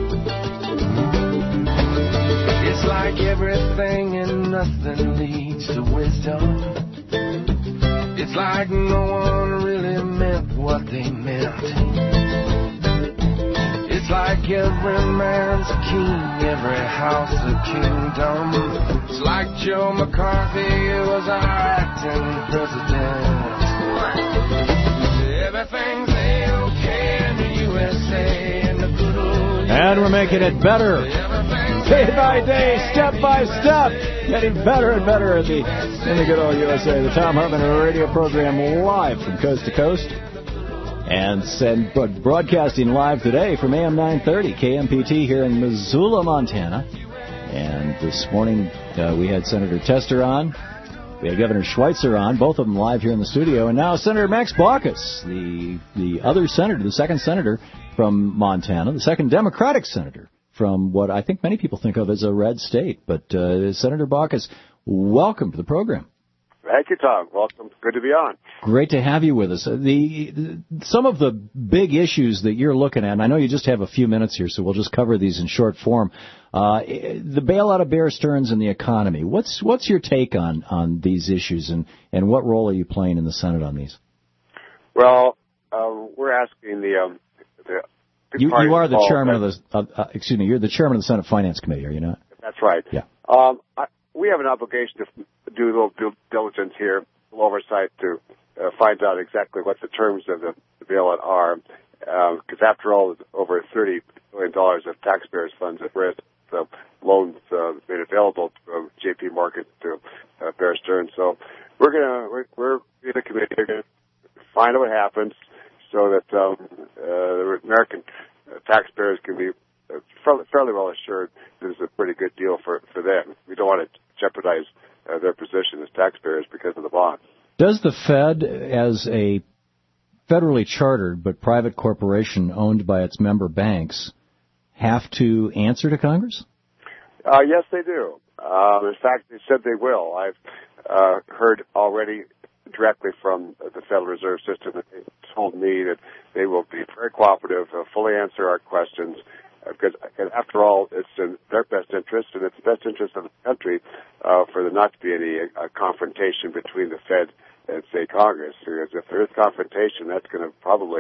[SPEAKER 4] It's like everything and nothing leads to wisdom. It's like no one really meant what they meant. It's like every man's a king, every house a kingdom. It's like Joe McCarthy was our acting president. Everything's A-OK in the U S A and the good old
[SPEAKER 2] And we're making it better. Day by day, step by step, getting better and better in the, in the good old U S A. The Tom Hartman radio program live from coast to coast. And send, broadcasting live today from A M nine thirty, K M P T here in Missoula, Montana. And this morning uh, we had Senator Tester on. We had Governor Schweitzer on, both of them live here in the studio. And now Senator Max Baucus, the, the other senator, the second senator from Montana, the second Democratic senator from what I think many people think of as a red state. But uh, Senator Baucus, welcome to the program.
[SPEAKER 5] Thank you, Tom. Welcome. Good to be on.
[SPEAKER 2] Great to have you with us. The, the some of the big issues that you're looking at, and I know you just have a few minutes here, so we'll just cover these in short form. Uh, the bailout of Bear Stearns and the economy. What's what's your take on, on these issues, and, and what role are you playing in the Senate on these?
[SPEAKER 5] Well, uh, we're asking the um, the
[SPEAKER 2] You, you are the chairman of the, uh, uh, excuse me, you're the chairman of the Senate Finance Committee, are you not?
[SPEAKER 5] That's right.
[SPEAKER 2] Yeah. Um,
[SPEAKER 5] I, we have an obligation to do a little due diligence here, a little oversight to uh, find out exactly what the terms of the, the bailout are, because um, after all, over thirty billion dollars of taxpayers' funds at risk, the loans uh, made available from J P Morgan to uh, Bear Stearns. So we're gonna we're, we're in the committee we're gonna find out what happens, so that um, uh, the American taxpayers can be uh, fairly, fairly well assured this is a pretty good deal for, for them. We don't want to jeopardize uh, their position as taxpayers because of the bond.
[SPEAKER 2] Does the Fed, as a federally chartered but private corporation owned by its member banks, have to answer to Congress?
[SPEAKER 5] Uh, yes, they do. Uh, in fact, they said they will. I've uh, heard already directly from the Federal Reserve System that they told me that they will be very cooperative, uh, fully answer our questions, uh, because after all, it's in their best interest, and it's the best interest of the country uh, for there not to be any uh, confrontation between the Fed and, say, Congress. Because if there is confrontation, that's going to probably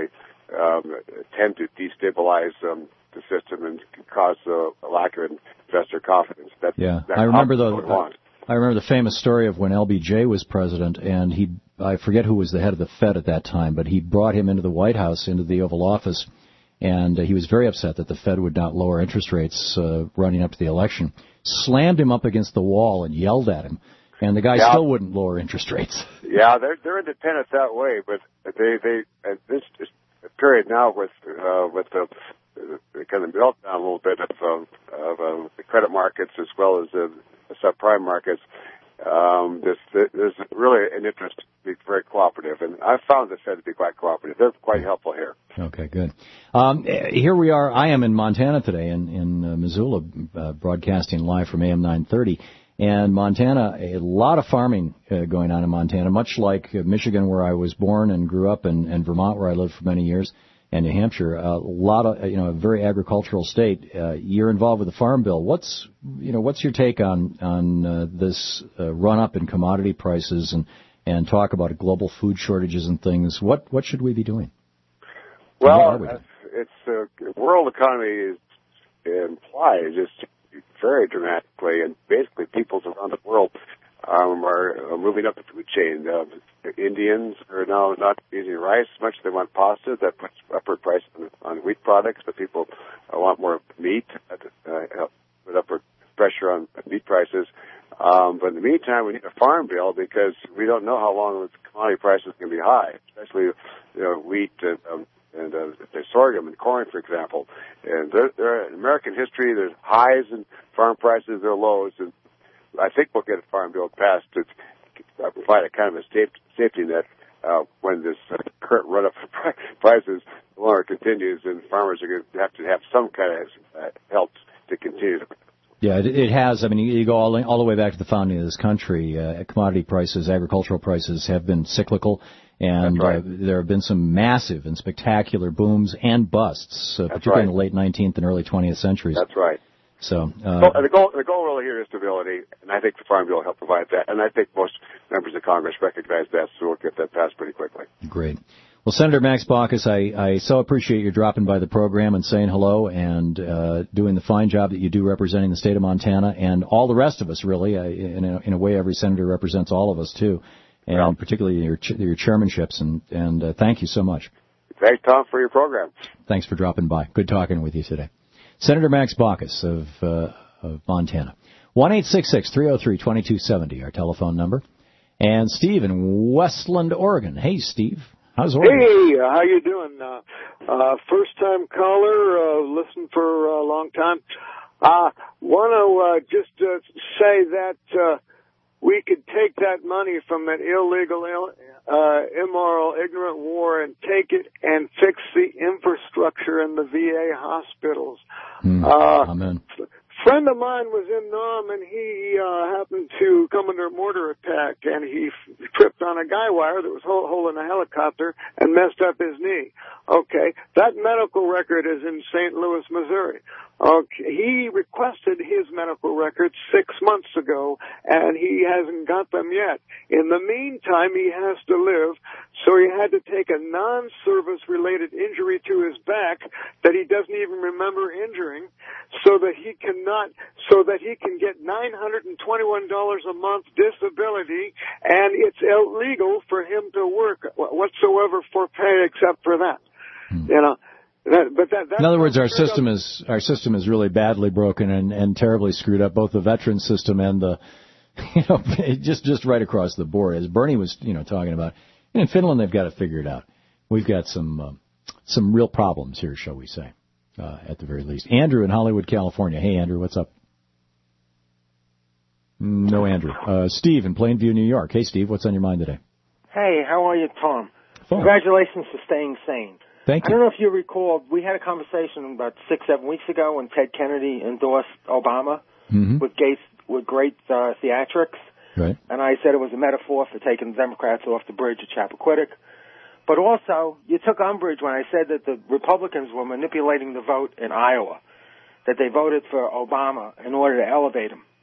[SPEAKER 5] um, tend to destabilize um, the system and cause a, a lack of investor confidence. That's,
[SPEAKER 2] yeah,
[SPEAKER 5] that's
[SPEAKER 2] I remember
[SPEAKER 5] what
[SPEAKER 2] the
[SPEAKER 5] we want.
[SPEAKER 2] I remember the famous story of when L B J was president, and he I forget who was the head of the Fed at that time, but he brought him into the White House, into the Oval Office, and uh, he was very upset that the Fed would not lower interest rates uh, running up to the election. Slammed him up against the wall and yelled at him, and the guy
[SPEAKER 5] yeah.
[SPEAKER 2] still wouldn't lower interest rates.
[SPEAKER 5] Yeah, they're they're independent that way, but they they at this period now with uh, with the, the kind of meltdown a little bit of, um, of uh, the credit markets as well as the, the subprime markets. Um, there's, there's really an interest to be very cooperative, and I've found the Fed to be quite cooperative. They're quite helpful here.
[SPEAKER 2] Okay, good. Um, here we are. I am in Montana today, in, in uh, Missoula, uh, broadcasting live from A M nine thirty. And Montana, a lot of farming uh, going on in Montana, much like uh, Michigan, where I was born and grew up, and, and Vermont, where I lived for many years, and New Hampshire. A lot of, you know, a very agricultural state. Uh, you're involved with the Farm Bill. What's, you know, what's your take on on uh, this uh, run up in commodity prices and and talk about global food shortages and things? What what should we be doing?
[SPEAKER 5] Well, we it's the uh, world economy is implies just very dramatically, and basically peoples around the world um, are moving up the food chain. Uh, Indians are now not eating rice as much as they want pasta. That puts upward price on, on wheat products, but people uh, want more meat. That uh, put upward pressure on meat prices. Um, but in the meantime, we need a farm bill because we don't know how long the commodity prices can be high, especially you know, wheat and um, and uh, sorghum and corn, for example. And there, there, in American history, there's highs in farm prices, there are lows, and I think we'll get a farm bill passed to uh, provide a kind of a safety net uh, when this uh, current run-up for prices no longer continues, and farmers are going to have to have some kind of uh, help to continue.
[SPEAKER 2] Yeah, it, it has. I mean, you, you go all, all the way back to the founding of this country. Uh, commodity prices, agricultural prices have been cyclical. And
[SPEAKER 5] right.
[SPEAKER 2] uh, there have been some massive and spectacular booms and busts, uh, particularly
[SPEAKER 5] right.
[SPEAKER 2] in the late nineteenth and early twentieth centuries.
[SPEAKER 5] That's right.
[SPEAKER 2] So uh,
[SPEAKER 5] well, the goal, the goal really here is stability, and I think the Farm Bill will help provide that. And I think most members of Congress recognize that, so we'll get that passed pretty quickly.
[SPEAKER 2] Great. Well, Senator Max Baucus, I, I so appreciate you dropping by the program and saying hello and uh, doing the fine job that you do representing the state of Montana and all the rest of us, really. I, in, a, in a way, every senator represents all of us, too. And well, particularly your your chairmanships, and, and uh, thank you so much.
[SPEAKER 5] Thanks, Tom, for your program.
[SPEAKER 2] Thanks for dropping by. Good talking with you today. Senator Max Baucus of, uh, of Montana. one eight six six, three oh three, two two seven oh, our telephone number. And Steve in Westland, Oregon. Hey, Steve. How's Oregon?
[SPEAKER 6] Hey, uh, how you doing? Uh, uh, first-time caller, uh, listened for a long time. I uh, want to uh, just uh, say that... Uh, we could take that money from that illegal, uh, immoral, ignorant war and take it and fix the infrastructure in the V A hospitals.
[SPEAKER 2] Mm,
[SPEAKER 6] uh,
[SPEAKER 2] amen.
[SPEAKER 6] A friend of mine was in Nam, and he uh, happened to come under a mortar attack, and he f- tripped on a guy wire that was hol- holding a helicopter and messed up his knee. Okay, that medical record is in Saint Louis, Missouri. Okay, he requested his medical records six months ago, and he hasn't got them yet. In the meantime, he has to live, so he had to take a non-service related injury to his back that he doesn't even remember injuring, so that he cannot, so that he can get nine hundred twenty-one dollars a month disability, and it's illegal for him to work whatsoever for pay except for that. Hmm. You know. That, but that,
[SPEAKER 2] in other words, our system is our system is really badly broken and, and terribly screwed up, both the veteran system and the, you know, just just right across the board. As Bernie was, you know, talking about, in Finland they've got it figured out. We've got some uh, some real problems here, shall we say, uh, at the very least. Andrew in Hollywood, California. Hey, Andrew, what's up? No, Andrew. Uh, Steve in Plainview, New York. Hey, Steve, what's on your mind today?
[SPEAKER 7] Hey, how are you, Tom?
[SPEAKER 2] Fine.
[SPEAKER 7] Congratulations for staying sane.
[SPEAKER 2] Thank you.
[SPEAKER 7] I don't know if you recall, we had a conversation about six, seven weeks ago when Ted Kennedy endorsed Obama
[SPEAKER 2] mm-hmm.
[SPEAKER 7] with, Gates, with great uh, theatrics.
[SPEAKER 2] Right.
[SPEAKER 7] And I said it was a metaphor for taking the Democrats off the bridge at Chappaquiddick. But also, you took umbrage when I said that the Republicans were manipulating the vote in Iowa, that they voted for Obama in order to elevate him.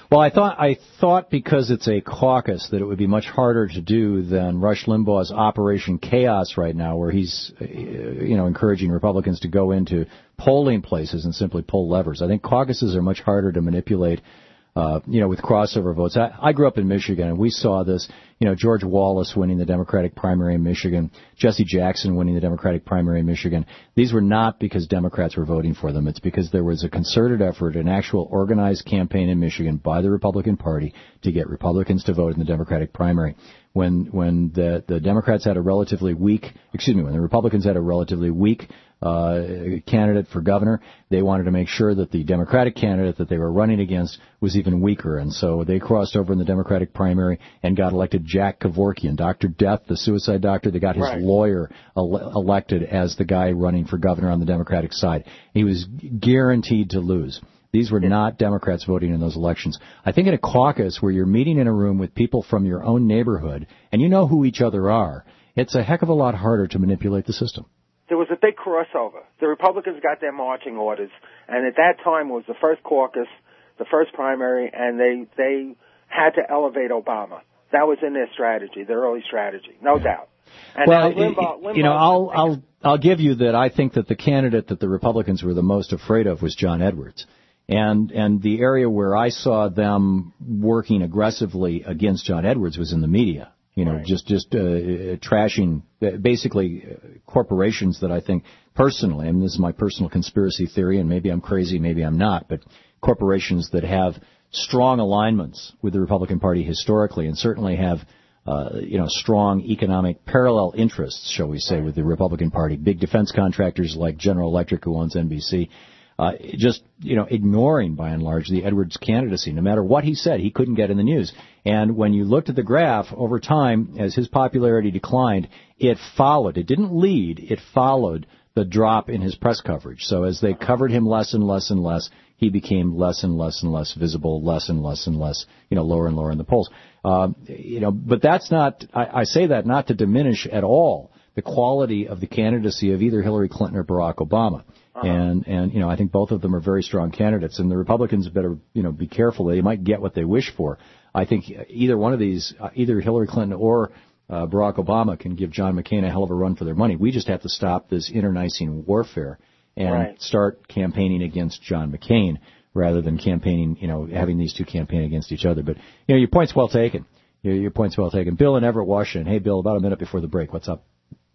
[SPEAKER 2] Well, I thought I thought because it's a caucus that it would be much harder to do than Rush Limbaugh's Operation Chaos right now, where he's, you know, encouraging Republicans to go into polling places and simply pull levers. I think caucuses are much harder to manipulate. Uh, you know, with crossover votes. I, I grew up in Michigan, and we saw this, you know, George Wallace winning the Democratic primary in Michigan, Jesse Jackson winning the Democratic primary in Michigan. These were not because Democrats were voting for them. It's because there was a concerted effort, an actual organized campaign in Michigan by the Republican Party to get Republicans to vote in the Democratic primary. When when the, the Democrats had a relatively weak, excuse me, when the Republicans had a relatively weak uh candidate for governor, they wanted to make sure that the Democratic candidate that they were running against was even weaker, and so they crossed over in the Democratic primary and got elected Jack Kevorkian, Doctor Death, the suicide doctor. They got his
[SPEAKER 7] Right.
[SPEAKER 2] lawyer ele- elected as the guy running for governor on the Democratic side. He was guaranteed to lose. These were not Democrats voting in those elections. I think in a caucus where you're meeting in a room with people from your own neighborhood and you know who each other are, it's a heck of a lot harder to manipulate the system.
[SPEAKER 7] There was a big crossover. The Republicans got their marching orders, and at that time was the first caucus, the first primary, and they they had to elevate Obama. That was in their strategy, their early strategy, no doubt. And
[SPEAKER 2] well,
[SPEAKER 7] now Limbaugh, Limbaugh,
[SPEAKER 2] you know, I'll I'll I'll give you that. I think that the candidate that the Republicans were the most afraid of was John Edwards, and and the area where I saw them working aggressively against John Edwards was in the media. You know, right. just just uh, trashing uh, basically uh, corporations that I think personally, I mean, this is my personal conspiracy theory, and maybe I'm crazy, maybe I'm not, but corporations that have strong alignments with the Republican Party historically, and certainly have uh, you know strong economic parallel interests, shall we say, right. with the Republican Party. Big defense contractors like General Electric, who owns N B C. Uh, just, you know, ignoring, by and large, the Edwards candidacy. No matter what he said, he couldn't get in the news. And when you looked at the graph over time, as his popularity declined, it followed. It didn't lead. It followed the drop in his press coverage. So as they covered him less and less and less, he became less and less and less visible, less and less and less, you know, lower and lower in the polls. Uh, you know, but that's not, I, I say that not to diminish at all the quality of the candidacy of either Hillary Clinton or Barack Obama. Uh-huh. And, and, you know, I think both of them are very strong candidates, and the Republicans better, you know, be careful. They might get what they wish for. I think either one of these, uh, either Hillary Clinton or uh, Barack Obama can give John McCain a hell of a run for their money. We just have to stop this internecine warfare and right. start campaigning against John McCain rather than campaigning, you know, having these two campaign against each other. But, you know, your point's well taken. Your, your point's well taken. Bill in Everett, Washington. Hey, Bill, about a minute before the break. What's up?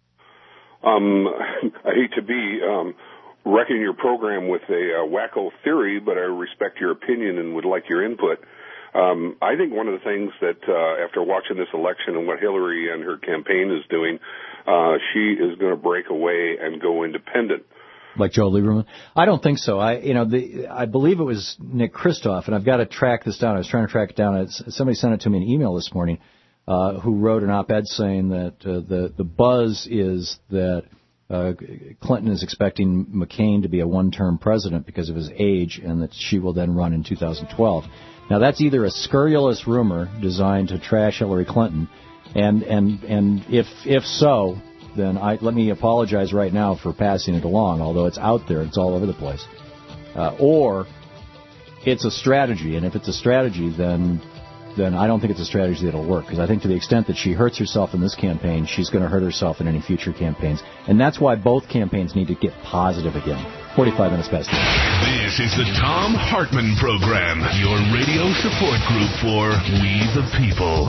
[SPEAKER 9] Um, I hate to be um, wrecking your program with a uh, wacko theory, but I respect your opinion and would like your input. Um, I think one of the things that uh, after watching this election and what Hillary and her campaign is doing, uh, she is going to break away and go independent.
[SPEAKER 2] Like Joe Lieberman? I don't think so. I, you know, the, I believe it was Nick Kristof, and I've got to track this down. I was trying to track it down. It's, somebody sent it to me in an email this morning, uh, who wrote an op-ed saying that uh, the the buzz is that uh, Clinton is expecting McCain to be a one-term president because of his age, and that she will then run in two thousand twelve. Now, that's either a scurrilous rumor designed to trash Hillary Clinton, and and and if if so, then I, let me apologize right now for passing it along, although it's out there, it's all over the place. Uh, or it's a strategy, and if it's a strategy, then then I don't think it's a strategy that'll work, because I think to the extent that she hurts herself in this campaign, she's going to hurt herself in any future campaigns. And that's why both campaigns need to get positive again. forty-five minutes past eight.
[SPEAKER 1] This is the Thom Hartmann Program, your radio support group for We the People.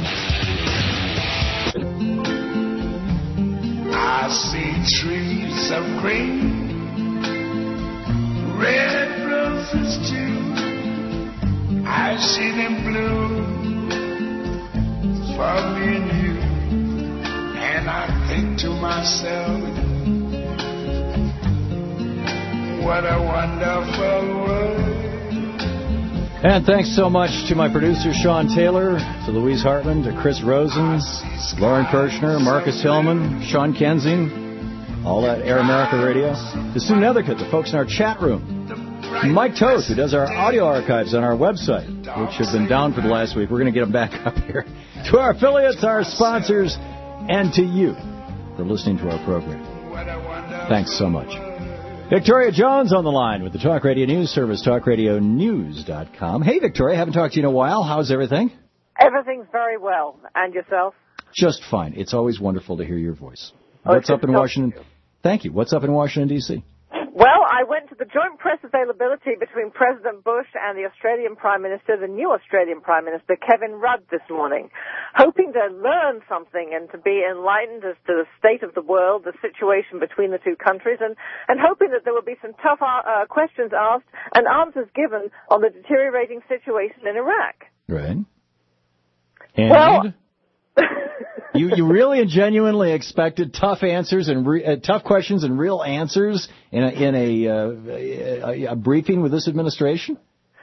[SPEAKER 10] I see trees of green, red roses too. I see them bloom for me and you, and I think to myself, what a wonderful world.
[SPEAKER 2] And thanks so much to my producer, Sean Taylor, to Louise Hartman, to Chris Rosen, Lauren Kirshner, Marcus Hillman, Sean Kensing, all that Air America Radio, to Sue Nethercutt, the folks in our chat room, Mike Toth, who does our audio archives on our website, which have been down for the last week. We're going to get them back up here. To our affiliates, our sponsors, and to you for listening to our program. Thanks so much. Victoria Jones on the line with the Talk Radio News Service, talk radio news dot com. Hey, Victoria, haven't talked to you in a while. How's everything?
[SPEAKER 11] Everything's very well. And yourself?
[SPEAKER 2] Just fine. It's always wonderful to hear your voice.
[SPEAKER 11] Oh,
[SPEAKER 2] What's up in Washington? Thank you. What's up in Washington, D C?
[SPEAKER 11] Well, I went to the joint press availability between President Bush and the Australian Prime Minister, the new Australian Prime Minister, Kevin Rudd, this morning, hoping to learn something and to be enlightened as to the state of the world, the situation between the two countries, and, and hoping that there would be some tough uh, questions asked and answers given on the deteriorating situation in Iraq.
[SPEAKER 2] Right. And
[SPEAKER 11] well,
[SPEAKER 2] you you really and genuinely expected tough answers and re, uh, tough questions and real answers in a, in a, uh, a, a briefing with this administration?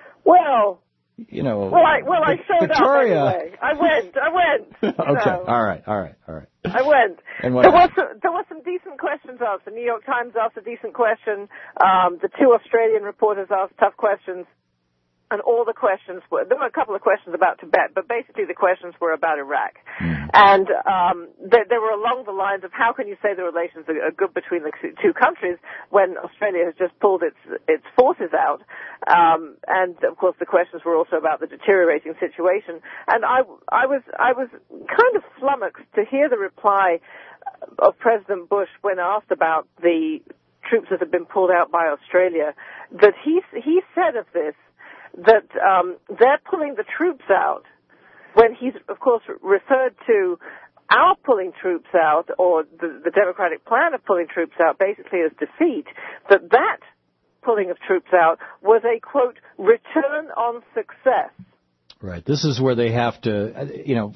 [SPEAKER 11] Well,
[SPEAKER 2] you know.
[SPEAKER 11] Well, I well I showed
[SPEAKER 2] Victoria.
[SPEAKER 11] up anyway. I went. I went.
[SPEAKER 2] Okay.
[SPEAKER 11] So.
[SPEAKER 2] All right. All right. All right.
[SPEAKER 11] I went.
[SPEAKER 2] And what
[SPEAKER 11] there was some, there was some decent questions asked. The New York Times asked a decent question. Um, the two Australian reporters asked tough questions. And all the questions were, there were a couple of questions about Tibet, but basically the questions were about Iraq. Mm. And um, they, they were along the lines of how can you say the relations are, are good between the two countries when Australia has just pulled its its forces out. Um, and, of course, the questions were also about the deteriorating situation. And I, I, was, I was kind of flummoxed to hear the reply of President Bush when asked about the troops that had been pulled out by Australia, that he, he said of this, that um, they're pulling the troops out when he's, of course, referred to our pulling troops out or the, the Democratic plan of pulling troops out basically as defeat, that that pulling of troops out was a, quote, return on success.
[SPEAKER 2] Right. This is where they have to, you know,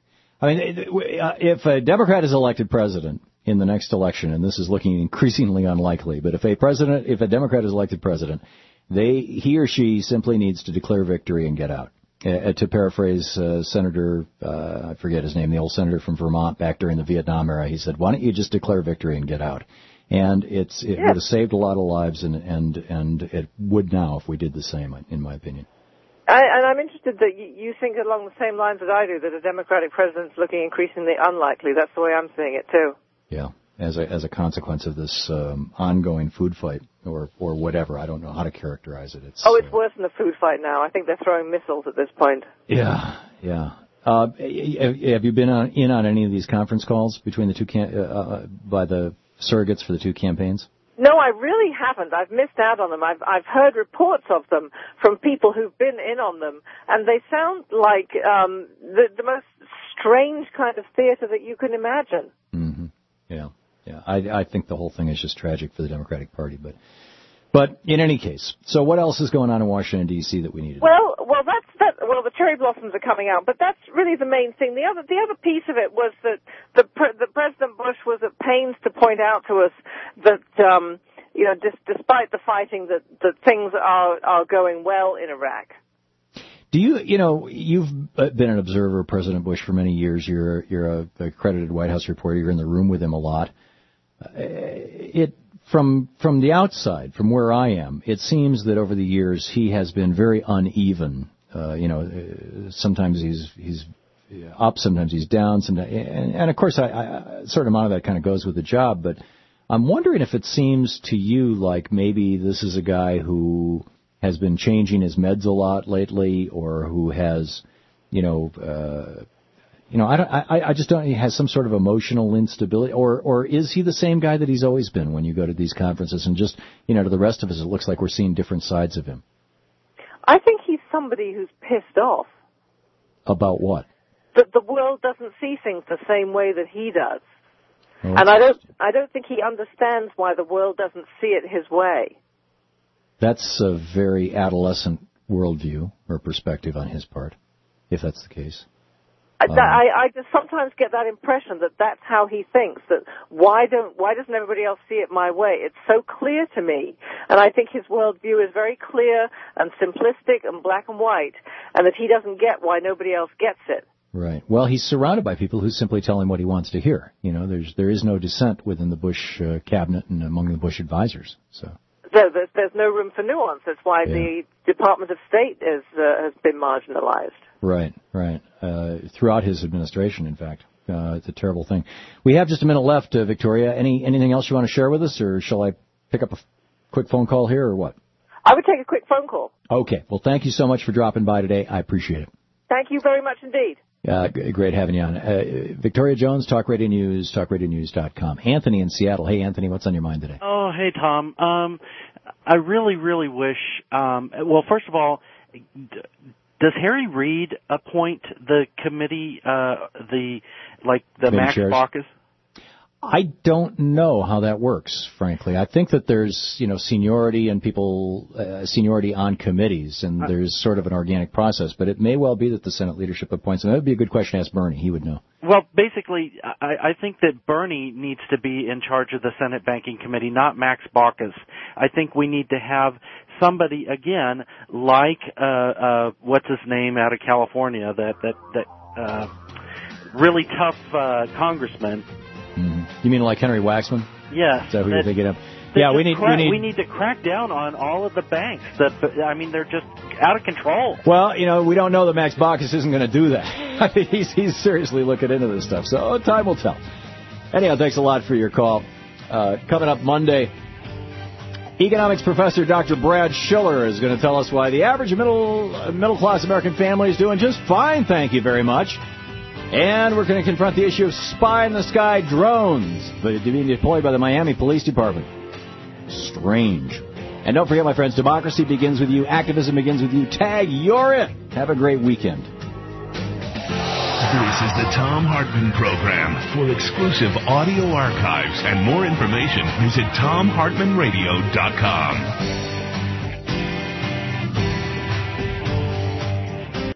[SPEAKER 2] I mean, if a Democrat is elected president in the next election, and this is looking increasingly unlikely, but if a president, if a Democrat is elected president, They, he or she simply needs to declare victory and get out. Uh, to paraphrase uh, Senator, uh, I forget his name, the old senator from Vermont back during the Vietnam era, he said, why don't you just declare victory and get out? And it's it yeah. would have saved a lot of lives, and, and, and it would now if we did the same, in my opinion.
[SPEAKER 11] I, and I'm interested that you, you think along the same lines that I do, that a Democratic president's looking increasingly unlikely. That's the way I'm seeing it, too.
[SPEAKER 2] Yeah. As a as a consequence of this um, ongoing food fight, or or whatever, I don't know how to characterize it. It's,
[SPEAKER 11] oh, it's
[SPEAKER 2] uh,
[SPEAKER 11] worse than a food fight now. I think they're throwing missiles at this point.
[SPEAKER 2] Yeah, yeah. Uh, have you been on, in on any of these conference calls between the two cam- uh, by the surrogates for the two campaigns?
[SPEAKER 11] No, I really haven't. I've missed out on them. I've I've heard reports of them from people who've been in on them, and they sound like um, the the most strange kind of theater that you can imagine.
[SPEAKER 2] Mm-hmm. Yeah. Yeah, I, I think the whole thing is just tragic for the Democratic Party, but but in any case, so what else is going on in Washington D C that we need to
[SPEAKER 11] Well, well, that's that. Well, the cherry blossoms are coming out, but that's really the main thing. The other the other piece of it was that the the President Bush was at pains to point out to us that um, you know, dis, despite the fighting, that that things are are going well in Iraq.
[SPEAKER 2] Do you, you know, you've been an observer of President Bush for many years. You're you're a accredited White House reporter. You're in the room with him a lot. It from from the outside, from where I am, it seems that over the years he has been very uneven. Uh, you know, sometimes he's he's up, sometimes he's down, sometimes, and, and of course, I, I, a certain amount of that kind of goes with the job. But I'm wondering if it seems to you like maybe this is a guy who has been changing his meds a lot lately, or who has, you know, uh, you know, I, don't, I, I just don't. He has some sort of emotional instability, or or is he the same guy that he's always been when you go to these conferences? And just, you know, to the rest of us, it looks like we're seeing different sides of him.
[SPEAKER 11] I think he's somebody who's pissed off.
[SPEAKER 2] About what?
[SPEAKER 11] That the world doesn't see things the same way that he does,
[SPEAKER 2] oh,
[SPEAKER 11] and I don't. I don't think he understands why the world doesn't see it his way.
[SPEAKER 2] That's a very adolescent worldview or perspective on his part, if that's the case.
[SPEAKER 11] I, I, I just sometimes get that impression that that's how he thinks. That why don't why doesn't everybody else see it my way? It's so clear to me, and I think his worldview is very clear and simplistic and black and white, and that he doesn't get why nobody else gets it.
[SPEAKER 2] Right. Well, he's surrounded by people who simply tell him what he wants to hear. You know, there's there is no dissent within the Bush uh, cabinet and among the Bush advisors. So.
[SPEAKER 11] There, there's, there's no room for nuance. That's why
[SPEAKER 2] yeah.
[SPEAKER 11] the Department of State is, uh, has been marginalized.
[SPEAKER 2] Right, right. Uh, throughout his administration, in fact. Uh, it's a terrible thing. We have just a minute left, uh, Victoria. Any Anything else you want to share with us, or shall I pick up a quick phone call here or what?
[SPEAKER 11] I would take a quick phone call.
[SPEAKER 2] Okay. Well, thank you so much for dropping by today. I appreciate it.
[SPEAKER 11] Thank you very much indeed.
[SPEAKER 2] Uh, great having you on. Uh, Victoria Jones, Talk Radio News, talk radio news dot com. Anthony in Seattle. Hey, Anthony, what's on your mind today?
[SPEAKER 12] Oh, hey, Tom. Um, I really, really wish, um, well, first of all, d- does Harry Reid appoint the committee, uh, the, like, the
[SPEAKER 2] Committee
[SPEAKER 12] Max
[SPEAKER 2] chairs?
[SPEAKER 12] Baucus?
[SPEAKER 2] I don't know how that works, frankly. I think that there's, you know, seniority and people, uh, seniority on committees, and
[SPEAKER 12] Uh,
[SPEAKER 2] there's sort of an organic process, but it may well be that the Senate leadership appoints them. That would be a good question to ask Bernie. He would know.
[SPEAKER 12] Well, basically, I, I think that Bernie needs to be in charge of the Senate Banking Committee, not Max Baucus. I think we need to have somebody, again, like, uh, uh, what's his name out of California, that, that, that, uh, really tough, uh, congressman.
[SPEAKER 2] Mm-hmm. You mean like Henry Waxman?
[SPEAKER 12] Yeah.
[SPEAKER 2] Is that who you're thinking of?
[SPEAKER 12] They
[SPEAKER 2] Yeah,
[SPEAKER 12] just
[SPEAKER 2] we need,
[SPEAKER 12] crack,
[SPEAKER 2] we need.
[SPEAKER 12] we need to crack down on all of the banks. That I mean, they're just out of control.
[SPEAKER 2] Well, you know, we don't know that Max Baucus isn't going to do that. I mean, he's he's seriously looking into this stuff. So oh, time will tell. Anyhow, thanks a lot for your call. Uh, coming up Monday, economics professor Doctor Brad Schiller is going to tell us why the average middle uh, middle class American family is doing just fine. Thank you very much. And we're going to confront the issue of spy-in-the-sky drones being deployed by the Miami Police Department. Strange. And don't forget, my friends, democracy begins with you. Activism begins with you. Tag, you're it. Have a great weekend.
[SPEAKER 1] This is the Tom Hartman Program. For exclusive audio archives and more information, visit tom hartman radio dot com.